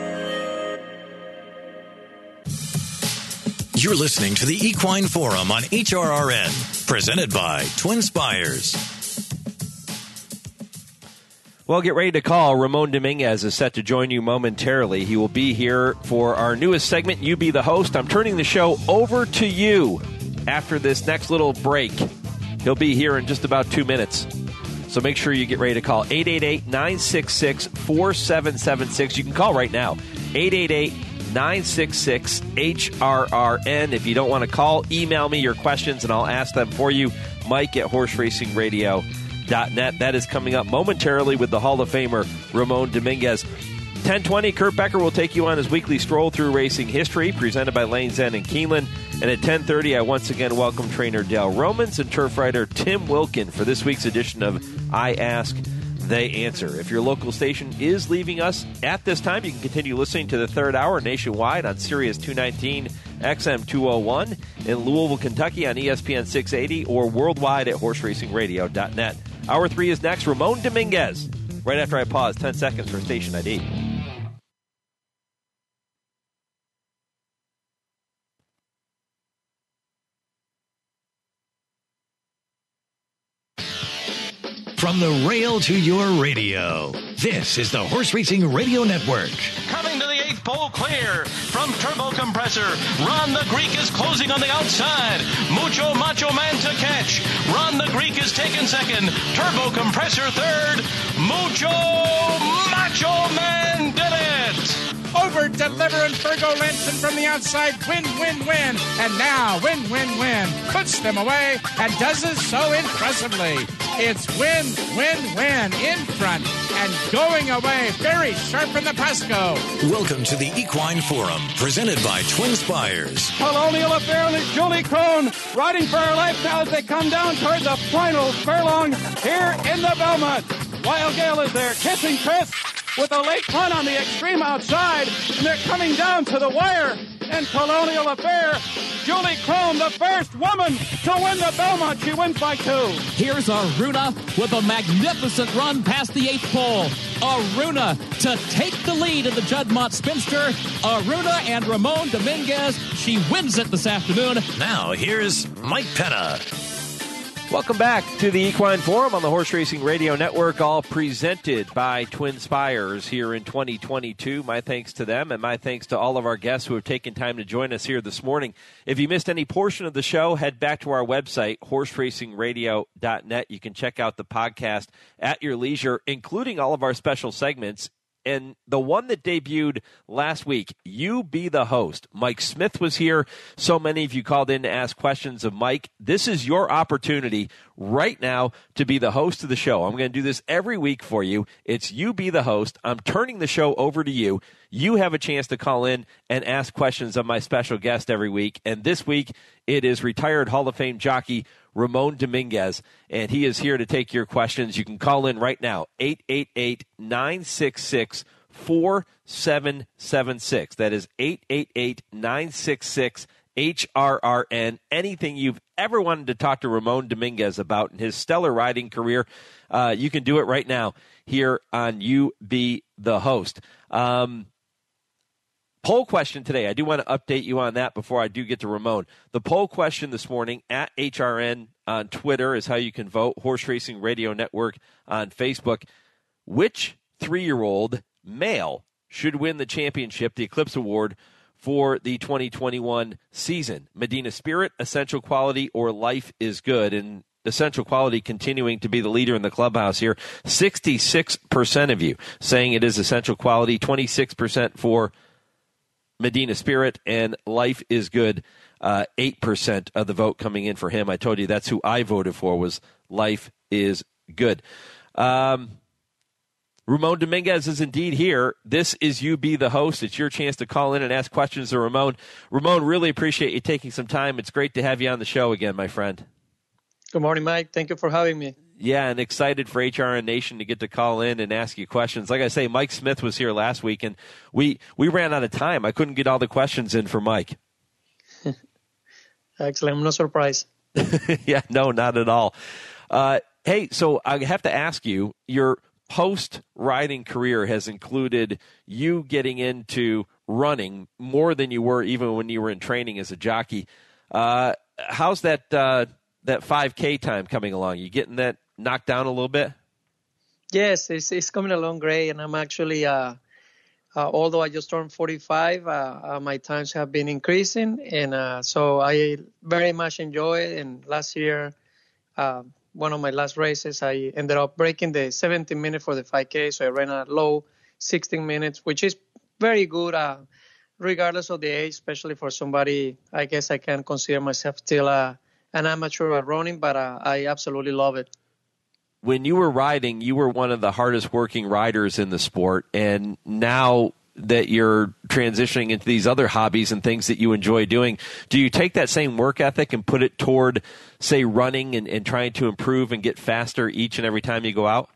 You're listening to the Equine Forum on H R R N, presented by Twin Spires. Well, get ready to call. Ramon Dominguez is set to join you momentarily. He will be here for our newest segment, You Be the Host. I'm turning the show over to you after this next little break. He'll be here in just about two minutes. So make sure you get ready to call eight eight eight, nine six six, four seven seven six. You can call right now, eight eight eight, nine six six, H R R N. If you don't want to call, email me your questions and I'll ask them for you. Mike at horse racing radio dot net. That is coming up momentarily with the Hall of Famer, Ramon Dominguez. ten twenty, Kurt Becker will take you on his weekly stroll through racing history, presented by Lane's End in Keeneland. And at ten thirty, I once again welcome trainer Dale Romans and turf writer Tim Wilkin for this week's edition of I Ask, They Answer. If your local station is leaving us at this time, you can continue listening to the third hour nationwide on Sirius two nineteen, X M two oh one, in Louisville, Kentucky on E S P N six eighty, or worldwide at horse racing radio dot net. Hour three is next. Ramon Dominguez. Right after I pause, ten seconds for station I D. From the rail to your radio, this is the Horse Racing Radio Network. Coming to the eighth pole clear from Turbo Compressor. Ron the Greek is closing on the outside. Mucho Macho Man to catch. Ron the Greek is taken second. Turbo Compressor third. Mucho Macho Man did it. Over delivering Fergo Lanson from the outside. Win, win, win. And now win, win, win. Puts them away and does it so impressively. It's win, win, win in front and going away very sharp in the Pasco. Welcome to the Equine Forum, presented by Twin Spires. Colonial Affair and Julie Crone riding for her life now as they come down toward the final furlong here in the Belmont. Wild Gale is there, kissing Chris with a late run on the extreme outside, and they're coming down to the wire. And Colonial Affair, Julie Crone, the first woman to win the Belmont. She wins by two. Here's Aruna with a magnificent run past the eighth pole. Aruna to take the lead in the Juddmonte Spinster. Aruna and Ramon Dominguez. She wins it this afternoon. Now, here's Mike Penna. Welcome back to the Equine Forum on the Horse Racing Radio Network, all presented by Twin Spires here in twenty twenty-two. My thanks to them, and my thanks to all of our guests who have taken time to join us here this morning. If you missed any portion of the show, head back to our website, horse racing radio dot net. You can check out the podcast at your leisure, including all of our special segments. And the one that debuted last week, You Be the Host. Mike Smith was here. So many of you called in to ask questions of Mike. This is your opportunity right now to be the host of the show. I'm going to do this every week for you. It's You Be the Host. I'm turning the show over to you. You have a chance to call in and ask questions of my special guest every week. And this week, it is retired Hall of Fame jockey Ramon Dominguez, and he is here to take your questions. You can call in right now, eight eight eight, nine six six, four seven seven six. That is eight eight eight, nine six six, H R R N. Anything you've ever wanted to talk to Ramon Dominguez about in his stellar riding career, uh, you can do it right now here on You Be the Host. Um, Poll question today. I do want to update you on that before I do get to Ramon. The poll question this morning at H R N on Twitter is how you can vote. Horse Racing Radio Network on Facebook. Which three-year-old male should win the championship, the Eclipse Award, for the twenty twenty-one season? Medina Spirit, Essential Quality, or Life is Good? And Essential Quality continuing to be the leader in the clubhouse here. sixty-six percent of you saying it is Essential Quality, twenty-six percent for Medina Spirit, and Life is Good, uh, eight percent of the vote coming in for him. I told you that's who I voted for, was Life is Good. Um, Ramon Dominguez is indeed here. This is You Be the Host. It's your chance to call in and ask questions to Ramon. Ramon, really appreciate you taking some time. It's great to have you on the show again, my friend. Good morning, Mike. Thank you for having me. Yeah, and excited for H R N Nation to get to call in and ask you questions. Like I say, Mike Smith was here last week, and we, we ran out of time. I couldn't get all the questions in for Mike. Excellent. I'm not surprised. Yeah, no, not at all. Uh, hey, so I have to ask you, your post-riding career has included you getting into running more than you were even when you were in training as a jockey. Uh, how's that uh, that five K time coming along? You getting that knocked down a little bit? Yes, it's, it's coming along great, and I'm actually, uh, uh, although I just turned forty-five, uh, uh, my times have been increasing, and uh, so I very much enjoy it. And last year, uh, one of my last races, I ended up breaking the seventeen minute for the five K, so I ran a low sixteen minutes, which is very good, uh, regardless of the age, especially for somebody. I guess I can consider myself still uh, an amateur at running, but uh, I absolutely love it. When you were riding, you were one of the hardest working riders in the sport, and now that you're transitioning into these other hobbies and things that you enjoy doing, do you take that same work ethic and put it toward, say, running and, and trying to improve and get faster each and every time you go out?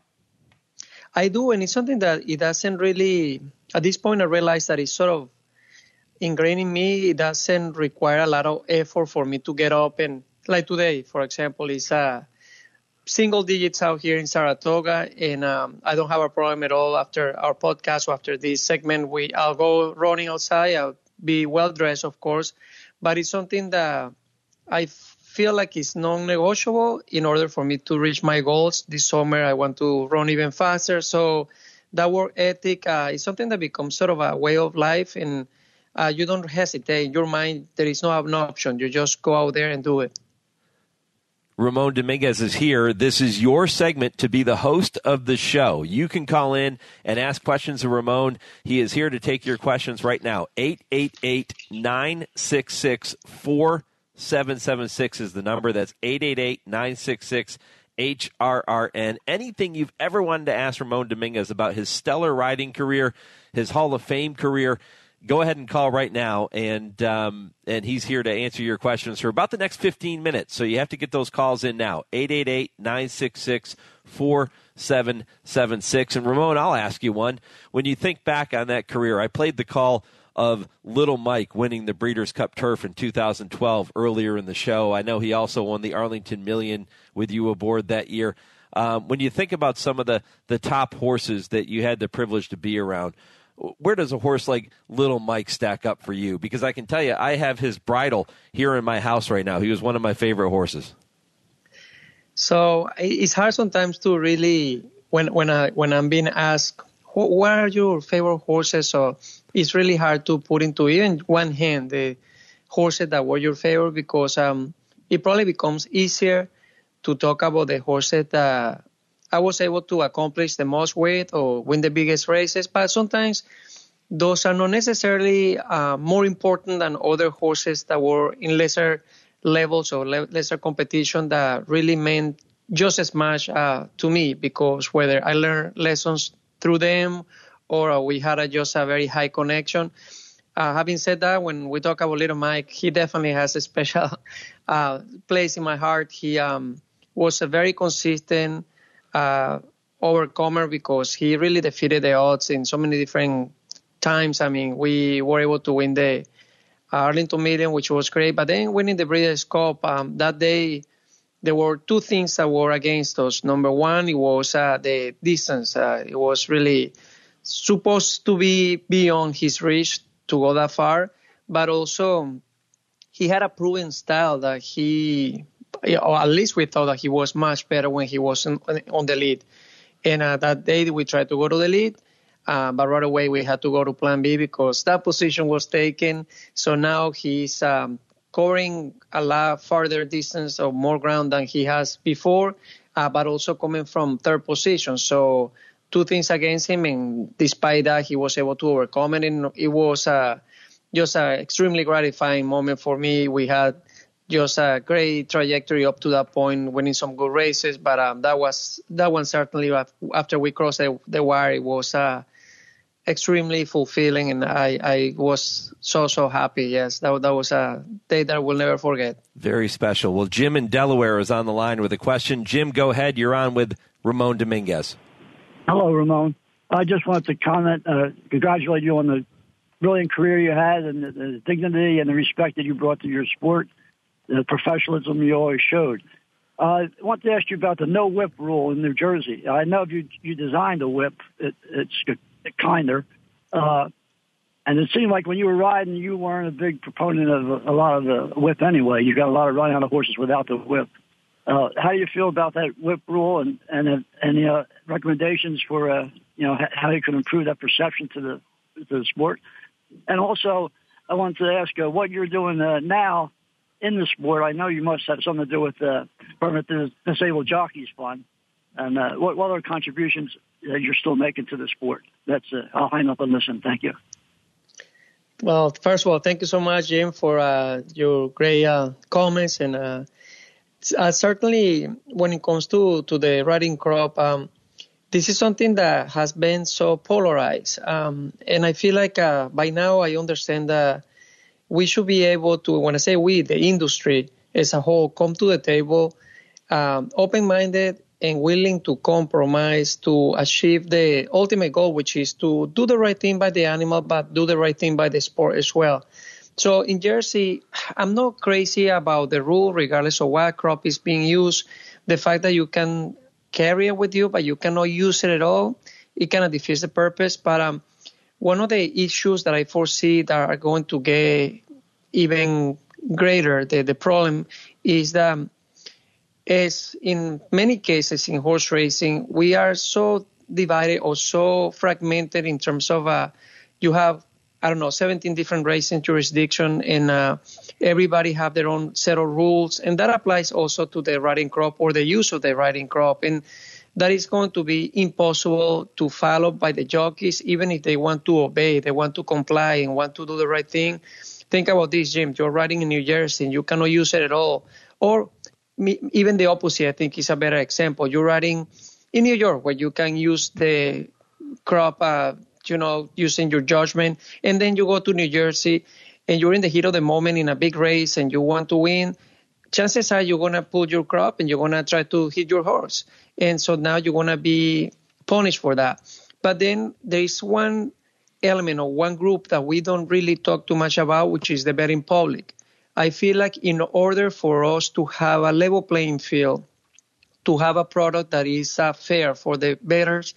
I do, and it's something that it doesn't really, at this point I realize that it's sort of ingrained in me. It doesn't require a lot of effort for me to get up, and like today, for example, it's a single digits out here in Saratoga, and um, I don't have a problem at all. After our podcast or after this segment, we I'll go running outside. I'll be well dressed, of course, but it's something that I feel like it's non-negotiable in order for me to reach my goals. This summer, I want to run even faster. So that work ethic uh, is something that becomes sort of a way of life, and uh, you don't hesitate. In your mind, there is no, no option. You just go out there and do it. Ramon Dominguez is here. This is your segment to be the host of the show. You can call in and ask questions of Ramon. He is here to take your questions right now. eight eight eight, nine six six, four seven seven six is the number. That's eight eight eight, nine six six, H R R N. Anything you've ever wanted to ask Ramon Dominguez about his stellar riding career, his Hall of Fame career, go ahead and call right now, and um, and he's here to answer your questions for about the next fifteen minutes. So you have to get those calls in now, eight eight eight, nine six six, four seven seven six. And Ramon, I'll ask you one. When you think back on that career, I played the call of Little Mike winning the Breeders' Cup Turf in two thousand twelve earlier in the show. I know he also won the Arlington Million with you aboard that year. Um, when you think about some of the, the top horses that you had the privilege to be around, where does a horse like Little Mike stack up for you? Because I can tell you, I have his bridle here in my house right now. He was one of my favorite horses. So it's hard sometimes to really, when when I when I'm being asked, what are your favorite horses? So it's really hard to put into even one hand the horses that were your favorite, because um, it probably becomes easier to talk about the horses that I was able to accomplish the most with or win the biggest races. But sometimes those are not necessarily uh, more important than other horses that were in lesser levels or le- lesser competition that really meant just as much uh, to me, because whether I learned lessons through them or uh, we had a, just a very high connection. Uh, having said that, when we talk about Little Mike, he definitely has a special uh, place in my heart. He um, was a very consistent uh, overcomer, because he really defeated the odds in so many different times. I mean, we were able to win the Arlington Million, which was great, but then winning the Breeders' Cup, um, that day, there were two things that were against us. Number one, it was uh, the distance. Uh, it was really supposed to be beyond his reach to go that far, but also he had a proven style that he, or at least we thought that he was much better when he was on, on the lead. And uh, that day we tried to go to the lead, uh, but right away we had to go to plan B because that position was taken. So now he's um, covering a lot farther distance or more ground than he has before, uh, but also coming from third position. So two things against him, and despite that, he was able to overcome it. And it was uh, just an extremely gratifying moment for me. We had just a great trajectory up to that point, winning some good races. But um, that was that one certainly, after we crossed the, the wire, it was uh, extremely fulfilling, and I, I was so, so happy. Yes, that, that was a day that I will never forget. Very special. Well, Jim in Delaware is on the line with a question. Jim, go ahead. You're on with Ramon Dominguez. Hello, Ramon. I just wanted to comment, uh, congratulate you on the brilliant career you had and the, the dignity and the respect that you brought to your sport, the professionalism you always showed. Uh, I want to ask you about the no whip rule in New Jersey. I know if you you designed a whip, it, it's kinder. Uh, and it seemed like when you were riding, you weren't a big proponent of a, a lot of the whip anyway. You got a lot of riding on the horses without the whip. Uh, how do you feel about that whip rule, and and uh, any uh, recommendations for uh, you know how you can improve that perception to the to the sport? And also, I wanted to ask uh, what you're doing uh, now in the sport. I know you must have something to do with the uh, Permanent Disabled Jockeys Fund, and uh, what, what other contributions that you're still making to the sport. That's uh, I'll hang up and listen. Thank you. Well, first of all, thank you so much, Jim, for uh, your great uh, comments. And uh, uh, certainly when it comes to, to the riding crop, um, this is something that has been so polarized. Um, and I feel like uh, by now I understand that we should be able to, when I say we, the industry as a whole, come to the table um, open-minded and willing to compromise to achieve the ultimate goal, which is to do the right thing by the animal, but do the right thing by the sport as well. So in Jersey, I'm not crazy about the rule, regardless of what crop is being used. The fact that you can carry it with you, but you cannot use it at all, it kind of defeats the purpose. But um, one of the issues that I foresee that are going to get even greater, the, the problem is that as in many cases in horse racing, we are so divided or so fragmented in terms of uh, you have, I don't know, seventeen different racing jurisdictions, and uh, everybody have their own set of rules. And that applies also to the riding crop or the use of the riding crop. And that is going to be impossible to follow by the jockeys, even if they want to obey, they want to comply and want to do the right thing. Think about this, Jim. You're riding in New Jersey and you cannot use it at all. Or even the opposite, I think, is a better example. You're riding in New York, where you can use the crop, uh, you know, using your judgment, and then you go to New Jersey, and you're in the heat of the moment in a big race, and you want to win. Chances are you're gonna pull your crop, and you're gonna try to hit your horse, and so now you're gonna be punished for that. But then there is one element or one group that we don't really talk too much about, which is the betting public. I feel like in order for us to have a level playing field, to have a product that is uh, fair for the bettors,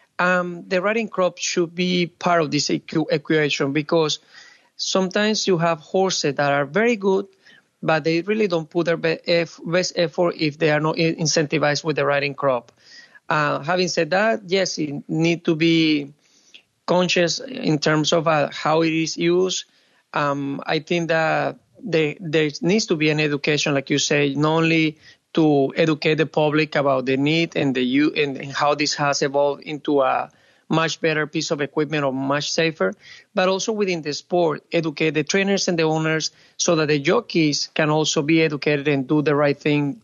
um, the riding crop should be part of this equ- equation, because sometimes you have horses that are very good, but they really don't put their be- eff- best effort if they are not incentivized with the riding crop. Uh, having said that, yes, you need to be conscious in terms of uh, how it is used. Um, I think that There, there needs to be an education, like you say, not only to educate the public about the need and the use and how this has evolved into a much better piece of equipment or much safer, but also within the sport, educate the trainers and the owners so that the jockeys can also be educated and do the right thing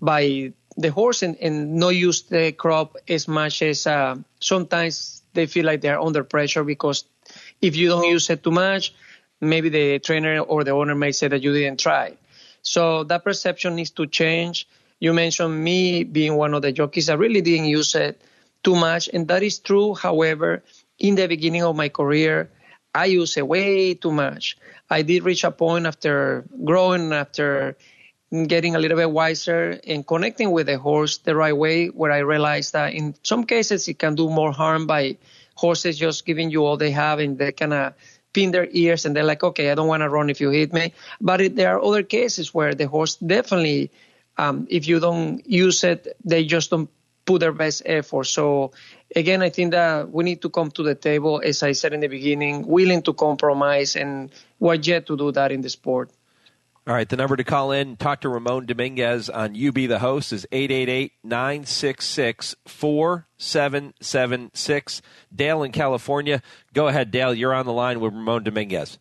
by the horse and, and not use the crop as much as uh, sometimes they feel like they're under pressure, because if you don't use it too much, maybe the trainer or the owner may say that you didn't try. So that perception needs to change. You mentioned me being one of the jockeys. I really didn't use it too much, and that is true. However, in the beginning of my career, I used it way too much. I did reach a point after growing, after getting a little bit wiser and connecting with the horse the right way, where I realized that in some cases it can do more harm by horses just giving you all they have, and they kind of pin their ears and they're like, okay, I don't want to run if you hit me. But it, there are other cases where the horse definitely, um, if you don't use it, they just don't put their best effort. So again, I think that we need to come to the table, as I said in the beginning, willing to compromise, and we're yet to do that in the sport. All right, the number to call in, talk to Ramon Dominguez on You Be the Host is eight eight eight, nine six six, four seven seven six. Dale in California. Go ahead, Dale. You're on the line with Ramon Dominguez.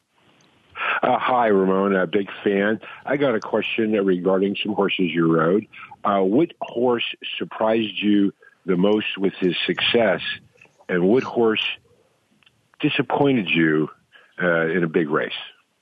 Uh, hi, Ramon. A big fan. I got a question regarding some horses you rode. Uh, what horse surprised you the most with his success, and what horse disappointed you uh, in a big race?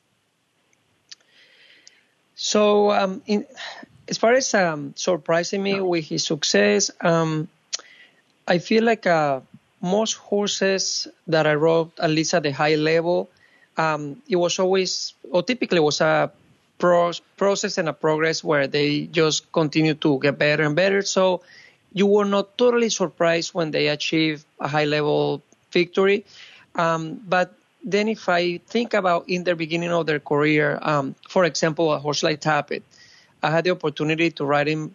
So um, in, as far as um, surprising me with his success, um, I feel like uh, most horses that I rode, at least at the high level, um, it was always, or typically was a pro- process and a progress where they just continue to get better and better. So you were not totally surprised when they achieve a high-level victory. Um, but then if I think about in the beginning of their career, um, for example, a horse like Tappet, I had the opportunity to ride him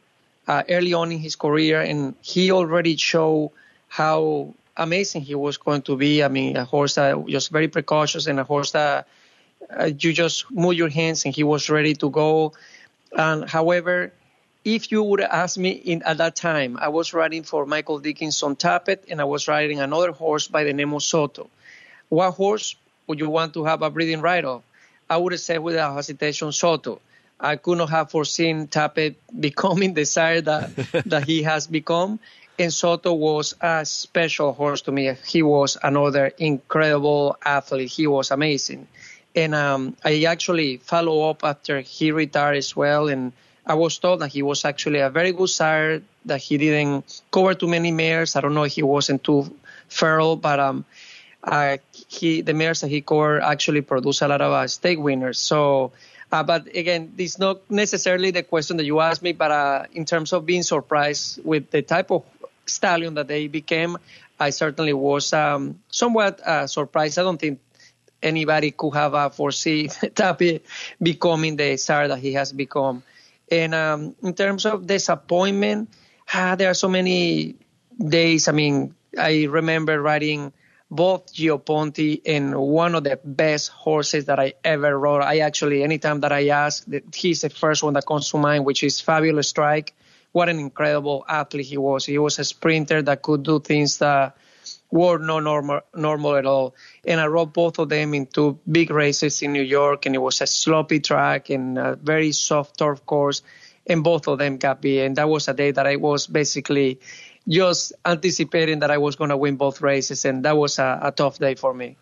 uh, early on in his career, and he already showed how amazing he was going to be. I mean, a horse that was very precautious and a horse that uh, you just move your hands and he was ready to go. And however, if you would ask me in at that time, I was riding for Michael Dickinson Tappet, and I was riding another horse by the name of Soto. What horse would you want to have a breeding right of? I would have said without hesitation Soto. I could not have foreseen Tappet becoming the sire that, that he has become. And Soto was a special horse to me. He was another incredible athlete. He was amazing. And um, I actually follow up after he retired as well. And I was told that he was actually a very good sire, that he didn't cover too many mares. I don't know if he wasn't too feral, but um, uh, he the mares that he covered actually produced a lot of uh, stake winners. So, uh, but again, this is not necessarily the question that you asked me, but uh, in terms of being surprised with the type of stallion that they became, I certainly was um, somewhat uh, surprised. I don't think anybody could have uh, foreseen Tappet becoming the sire that he has become. And um, in terms of disappointment, ah, there are so many days. I mean, I remember riding both Gio Ponti and one of the best horses that I ever rode. I actually, anytime that I ask, he's the first one that comes to mind, which is Fabulous Strike. What an incredible athlete he was. He was a sprinter that could do things that were not normal, normal at all. And I rode both of them in two big races in New York, and it was a sloppy track and a very soft turf course, and both of them got beat. And that was a day that I was basically just anticipating that I was going to win both races, and that was a, a tough day for me.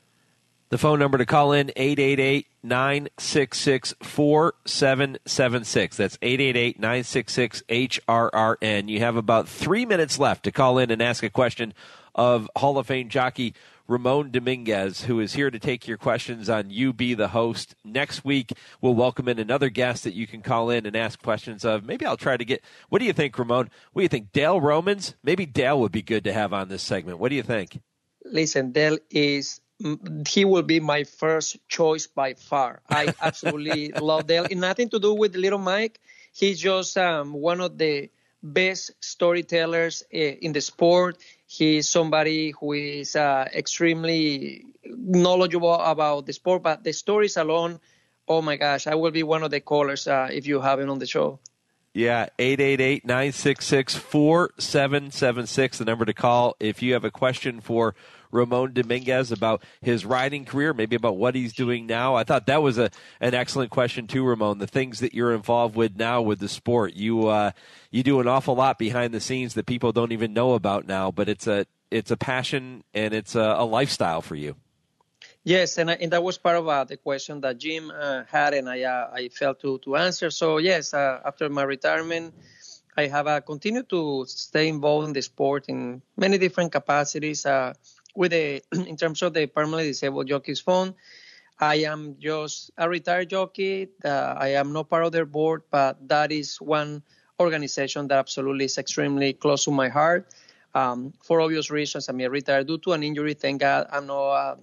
The phone number to call in, eight eight eight, nine six six, four seven seven six. That's eight eight eight, nine six six, H R R N. You have about three minutes left to call in and ask a question of Hall of Fame jockey Ramon Dominguez, who is here to take your questions on You Be the Host. Next week, we'll welcome in another guest that you can call in and ask questions of. Maybe I'll try to get, what do you think, Ramon? What do you think, Dale Romans? Maybe Dale would be good to have on this segment. What do you think? Listen, Dale is, he will be my first choice by far. I absolutely love Dale. And nothing to do with Little Mike. He's just um, one of the best storytellers uh, in the sport. He's somebody who is uh, extremely knowledgeable about the sport, but the stories alone, oh my gosh, I will be one of the callers uh, if you have him on the show. Yeah, eight eight eight, nine six six, four seven seven six, the number to call if you have a question for Ramon Dominguez about his riding career, maybe about what he's doing now. I thought that was a an excellent question too, Ramon. The things that you're involved with now with the sport, you uh, you do an awful lot behind the scenes that people don't even know about now. But it's a it's a passion and it's a, a lifestyle for you. Yes, and, I, and that was part of uh, the question that Jim uh, had, and I uh, I failed to to answer. So yes, uh, after my retirement, I have uh, continued to stay involved in the sport in many different capacities. Uh, With the, in terms of the Permanently Disabled Jockeys Fund, I am just a retired jockey. Uh, I am not part of their board, but that is one organization that absolutely is extremely close to my heart. Um, for obvious reasons, I mean, retired due to an injury. Thank God I'm not a,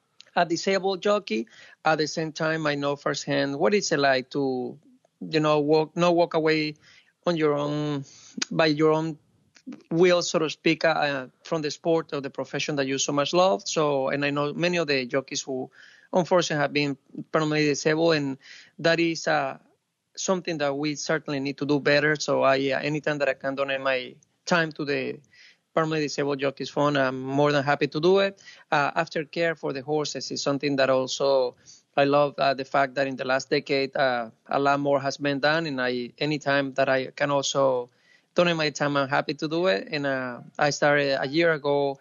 a disabled jockey. At the same time, I know firsthand what it's like to, you know, walk, not walk away on your own, by your own will, so to speak, uh, from the sport or the profession that you so much love. So, and I know many of the jockeys who unfortunately have been permanently disabled, and that is uh, something that we certainly need to do better. So I, uh, anytime that I can donate my time to the Permanently Disabled Jockeys Fund, I'm more than happy to do it. Uh, aftercare for the horses is something that also I love uh, the fact that in the last decade, uh, a lot more has been done, and I, anytime that I can also donate my time, I'm happy to do it. And uh, I started a year ago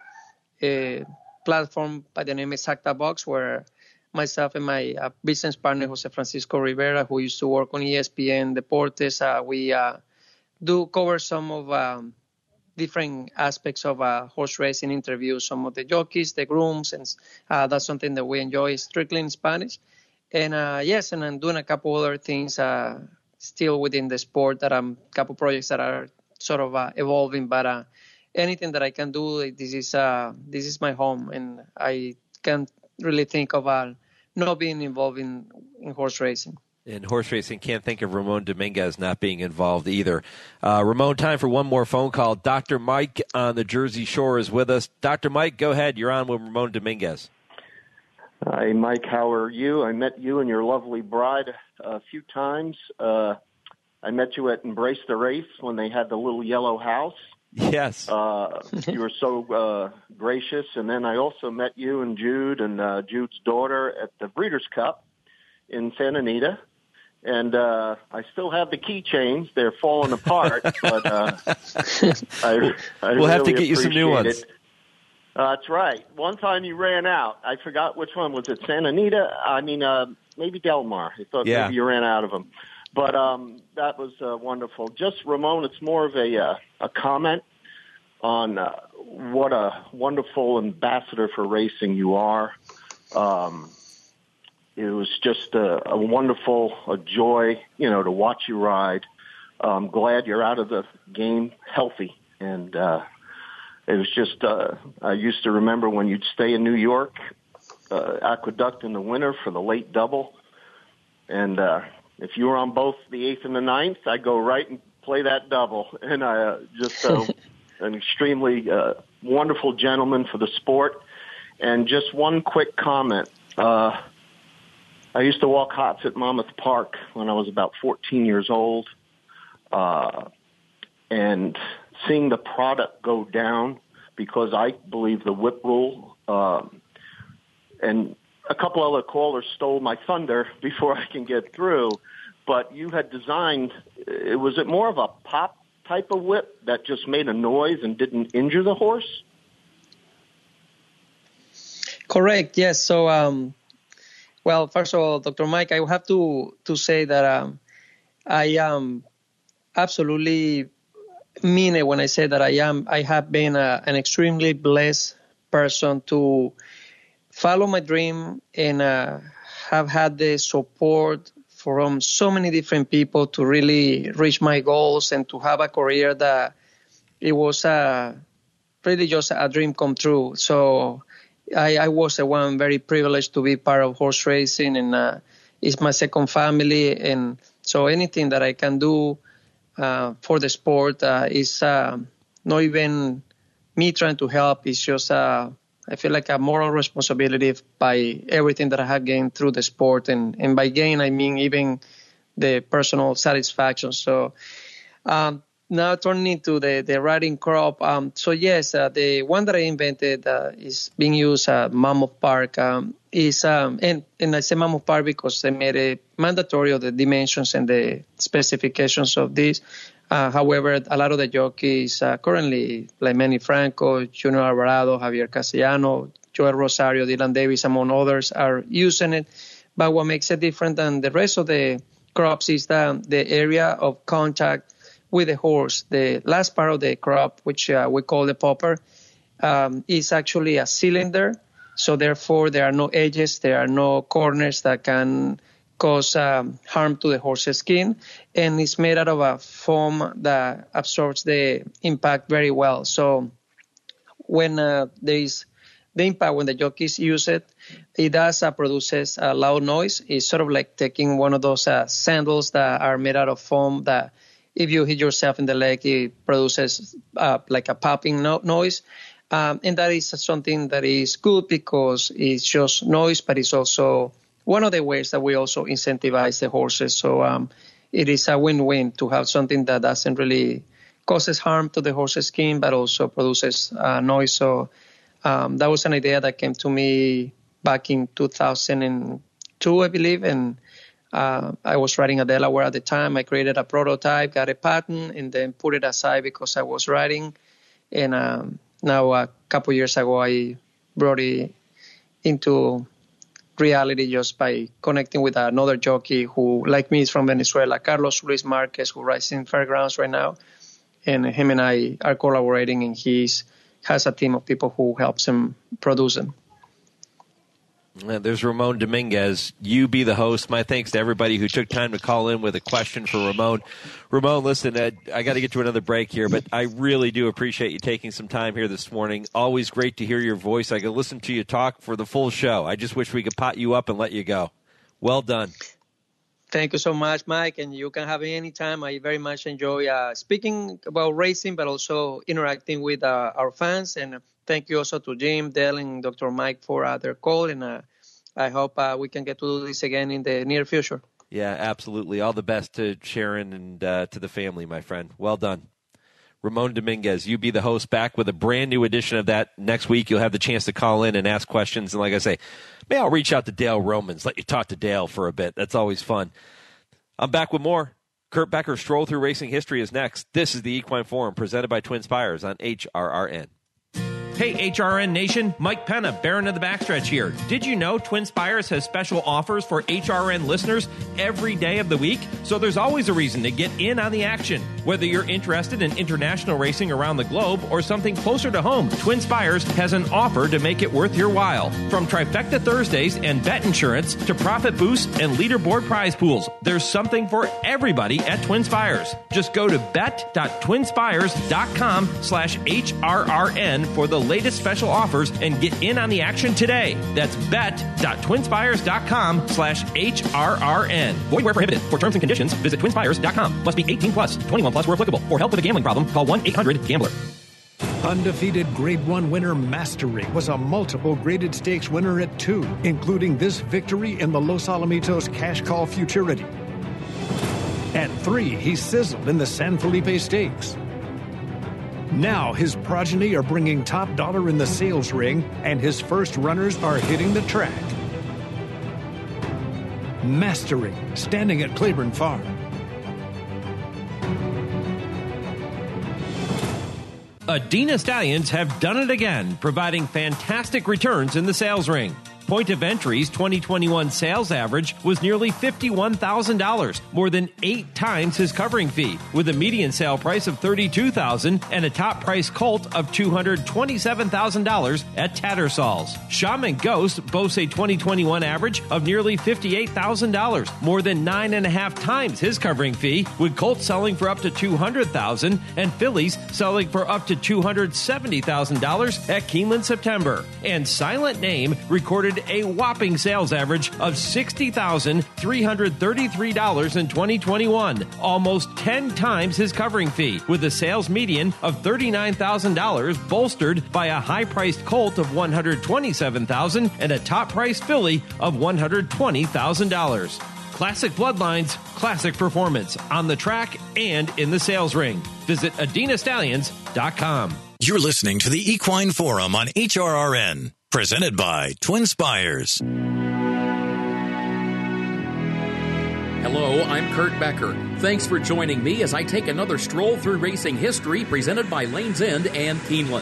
a platform by the name of Exacta Box, where myself and my uh, business partner, Jose Francisco Rivera, who used to work on E S P N Deportes, uh, we uh, do cover some of um, different aspects of uh, horse racing, interview some of the jockeys, the grooms, and uh, that's something that we enjoy strictly in Spanish. And uh, yes, and I'm doing a couple other things uh, still within the sport, that I'm a couple projects that are sort of uh, evolving, but uh, anything that I can do, this is uh, this is my home, and I can't really think of uh, not being involved in, in horse racing. in horse racing, can't think of Ramon Dominguez not being involved either. Uh, Ramon, time for one more phone call. Doctor Mike on the Jersey Shore is with us. Doctor Mike, go ahead. You're on with Ramon Dominguez. Hi, Mike. How are you? I met you and your lovely bride a few times. Uh, I met you at Embrace the Race when they had the little yellow house. Yes. Uh, you were so uh, gracious. And then I also met you and Jude and uh, Jude's daughter at the Breeders' Cup in Santa Anita. And uh, I still have the keychains. They're falling apart, but uh, I, I we'll really have to get you some new ones. It. Uh, that's right. One time you ran out. I forgot which one. Was it Santa Anita? I mean, uh, maybe Del Mar. I thought yeah. maybe you ran out of them. But um, that was uh, wonderful. Just, Ramon, it's more of a, uh, a comment on uh, what a wonderful ambassador for racing you are. Um It was just a, a wonderful, a joy, you know, to watch you ride. I'm glad you're out of the game healthy. And uh, it was just, uh, I used to remember when you'd stay in New York, uh, Aqueduct in the winter for the late double. And uh, if you were on both the eighth and the ninth, I'd go right and play that double. And I uh, just uh, an extremely uh, wonderful gentleman for the sport. And just one quick comment. Uh, I used to walk hops at Monmouth Park when I was about fourteen years old, uh, and seeing the product go down because I believe the whip rule, um, and a couple other callers stole my thunder before I can get through, but you had designed, it was it more of a pop type of whip that just made a noise and didn't injure the horse? Correct, yes. So, um, well, first of all, Doctor Mike, I have to, to say that um, I am absolutely mean it when I say that I am. I have been a, an extremely blessed person to follow my dream and uh, have had the support from so many different people to really reach my goals and to have a career that it was uh, really just a dream come true. So I, I was the one very privileged to be part of horse racing, and uh, it's my second family. And so anything that I can do uh, for the sport uh, is uh, not even me trying to help. It's just uh, I feel like a moral responsibility by everything that I have gained through the sport. And, and by gain, I mean even the personal satisfaction. So um, now turning into the, the riding crop. Um, so yes, uh, the one that I invented uh, is being used at Monmouth Park. Um, is um, and, and I say Monmouth Park because they made it mandatory of the dimensions and the specifications of this. Uh, however, a lot of the jockeys uh, currently, like Manny Franco, Junior Alvarado, Javier Castellano, Joel Rosario, Dylan Davis, among others, are using it. But what makes it different than the rest of the crops is the, the area of contact with the horse. The last part of the crop, which uh, we call the popper, um, is actually a cylinder. So therefore, there are no edges, there are no corners that can cause um, harm to the horse's skin, and it's made out of a foam that absorbs the impact very well. So when uh, there is the impact, when the jockeys use it, it does uh, produces a loud noise. It's sort of like taking one of those uh, sandals that are made out of foam that if you hit yourself in the leg, it produces uh, like a popping no- noise. Um, and that is something that is good because it's just noise, but it's also one of the ways that we also incentivize the horses. So um, it is a win-win to have something that doesn't really causes harm to the horse's skin, but also produces uh, noise. So um, that was an idea that came to me back in two thousand two, I believe, and uh, I was riding at Delaware at the time. I created a prototype, got a patent, and then put it aside because I was riding. And um, now a couple years ago, I brought it into reality just by connecting with another jockey who, like me, is from Venezuela, Carlos Luis Marquez, who rides in Fairgrounds right now. And him and I are collaborating, and he has a team of people who helps him produce them. Uh, there's Ramon Dominguez. You be the host. My thanks to everybody who took time to call in with a question for Ramon. Ramon, listen, uh, I got to get to another break here, but I really do appreciate you taking some time here this morning. Always great to hear your voice. I could listen to you talk for the full show. I just wish we could pot you up and let you go. Well done. Thank you so much, Mike, and you can have me anytime. I very much enjoy uh, speaking about racing, but also interacting with uh, our fans. And thank you also to Jim, Dale, and Doctor Mike for uh, their call. And uh, I hope uh, we can get to do this again in the near future. Yeah, absolutely. All the best to Sharon and uh, to the family, my friend. Well done. Ramon Dominguez, you be the host, back with a brand new edition of that next week. You'll have the chance to call in and ask questions. And like I say, maybe I'll reach out to Dale Romans, let you talk to Dale for a bit. That's always fun. I'm back with more. Kurt Becker's Stroll Through Racing History is next. This is the Equine Forum presented by Twin Spires on H R R N. Hey, H R N Nation, Mike Penna, Baron of the Backstretch here. Did you know Twin Spires has special offers for H R N listeners every day of the week? So there's always a reason to get in on the action. Whether you're interested in international racing around the globe or something closer to home, Twin Spires has an offer to make it worth your while. From Trifecta Thursdays and bet insurance to profit boosts and leaderboard prize pools, there's something for everybody at Twin Spires. Just go to bet.twinspires.com slash HRRN for the latest special offers and get in on the action today. That's bet.twinspires.com slash HRRN. Void where prohibited. For terms and conditions, visit twinspires dot com. Must be eighteen plus, twenty-one plus where applicable. For help with a gambling problem, call one eight hundred gambler. Undefeated Grade one winner Mastery was a multiple graded stakes winner at two, including this victory in the Los Alamitos Cash Call Futurity. At three, he sizzled in the San Felipe Stakes. Now his progeny are bringing top dollar in the sales ring, and his first runners are hitting the track. Mastery, standing at Claiborne Farm. Adina Stallions have done it again, providing fantastic returns in the sales ring. Point of Entry's twenty twenty-one sales average was nearly fifty-one thousand dollars, more than eight times his covering fee, with a median sale price of thirty-two thousand dollars and a top price colt of two hundred twenty-seven thousand dollars at Tattersall's. Shaman Ghost boasts a twenty twenty-one average of nearly fifty-eight thousand dollars, more than nine and a half times his covering fee, with colts selling for up to two hundred thousand dollars and fillies selling for up to two hundred seventy thousand dollars at Keeneland September. And Silent Name recorded a whopping sales average of sixty thousand three hundred thirty-three dollars in twenty twenty-one, almost ten times his covering fee, with a sales median of thirty-nine thousand dollars, bolstered by a high-priced colt of one hundred twenty-seven thousand dollars and a top-priced filly of one hundred twenty thousand dollars. Classic Bloodlines, classic performance on the track and in the sales ring. Visit adina stallions dot com. You're listening to the Equine Forum on H R R N. Presented by Twin Spires. Hello, I'm Kurt Becker. Thanks for joining me as I take another stroll through racing history presented by Lane's End and Keeneland.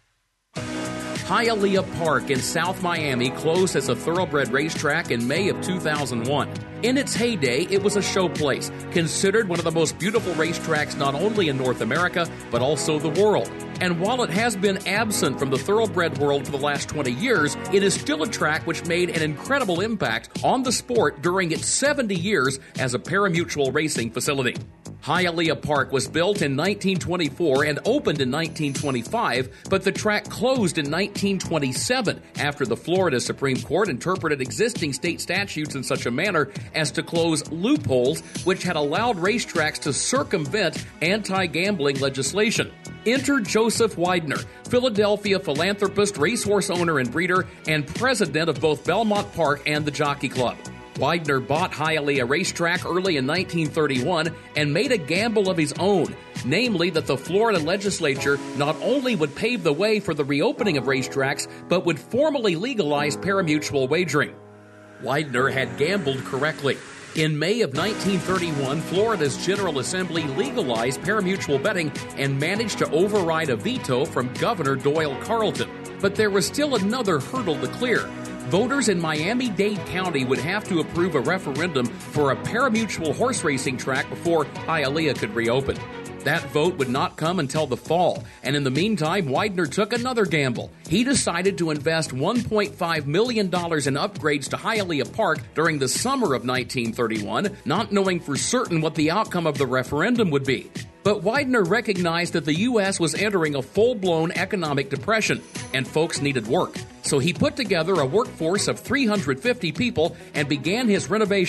Hialeah Park in South Miami closed as a thoroughbred racetrack in May of two thousand one. In its heyday, it was a showplace, considered one of the most beautiful racetracks not only in North America, but also the world. And while it has been absent from the thoroughbred world for the last twenty years, it is still a track which made an incredible impact on the sport during its seventy years as a pari-mutuel racing facility. Hialeah Park was built in nineteen twenty-four and opened in nineteen twenty-five, but the track closed in nineteen twenty-seven after the Florida Supreme Court interpreted existing state statutes in such a manner as to close loopholes which had allowed racetracks to circumvent anti-gambling legislation. Enter Joseph Widener, Philadelphia philanthropist, racehorse owner and breeder, and president of both Belmont Park and the Jockey Club. Widener bought Hialeah Racetrack early in nineteen thirty-one and made a gamble of his own, namely that the Florida legislature not only would pave the way for the reopening of racetracks, but would formally legalize pari-mutuel wagering. Widener had gambled correctly. In May of nineteen thirty-one, Florida's General Assembly legalized pari-mutuel betting and managed to override a veto from Governor Doyle Carleton. But there was still another hurdle to clear. Voters in Miami-Dade County would have to approve a referendum for a pari-mutuel horse racing track before Hialeah could reopen. That vote would not come until the fall, and in the meantime, Widener took another gamble. He decided to invest one point five million dollars in upgrades to Hialeah Park during the summer of nineteen thirty-one, not knowing for certain what the outcome of the referendum would be. But Widener recognized that the U S was entering a full-blown economic depression, and folks needed work. So he put together a workforce of three hundred fifty people and began his renovation.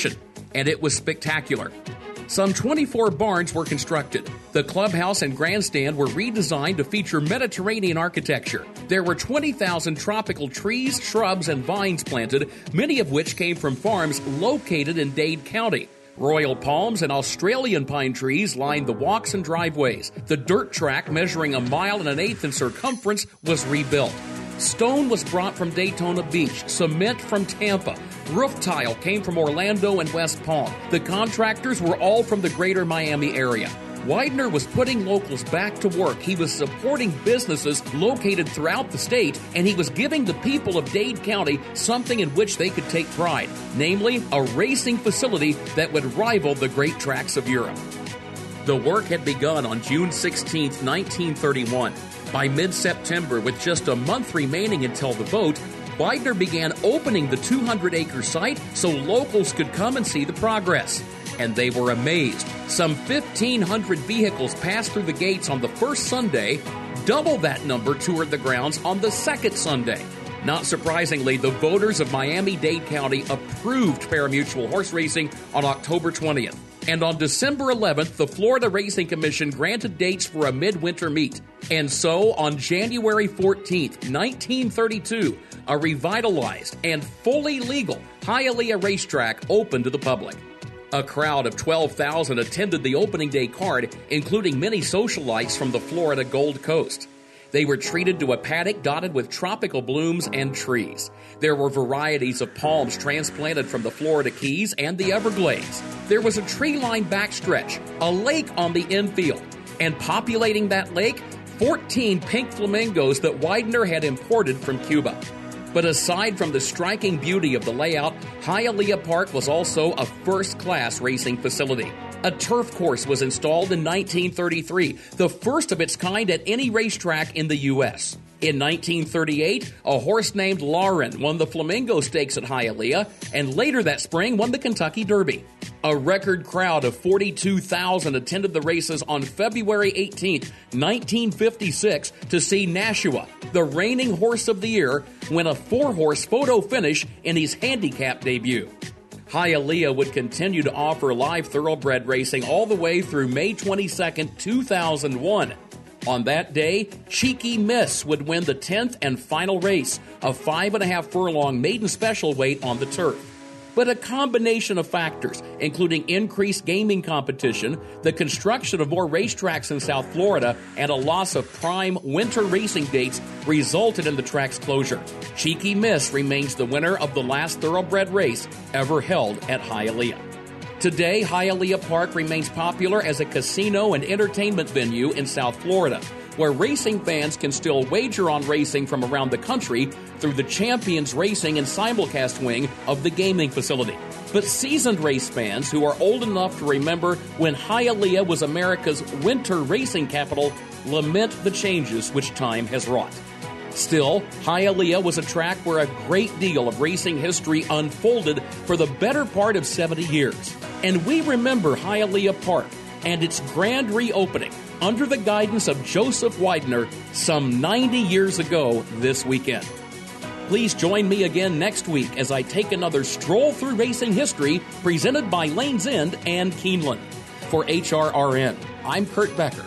and it was spectacular. Some twenty-four barns were constructed. The clubhouse and grandstand were redesigned to feature Mediterranean architecture. There were twenty thousand tropical trees, shrubs, and vines planted, many of which came from farms located in Dade County. Royal palms and Australian pine trees lined the walks and driveways. The dirt track, measuring a mile and an eighth in circumference, was rebuilt. Stone was brought from Daytona Beach, cement from Tampa. Roof tile came from Orlando and West Palm. The contractors were all from the greater Miami area. Widener was putting locals back to work. He was supporting businesses located throughout the state, and he was giving the people of Dade County something in which they could take pride, namely a racing facility that would rival the great tracks of Europe. The work had begun on June sixteenth, nineteen thirty-one. By mid-September, with just a month remaining until the vote, Widener began opening the two hundred acre site so locals could come and see the progress. And they were amazed. Some fifteen hundred vehicles passed through the gates on the first Sunday. Double that number toured the grounds on the second Sunday. Not surprisingly, the voters of Miami-Dade County approved pari-mutuel horse racing on October twentieth. And on December eleventh, the Florida Racing Commission granted dates for a midwinter meet. And so, on January fourteenth, nineteen thirty-two, a revitalized and fully legal Hialeah racetrack opened to the public. A crowd of twelve thousand attended the opening day card, including many socialites from the Florida Gold Coast. They were treated to a paddock dotted with tropical blooms and trees. There were varieties of palms transplanted from the Florida Keys and the Everglades. There was a tree-lined backstretch, a lake on the infield, and populating that lake, fourteen pink flamingos that Widener had imported from Cuba. But aside from the striking beauty of the layout, Hialeah Park was also a first-class racing facility. A turf course was installed in nineteen thirty-three, the first of its kind at any racetrack in the U S In nineteen thirty-eight, a horse named Lauren won the Flamingo Stakes at Hialeah, and later that spring won the Kentucky Derby. A record crowd of forty-two thousand attended the races on February eighteenth, nineteen fifty-six, to see Nashua, the reigning horse of the year, win a four-horse photo finish in his handicap debut. Hialeah would continue to offer live thoroughbred racing all the way through May twenty-second, two thousand one. On that day, Cheeky Miss would win the tenth and final race, a five and a half furlong maiden special weight on the turf. But a combination of factors, including increased gaming competition, the construction of more racetracks in South Florida, and a loss of prime winter racing dates, resulted in the track's closure. Cheeky Miss remains the winner of the last thoroughbred race ever held at Hialeah. Today, Hialeah Park remains popular as a casino and entertainment venue in South Florida, where racing fans can still wager on racing from around the country through the Champions Racing and simulcast wing of the gaming facility. But seasoned race fans who are old enough to remember when Hialeah was America's winter racing capital lament the changes which time has wrought. Still, Hialeah was a track where a great deal of racing history unfolded for the better part of seventy years. And we remember Hialeah Park and its grand reopening under the guidance of Joseph Widener some ninety years ago this weekend. Please join me again next week as I take another stroll through racing history presented by Lane's End and Keeneland. For H R R N, I'm Kurt Becker.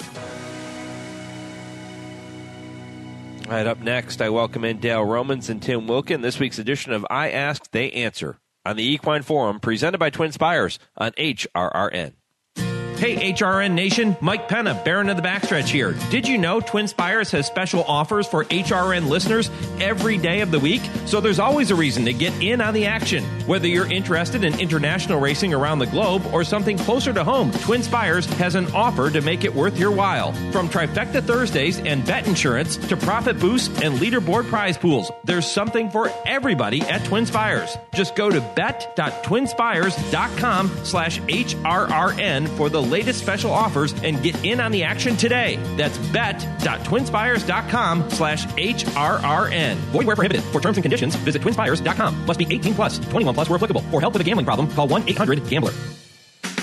All right, up next, I welcome in Dale Romans and Tim Wilkin. This week's edition of I Ask, They Answer on the Equine Forum, presented by Twin Spires on H R R N. Hey, H R N Nation, Mike Penna, Baron of the Backstretch here. Did you know Twin Spires has special offers for H R N listeners every day of the week? So there's always a reason to get in on the action. Whether you're interested in international racing around the globe or something closer to home, Twin Spires has an offer to make it worth your while. From Trifecta Thursdays and bet insurance to profit boosts and leaderboard prize pools, there's something for everybody at Twin Spires. Just go to bet.twinspires.com slash HRRN for the latest special offers and get in on the action today. That's bet.twinspires.com slash HRRN. Void where prohibited. For terms and conditions, visit twinspires dot com. Must be eighteen plus, twenty-one plus where applicable. For help with a gambling problem, call one eight hundred gambler.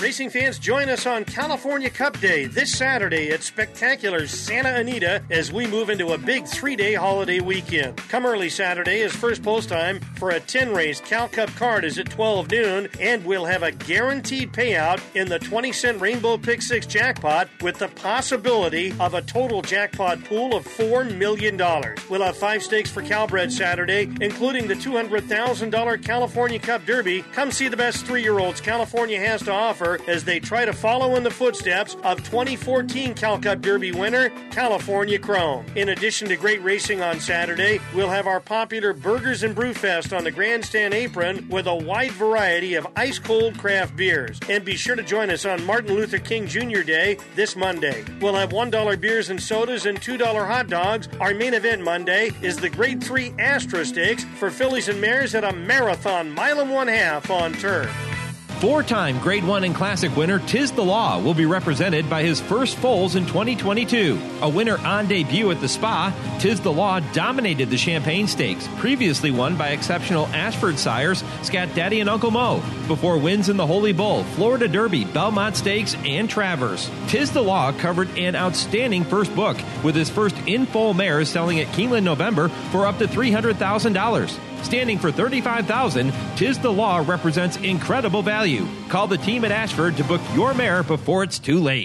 Racing fans, join us on California Cup Day this Saturday at spectacular Santa Anita as we move into a big three-day holiday weekend. Come early Saturday as first post time for a ten-race Cal Cup card is at twelve noon, and we'll have a guaranteed payout in the twenty cent Rainbow Pick Six jackpot with the possibility of a total jackpot pool of four million dollars. We'll have five stakes for Calbred Saturday, including the two hundred thousand dollars California Cup Derby. Come see the best three-year-olds California has to offer as they try to follow in the footsteps of twenty fourteen Cal Cup Derby winner, California Chrome. In addition to great racing on Saturday, we'll have our popular Burgers and Brew Fest on the grandstand apron with a wide variety of ice-cold craft beers. And be sure to join us on Martin Luther King Junior Day this Monday. We'll have one dollar beers and sodas and two dollar hot dogs. Our main event Monday is the Grade three Astra Stakes for fillies and mares at a marathon mile and one half on turf. Four-time Grade one and Classic winner Tiz the Law will be represented by his first foals in twenty twenty-two. A winner on debut at the Spa, Tiz the Law dominated the Champagne Stakes, previously won by exceptional Ashford sires Scat Daddy and Uncle Mo, before wins in the Holy Bull, Florida Derby, Belmont Stakes, and Travers. Tiz the Law covered an outstanding first book, with his first in-foal mares selling at Keeneland November for up to three hundred thousand dollars. Standing for thirty-five thousand dollars, Tiz the Law represents incredible value. Call the team at Ashford to book your mare before it's too late.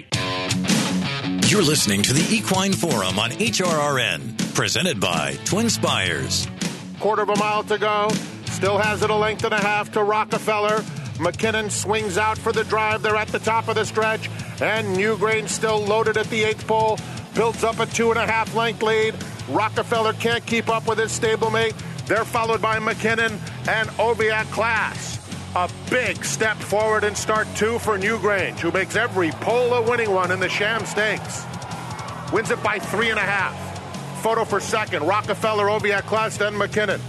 You're listening to the Equine Forum on H R R N, presented by Twin Spires. Quarter of a mile to go. Still has it a length and a half to Rockefeller. McKinnon swings out for the drive. They're at the top of the stretch. And Newgrain still loaded at the eighth pole. Builds up a two and a half length lead. Rockefeller can't keep up with his stablemate. They're followed by McKinnon and Oviatt Class. A big step forward in start two for Newgrange, who makes every pole a winning one in the Sham Stakes. Wins it by three and a half. Photo for second, Rockefeller, Oviatt Class, then McKinnon.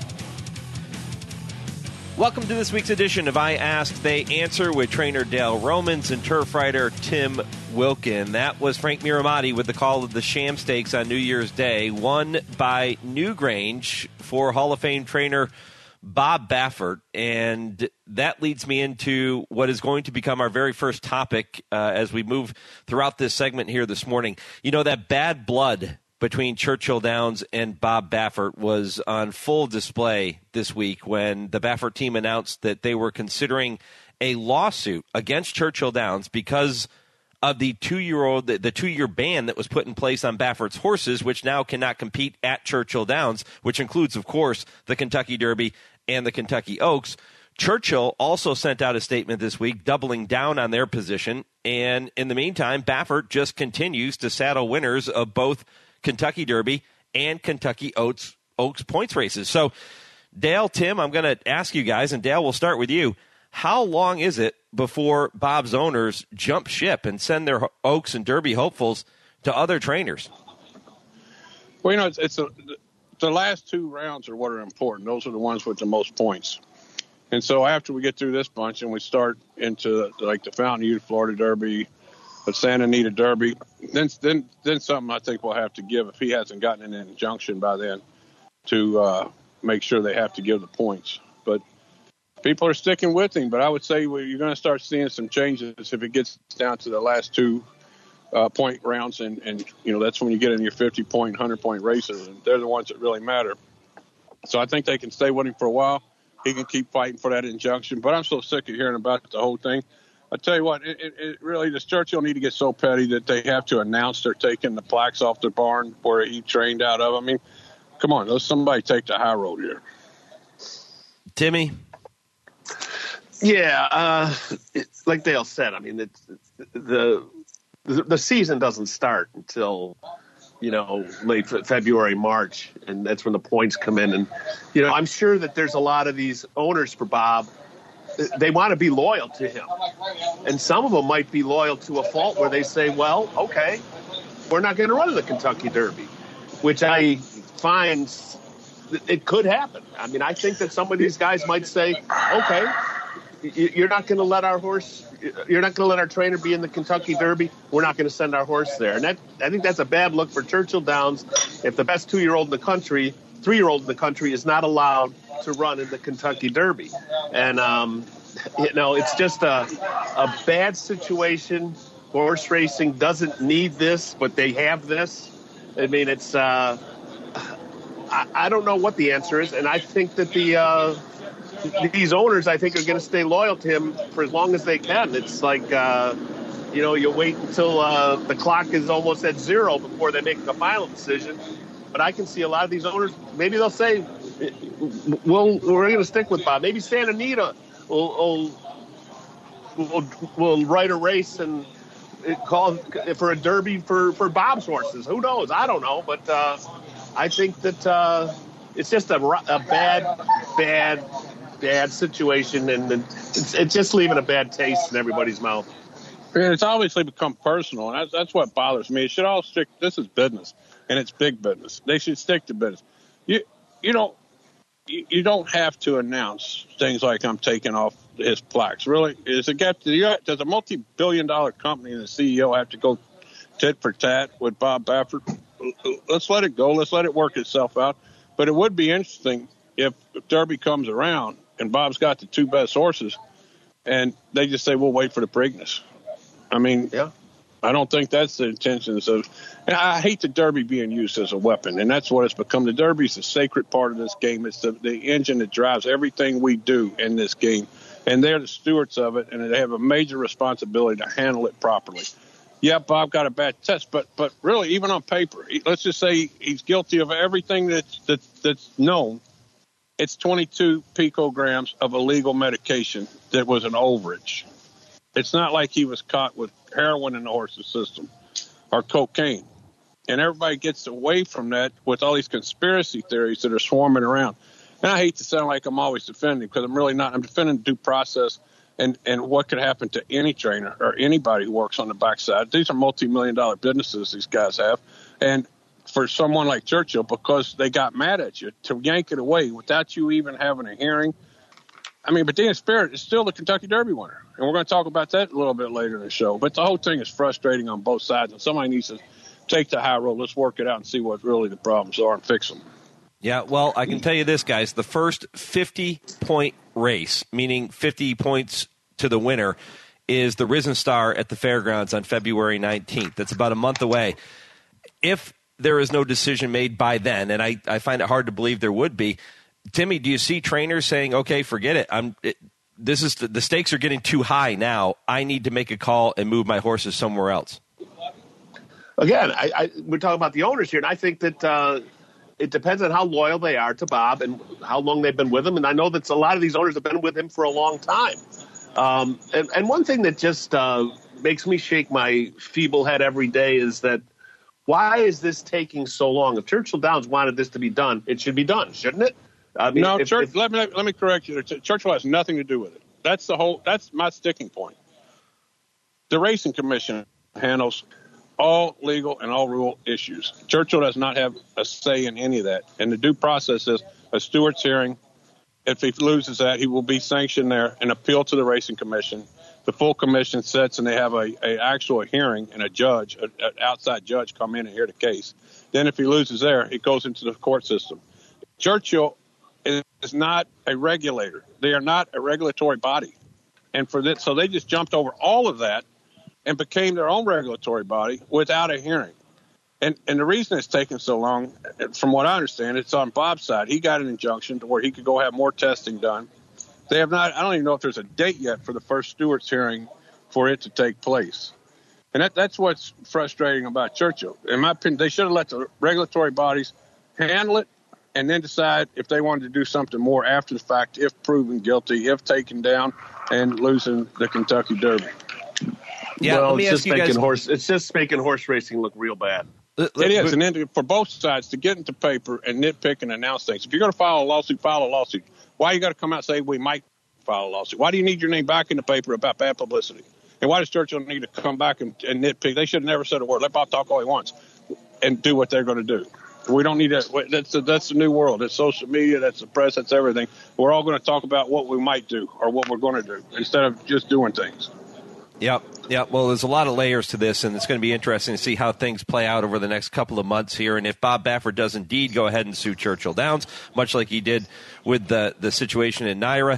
Welcome to this week's edition of I Ask, They Answer with trainer Dale Romans and turf writer Tim Wilkin. That was Frank Miramati with the call of the Sham Stakes on New Year's Day, won by Newgrange for Hall of Fame trainer Bob Baffert. And that leads me into what is going to become our very first topic uh, as we move throughout this segment here this morning. You know, that bad blood between Churchill Downs and Bob Baffert was on full display this week when the Baffert team announced that they were considering a lawsuit against Churchill Downs because of the two-year-old, the, the two-year ban that was put in place on Baffert's horses, which now cannot compete at Churchill Downs, which includes, of course, the Kentucky Derby and the Kentucky Oaks. Churchill also sent out a statement this week doubling down on their position, and in the meantime, Baffert just continues to saddle winners of both Kentucky Derby and Kentucky Oaks, Oaks points races. So, Dale, Tim, I'm going to ask you guys, and Dale, we'll start with you. How long is it before Bob's owners jump ship and send their Oaks and Derby hopefuls to other trainers? Well, you know, it's, it's a, the last two rounds are what are important. Those are the ones with the most points. And so after we get through this bunch and we start into like the Fountain Youth Florida Derby, the Santa Anita Derby, then then then something I think we'll have to give if he hasn't gotten an injunction by then to uh, make sure they have to give the points. But people are sticking with him. But I would say well, you're going to start seeing some changes if it gets down to the last two uh, point rounds, and, and you know that's when you get in your fifty point, one hundred point races, and they're the ones that really matter. So I think they can stay with him for a while. He can keep fighting for that injunction. But I'm so sick of hearing about the whole thing. I tell you what, it, it, it really, the Churchill need to get so petty that they have to announce they're taking the plaques off the barn where he trained out of. I mean, come on, let somebody take the high road here. Timmy? Yeah, uh, it's, like Dale said, I mean, it's, it's, the, the the season doesn't start until, you know, late February, March, and that's when the points come in. And, you know, I'm sure that there's a lot of these owners for Bob, they want to be loyal to him. And some of them might be loyal to a fault where they say, well, okay, we're not going to run the Kentucky Derby, which I find it could happen. I mean, I think that some of these guys might say, okay, you're not going to let our horse, you're not going to let our trainer be in the Kentucky Derby. We're not going to send our horse there. And that, I think that's a bad look for Churchill Downs if the best two-year-old in the country, three-year-old in the country is not allowed to run in the Kentucky Derby. And, um, you know, it's just a, a bad situation. Horse racing doesn't need this, but they have this. I mean, it's, uh, I, I don't know what the answer is. And I think that the, uh, these owners, I think, are going to stay loyal to him for as long as they can. It's like, uh, you know, you wait until uh, the clock is almost at zero before they make the final decision. But I can see a lot of these owners, maybe they'll say, well, we're going to stick with Bob. Maybe Santa Anita will, will, will, will write a race and call for a derby for, for Bob's horses. Who knows? I don't know. But uh, I think that uh, it's just a, a bad, bad, bad situation. And it's, it's just leaving a bad taste in everybody's mouth. It's obviously become personal, and that's, that's what bothers me. It should all stick. This is business, and it's big business. They should stick to business. You, you know, you, you don't have to announce things like I'm taking off his plaques. Really, is it get does a multi-billion-dollar company and the C E O have to go tit for tat with Bob Baffert? Let's let it go. Let's let it work itself out. But it would be interesting if Derby comes around and Bob's got the two best horses, and they just say, "We'll wait for the Preakness." I mean, yeah. I don't think that's the intention. So, and I hate the Derby being used as a weapon, and that's what it's become. The Derby is a sacred part of this game. It's the, the engine that drives everything we do in this game, and they're the stewards of it, and they have a major responsibility to handle it properly. Yeah, Bob got a bad test, but but really, even on paper, he, let's just say he's guilty of everything that's, that, that's known. It's twenty-two picograms of illegal medication that was an overage. It's not like he was caught with heroin in the horse's system or cocaine. And everybody gets away from that with all these conspiracy theories that are swarming around. And I hate to sound like I'm always defending, because I'm really not. I'm defending due process and, and what could happen to any trainer or anybody who works on the backside. These are multi-million dollar businesses these guys have. And for someone like Churchill, because they got mad at you, to yank it away without you even having a hearing. I mean, but Dan Spirit is still the Kentucky Derby winner. And we're going to talk about that a little bit later in the show. But the whole thing is frustrating on both sides, and somebody needs to take the high road. Let's work it out and see what really the problems are and fix them. Yeah, well, I can tell you this, guys. The first fifty-point race, meaning fifty points to the winner, is the Risen Star at the Fairgrounds on February nineteenth. That's about a month away. If there is no decision made by then, and I, I find it hard to believe there would be, Timmy, do you see trainers saying, okay, forget it. I'm it, this is the, the stakes are getting too high now. I need to make a call and move my horses somewhere else. Again, I, I, we're talking about the owners here, and I think that uh, it depends on how loyal they are to Bob and how long they've been with him. And I know that a lot of these owners have been with him for a long time. Um, and, and one thing that just uh, makes me shake my feeble head every day is that why is this taking so long? If Churchill Downs wanted this to be done, it should be done, shouldn't it? I mean, no, if, Church, if, let me let me correct you. Churchill has nothing to do with it. That's the whole. That's my sticking point. The Racing Commission handles all legal and all rule issues. Churchill does not have a say in any of that. And the due process is a steward's hearing. If he loses that, he will be sanctioned there and appeal to the Racing Commission. The full commission sits and they have a, a actual hearing, and a judge, an outside judge, come in and hear the case. Then if he loses there, it goes into the court system. Churchill is not a regulator. They are not a regulatory body. And for that, so they just jumped over all of that and became their own regulatory body without a hearing. And and the reason it's taken so long, from what I understand, it's on Bob's side. He got an injunction to where he could go have more testing done. They have not, I don't even know if there's a date yet for the first stewards hearing for it to take place. And that, that's what's frustrating about Churchill. In my opinion, they should have let the regulatory bodies handle it and then decide if they wanted to do something more after the fact, if proven guilty, if taken down, and losing the Kentucky Derby. Yeah, well, let me it's ask just you making guys. horse. It's just making horse racing look real bad. It is, and then for both sides to get into paper and nitpick and announce things. If you're going to file a lawsuit, file a lawsuit. Why you got to come out and say we might file a lawsuit? Why do you need your name back in the paper about bad publicity? And why does Churchill need to come back and, and nitpick? They should have never said a word. Let Bob talk all he wants and do what they're going to do. We don't need that. That's the, that's the new world. It's social media. That's the press. That's everything. We're all going to talk about what we might do or what we're going to do instead of just doing things. Yep. Yeah, well, there's a lot of layers to this, and it's going to be interesting to see how things play out over the next couple of months here. And if Bob Baffert does indeed go ahead and sue Churchill Downs, much like he did with the, the situation in Naira,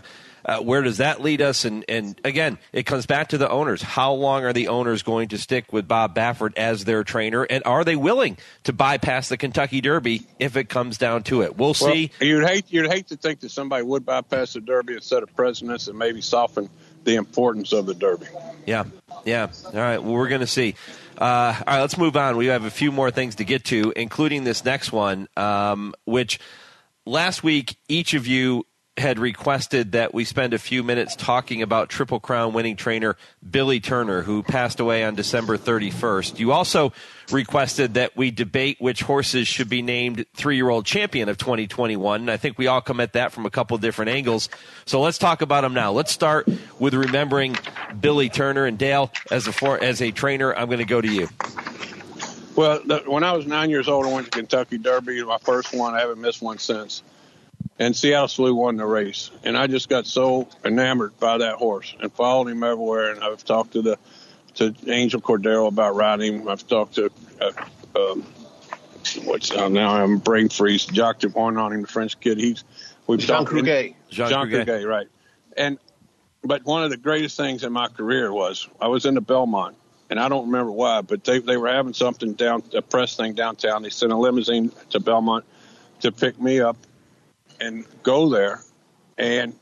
Uh, where does that lead us? And, and again, it comes back to the owners. How long are the owners going to stick with Bob Baffert as their trainer? And are they willing to bypass the Kentucky Derby if it comes down to it? We'll well, see. You'd hate, you'd hate to think that somebody would bypass the Derby and set a precedence and maybe soften the importance of the Derby. Yeah, yeah. All right, well, we're going to see. Uh, all right, let's move on. We have a few more things to get to, including this next one, um, which last week each of you had requested that we spend a few minutes talking about Triple Crown winning trainer Billy Turner, who passed away on December thirty-first. You also requested that we debate which horses should be named three-year-old champion of twenty twenty-one, and I think we all come at that from a couple different angles. So let's talk about them now. Let's start with remembering Billy Turner. And Dale, as a for, as a trainer, I'm going to go to you. Well, the, when I was nine years old, I went to Kentucky Derby. My first one, I haven't missed one since. And Seattle Slew won the race. And I just got so enamored by that horse and followed him everywhere. And I've talked to the to Angel Cordero about riding him. I've talked to, uh, um, what's uh, now I'm brain freeze, Jacques Dupont on him, the French kid. He's we've Jean talked Cruguet. Jean, Jean Cruguet, right. And but one of the greatest things in my career was I was in the Belmont. And I don't remember why, but they they were having something down, a press thing downtown. They sent a limousine to Belmont to pick me up and go there. And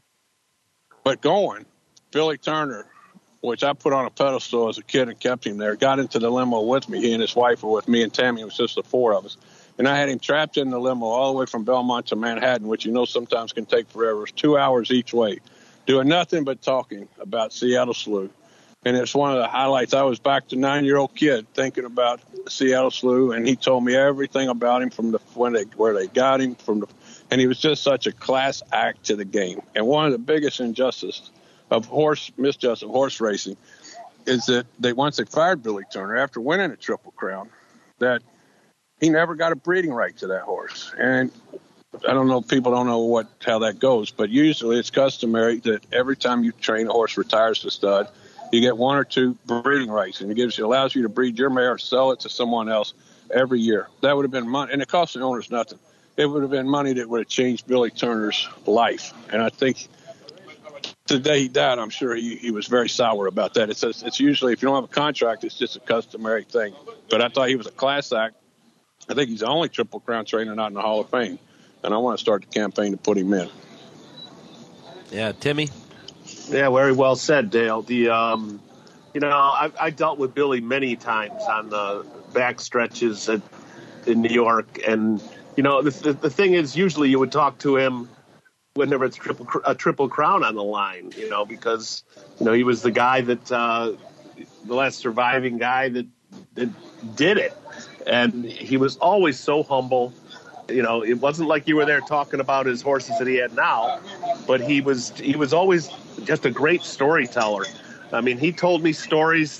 but going, Billy Turner, which I put on a pedestal as a kid and kept him there, got into the limo with me. He and his wife were with me, and Tammy. It was just the four of us. And I had him trapped in the limo all the way from Belmont to Manhattan, which you know sometimes can take forever. It's two hours each way, doing nothing but talking about Seattle Slew. And it's one of the highlights. I was back to nine-year-old kid thinking about Seattle Slew, and he told me everything about him from the when they where they got him from the, and he was just such a class act to the game. And one of the biggest injustices of horse misjustice of horse racing is that they once they fired Billy Turner after winning a Triple Crown, that he never got a breeding right to that horse. And I don't know, people don't know what how that goes, but usually it's customary that every time you train a horse retires to stud, you get one or two breeding rights, and it gives you allows you to breed your mare, sell it to someone else every year. That would have been money, and it cost the owners nothing. It would have been money that would have changed Billy Turner's life. And I think the day he died, I'm sure he, he was very sour about that. It's it's usually, if you don't have a contract, it's just a customary thing. But I thought he was a class act. I think he's the only Triple Crown trainer not in the Hall of Fame, and I want to start the campaign to put him in. Yeah, Timmy? Yeah, very well said, Dale. The, um, you know, I, I dealt with Billy many times on the back stretches at, in New York, and you know, the, the the thing is, usually you would talk to him whenever it's triple a triple crown on the line, you know, because you know he was the guy that uh, the last surviving guy that that did it, and he was always so humble. You know, it wasn't like you were there talking about his horses that he had now, but he was he was always just a great storyteller. I mean, he told me stories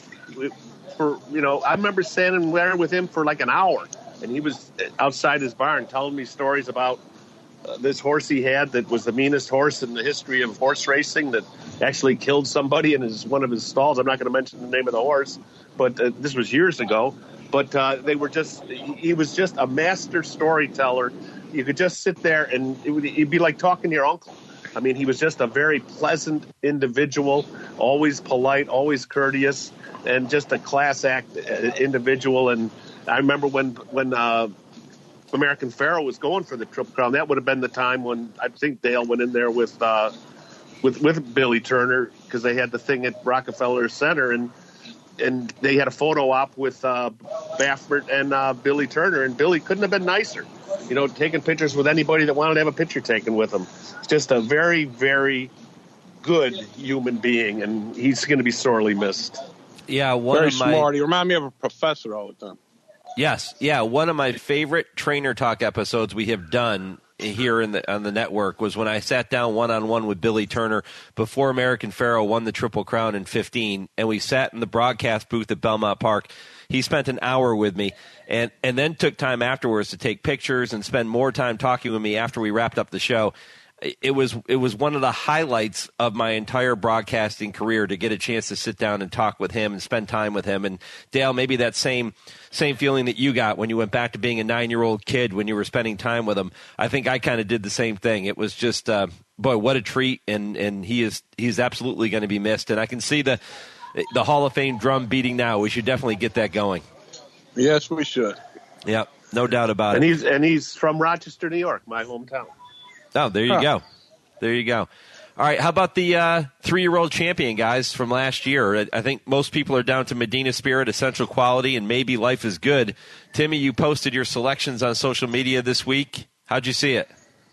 for, you know, I remember standing there with him for like an hour, and he was outside his barn telling me stories about uh, this horse he had that was the meanest horse in the history of horse racing that actually killed somebody in his one of his stalls. I'm not going to mention the name of the horse, but uh, this was years ago. But uh, they were just, he was just a master storyteller. You could just sit there and it would, it'd be like talking to your uncle. I mean, he was just a very pleasant individual, always polite, always courteous, and just a class act individual. And I remember when, when uh, American Pharoah was going for the Triple Crown, that would have been the time when I think Dale went in there with, uh, with, with Billy Turner, because they had the thing at Rockefeller Center, and and they had a photo op with uh, Baffert and uh, Billy Turner, and Billy couldn't have been nicer. You know, taking pictures with anybody that wanted to have a picture taken with him. Just a very, very good human being, and he's going to be sorely missed. Yeah, one very of my, smart. He reminded me of a professor all the time. Yes, yeah. One of my favorite Trainer Talk episodes we have done here in the on the network was when I sat down one-on-one with Billy Turner before American Pharoah won the Triple Crown in fifteen, and we sat in the broadcast booth at Belmont Park. He spent an hour with me, and, and then took time afterwards to take pictures and spend more time talking with me after we wrapped up the show. It was it was one of the highlights of my entire broadcasting career to get a chance to sit down and talk with him and spend time with him. And Dale, maybe that same same feeling that you got when you went back to being a nine-year-old kid when you were spending time with him. I think I kind of did the same thing. It was just uh, boy, what a treat, and, and he is he's absolutely going to be missed. And I can see the the Hall of Fame drum beating now. We should definitely get that going. Yes, we should. Yep, no doubt about and it. He's, and he's from Rochester, New York, my hometown. Oh, there you Huh. go. There you go. All right, how about the uh, three-year-old champion, guys, from last year? I think most people are down to Medina Spirit, Essential Quality, and maybe Life is Good. Timmy, you posted your selections on social media this week. How'd you see it?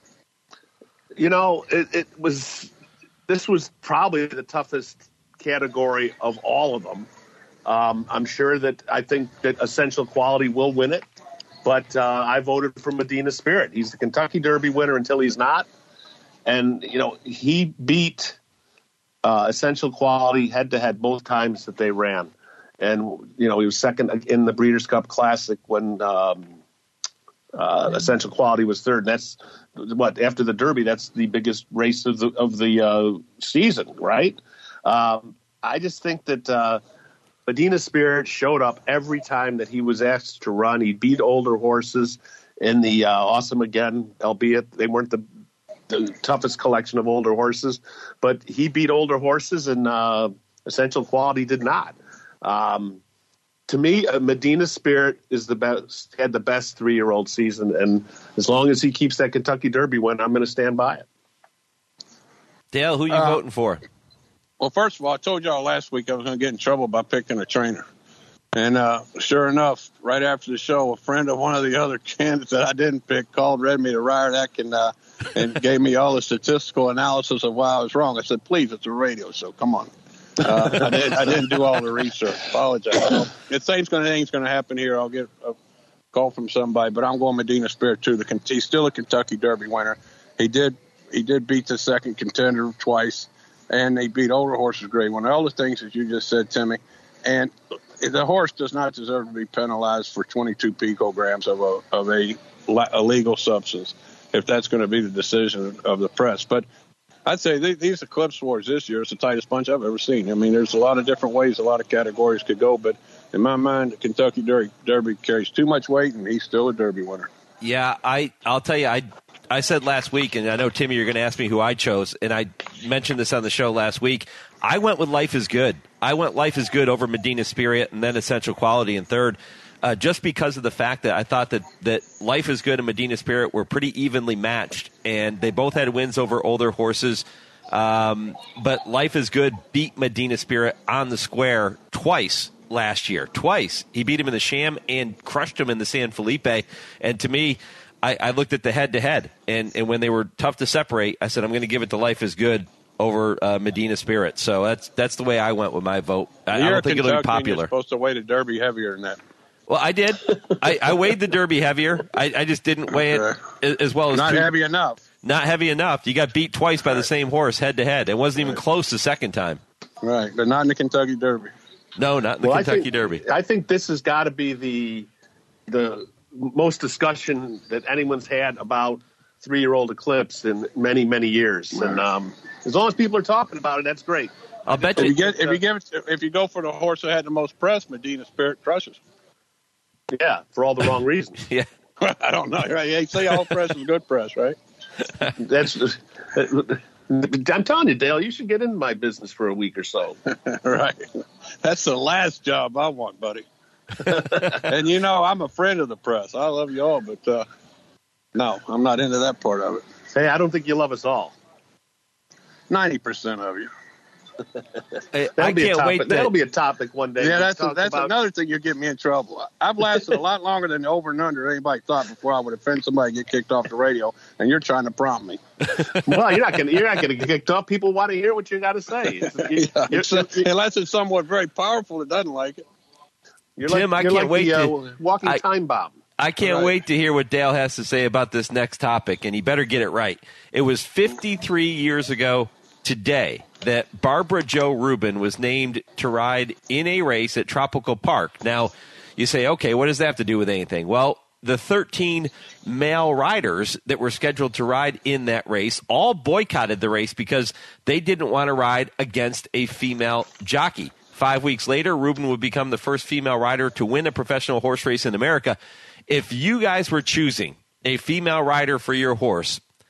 You know, it, it was this was probably the toughest category of all of them. Um, I'm sure that I think that Essential Quality will win it, but uh, I voted for Medina Spirit. He's the Kentucky Derby winner until he's not. And, you know, he beat uh, Essential Quality head-to-head both times that they ran. And, you know, he was second in the Breeders' Cup Classic when um, uh, Essential Quality was third. And that's, what, after the Derby, that's the biggest race of the, of the uh, season, right? Um, I just think that uh, Medina Spirit showed up every time that he was asked to run. He beat older horses in the uh, Awesome Again, albeit they weren't the the toughest collection of older horses, but he beat older horses, and uh, Essential Quality did not. Um, to me, uh, Medina Spirit is the best, had the best three-year-old season, and as long as he keeps that Kentucky Derby win, I'm going to stand by it. Dale, who are you Uh, voting for? Well, first of all, I told y'all last week I was going to get in trouble by picking a trainer. And uh, sure enough, right after the show, a friend of one of the other candidates that I didn't pick called, read me the riot act, and uh, and gave me all the statistical analysis of why I was wrong. I said, please, it's a radio show. Come on. Uh, I, did, I didn't do all the research. Apologize. So, if things going to happen here, I'll get a call from somebody. But I'm going Medina Spirit, too. The, he's still a Kentucky Derby winner. He did he did beat the second contender twice, and he beat older horses grade one. All the things that you just said, Timmy. And the horse does not deserve to be penalized for twenty-two picograms of a of a illegal substance, if that's going to be the decision of the press. But I'd say th- these Eclipse Wars this year is the tightest bunch I've ever seen. I mean, there's a lot of different ways, a lot of categories could go, but in my mind, the Kentucky Derby, Derby carries too much weight, and he's still a Derby winner. Yeah, I, I'll tell you, I I said last week, and I know, Timmy, you're going to ask me who I chose, and I mentioned this on the show last week. I went with Life is Good. I went Life is Good over Medina Spirit and then Essential Quality in third, uh, just because of the fact that I thought that, that Life is Good and Medina Spirit were pretty evenly matched, and they both had wins over older horses. Um, but Life is Good beat Medina Spirit on the square twice last year. Twice. He beat him in the Sham and crushed him in the San Felipe. And to me, I, I looked at the head-to-head, and, and when they were tough to separate, I said, I'm going to give it to Life is Good over uh, Medina Spirit. So that's that's the way I went with my vote. I, I don't think it'll be popular. You're supposed to weigh the Derby heavier than that. Well, I did. I, I weighed the Derby heavier. I, I just didn't weigh Okay. it as well as Not two. heavy enough. Not heavy enough. You got beat twice by the same horse head-to-head. It wasn't even close the second time. Right, but not in the Kentucky Derby. No, not in the Well, Kentucky I think, Derby. I think this has got to be the the most discussion that anyone's had about three-year-old Eclipse in many, many years. And um, as long as people are talking about it, that's great. I'll bet If you. you get if you give it, if you go for the horse that had the most press, Medina Spirit crushes. Yeah, for all the wrong reasons. Yeah. I don't know. Right? They say all press is good press, right? That's. I'm telling you, Dale, you should get into my business for a week or so. Right. That's the last job I want, buddy. And you know, I'm a friend of the press. I love you all, but uh, no, I'm not into that part of it. Hey, I don't think you love us all. Ninety percent of you. I, That'll I be a can't topic. wait. To, That'll be a topic one day. Yeah, We'll that's talk that's about- another thing you're getting me in trouble. I've lasted a lot longer than the over and under anybody thought before I would offend somebody and get kicked off the radio, and you're trying to prompt me. Well, you're not going. You're not going to get kicked off. People want to hear what you got to say. It's, you, Yeah, you're, it's- unless it's someone very powerful that doesn't like it. you're Tim, like, I you're can't like wait the, to- uh, walking I- time bomb. I can't Right. wait to hear what Dale has to say about this next topic, and he better get it right. It was fifty-three years ago today that Barbara Jo Rubin was named to ride in a race at Tropical Park. Now, you say, okay, what does that have to do with anything? Well, the thirteen male riders that were scheduled to ride in that race all boycotted the race because they didn't want to ride against a female jockey. Five weeks later, Rubin would become the first female rider to win a professional horse race in America. If you guys were choosing a female rider for your horse,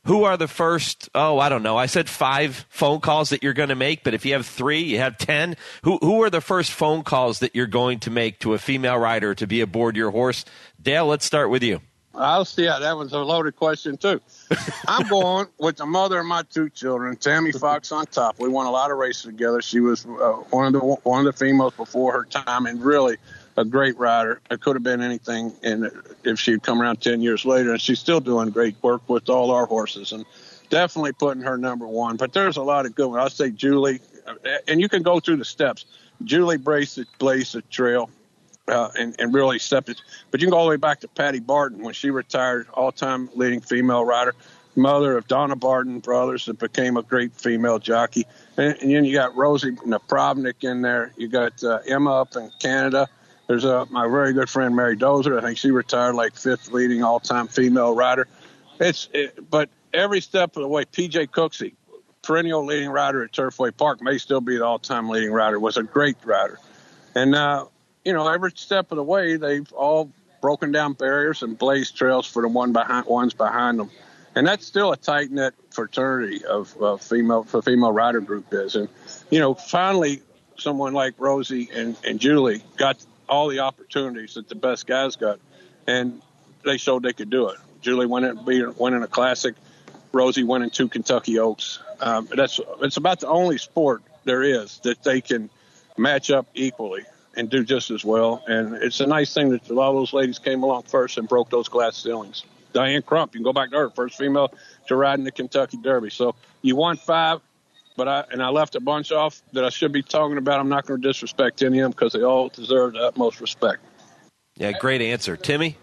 who are the first, oh, I don't know, I said five phone calls that you're going to make, but if you have three, you have ten. Who who are the first phone calls that you're going to make to a female rider to be aboard your horse? Dale, let's start with you. I'll see. Yeah, that was a loaded question, too. I'm going with the mother of my two children, Tammy Fox on top. We won a lot of races together. She was uh, one of the one of the females before her time, and really a great rider. It could have been anything and if she'd come around ten years later, and she's still doing great work with all our horses, and definitely putting her number one. But there's a lot of good ones. I'll say Julie, and you can go through the steps. Julie blazed the, blazed the trail. Uh, and, and really stepped it. But you can go all the way back to Patty Barton when she retired, all-time leading female rider, mother of Donna Barton brothers that became a great female jockey. And, and then you got Rosie Napravnik in there. You got uh, Emma up in Canada. There's uh, my very good friend Mary Dozer. I think she retired like fifth leading all-time female rider. It's it, But every step of the way, P J Cooksey, perennial leading rider at Turfway Park, may still be the all-time leading rider, was a great rider. And, uh, you know, every step of the way, they've all broken down barriers and blazed trails for the one behind ones behind them, and that's still a tight knit fraternity of uh, female for female rider group is. And you know, finally, someone like Rosie and, and Julie got all the opportunities that the best guys got, and they showed they could do it. Julie went in, winning a classic. Rosie winning two Kentucky Oaks. Um, that's it's about the only sport there is that they can match up equally and do just as well. And it's a nice thing that a lot of those ladies came along first and broke those glass ceilings. Diane Crump, you can go back to her, first female to ride in the Kentucky Derby. So you won five, but I and I left a bunch off that I should be talking about. I'm not going to disrespect any of them because they all deserve the utmost respect. Yeah, great answer. Timmy?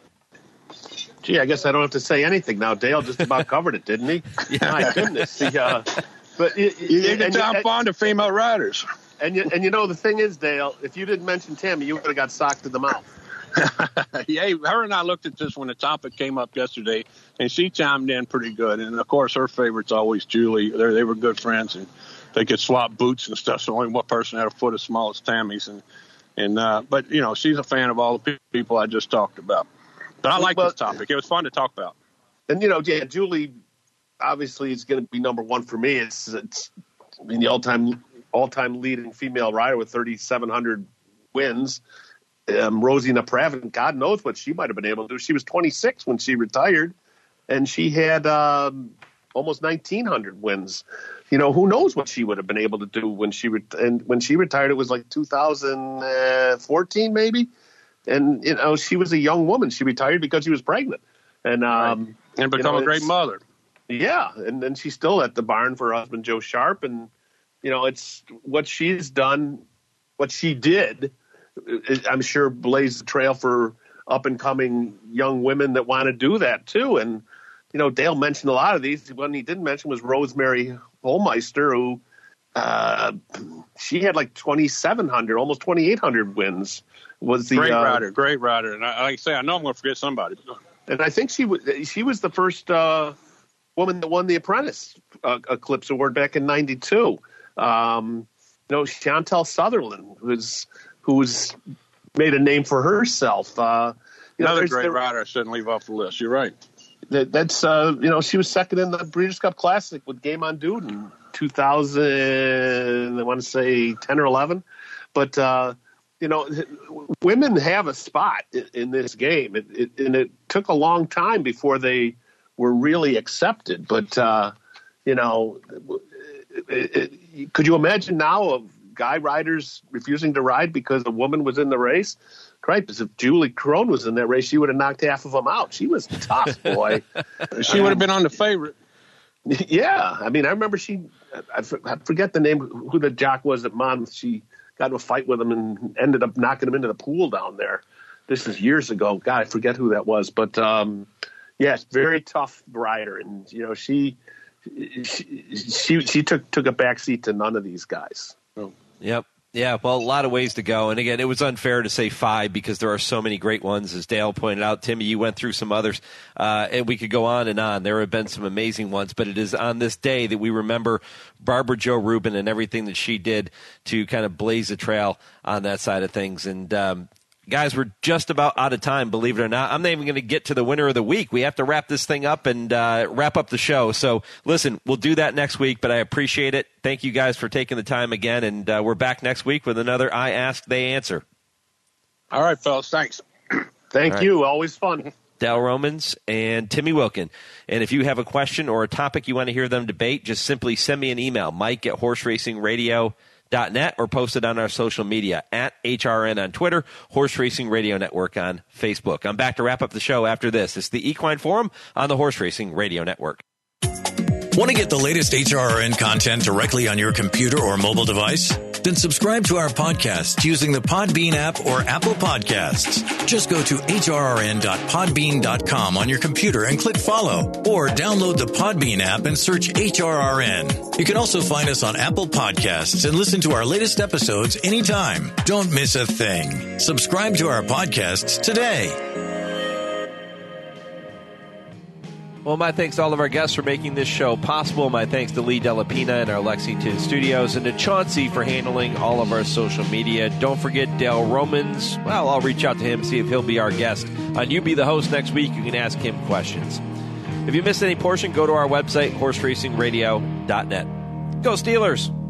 Gee, I guess I don't have to say anything now. Dale just about covered it, didn't he? Yeah. My goodness. The, uh, but it, you can tell I'm fond of female riders. And you, and you know, the thing is, Dale, if you didn't mention Tammy, you would have got socked in the mouth. Yeah, her and I looked at this when the topic came up yesterday, and she chimed in pretty good. And, of course, her favorite's always Julie. They're, they were good friends, and they could swap boots and stuff, so only one person had a foot as small as Tammy's. And, and uh, But, you know, she's a fan of all the people I just talked about. But I like well, this topic. It was fun to talk about. And, you know, yeah, Julie obviously is going to be number one for me. It's, it's I mean, the all-time – all-time leading female rider with thirty-seven hundred wins. Um, Rosie Napravnik, God knows what she might have been able to do. She was twenty-six when she retired, and she had um, almost nineteen hundred wins. You know, who knows what she would have been able to do when she re- and when she retired? It was like two thousand fourteen, maybe. And you know, she was a young woman. She retired because she was pregnant, and um, and become you know, a great mother. Yeah, and then she's still at the barn for her husband Joe Sharp, and you know, it's what she's done, what she did, I'm sure blazed the trail for up-and-coming young women that want to do that, too. And, you know, Dale mentioned a lot of these. One he didn't mention was Rosemary Holmeister, who uh, she had like twenty-seven hundred, almost twenty-eight hundred wins. Was the Great uh, rider, great rider. And I, like I say, I know I'm going to forget somebody. And I think she, w- she was the first uh, woman that won the Apprentice uh, Eclipse Award back in ninety-two. Um, you know, Chantel Sutherland, who's who's made a name for herself. Uh, you Another know, great there, rider I shouldn't leave off the list. You're right. That, that's uh, you know, she was second in the Breeders' Cup Classic with Game on Dude in two thousand. I want to say ten or eleven, but uh, you know, women have a spot in, in this game, it, it, and it took a long time before they were really accepted. But uh, you know. It, it, could you imagine now of guy riders refusing to ride because a woman was in the race? Cripes, if Julie Crone was in that race, she would have knocked half of them out. She was tough, boy. She would have been on the favorite. Yeah. I mean, I remember she, I forget the name, who the jock was at Monmouth. She got into a fight with him and ended up knocking him into the pool down there. This is years ago. God, I forget who that was. But, um, yes, very tough rider. And, you know, she – She, she she took took a backseat to none of these guys. Oh. Yep. Yeah, well, a lot of ways to go. And again, it was unfair to say five because there are so many great ones, as Dale pointed out. Timmy, you went through some others, uh, and we could go on and on. There have been some amazing ones, but it is on this day that we remember Barbara Jo Rubin and everything that she did to kind of blaze a trail on that side of things. And um, Guys, we're just about out of time, believe it or not. I'm not even going to get to the winner of the week. We have to wrap this thing up and uh, wrap up the show. So, listen, we'll do that next week, but I appreciate it. Thank you guys for taking the time again, and uh, we're back next week with another I Ask, They Answer. All right, fellas. Thanks. Thank right. you. Always fun. Dale Romans and Timmy Wilkin. And if you have a question or a topic you want to hear them debate, just simply send me an email, Mike at horse racing radio dot net, or post it on our social media at H R N on Twitter, Horse Racing Radio Network on Facebook. I'm back to wrap up the show after this. It's the Equine Forum on the Horse Racing Radio Network. Want to get the latest H R N content directly on your computer or mobile device? Then subscribe to our podcast using the Podbean app or Apple Podcasts. Just go to H R R N dot podbean dot com on your computer and click follow, or download the Podbean app and search H R R N. You can also find us on Apple Podcasts and listen to our latest episodes anytime. Don't miss a thing. Subscribe to our podcasts today. Well, my thanks to all of our guests for making this show possible. My thanks to Lee Delapina in our Lexington studios, and to Chauncey for handling all of our social media. Don't forget Dale Romans. Well, I'll reach out to him, see if he'll be our guest on You Be the Host next week. You can ask him questions. If you missed any portion, go to our website, horse racing radio dot net. Go Steelers!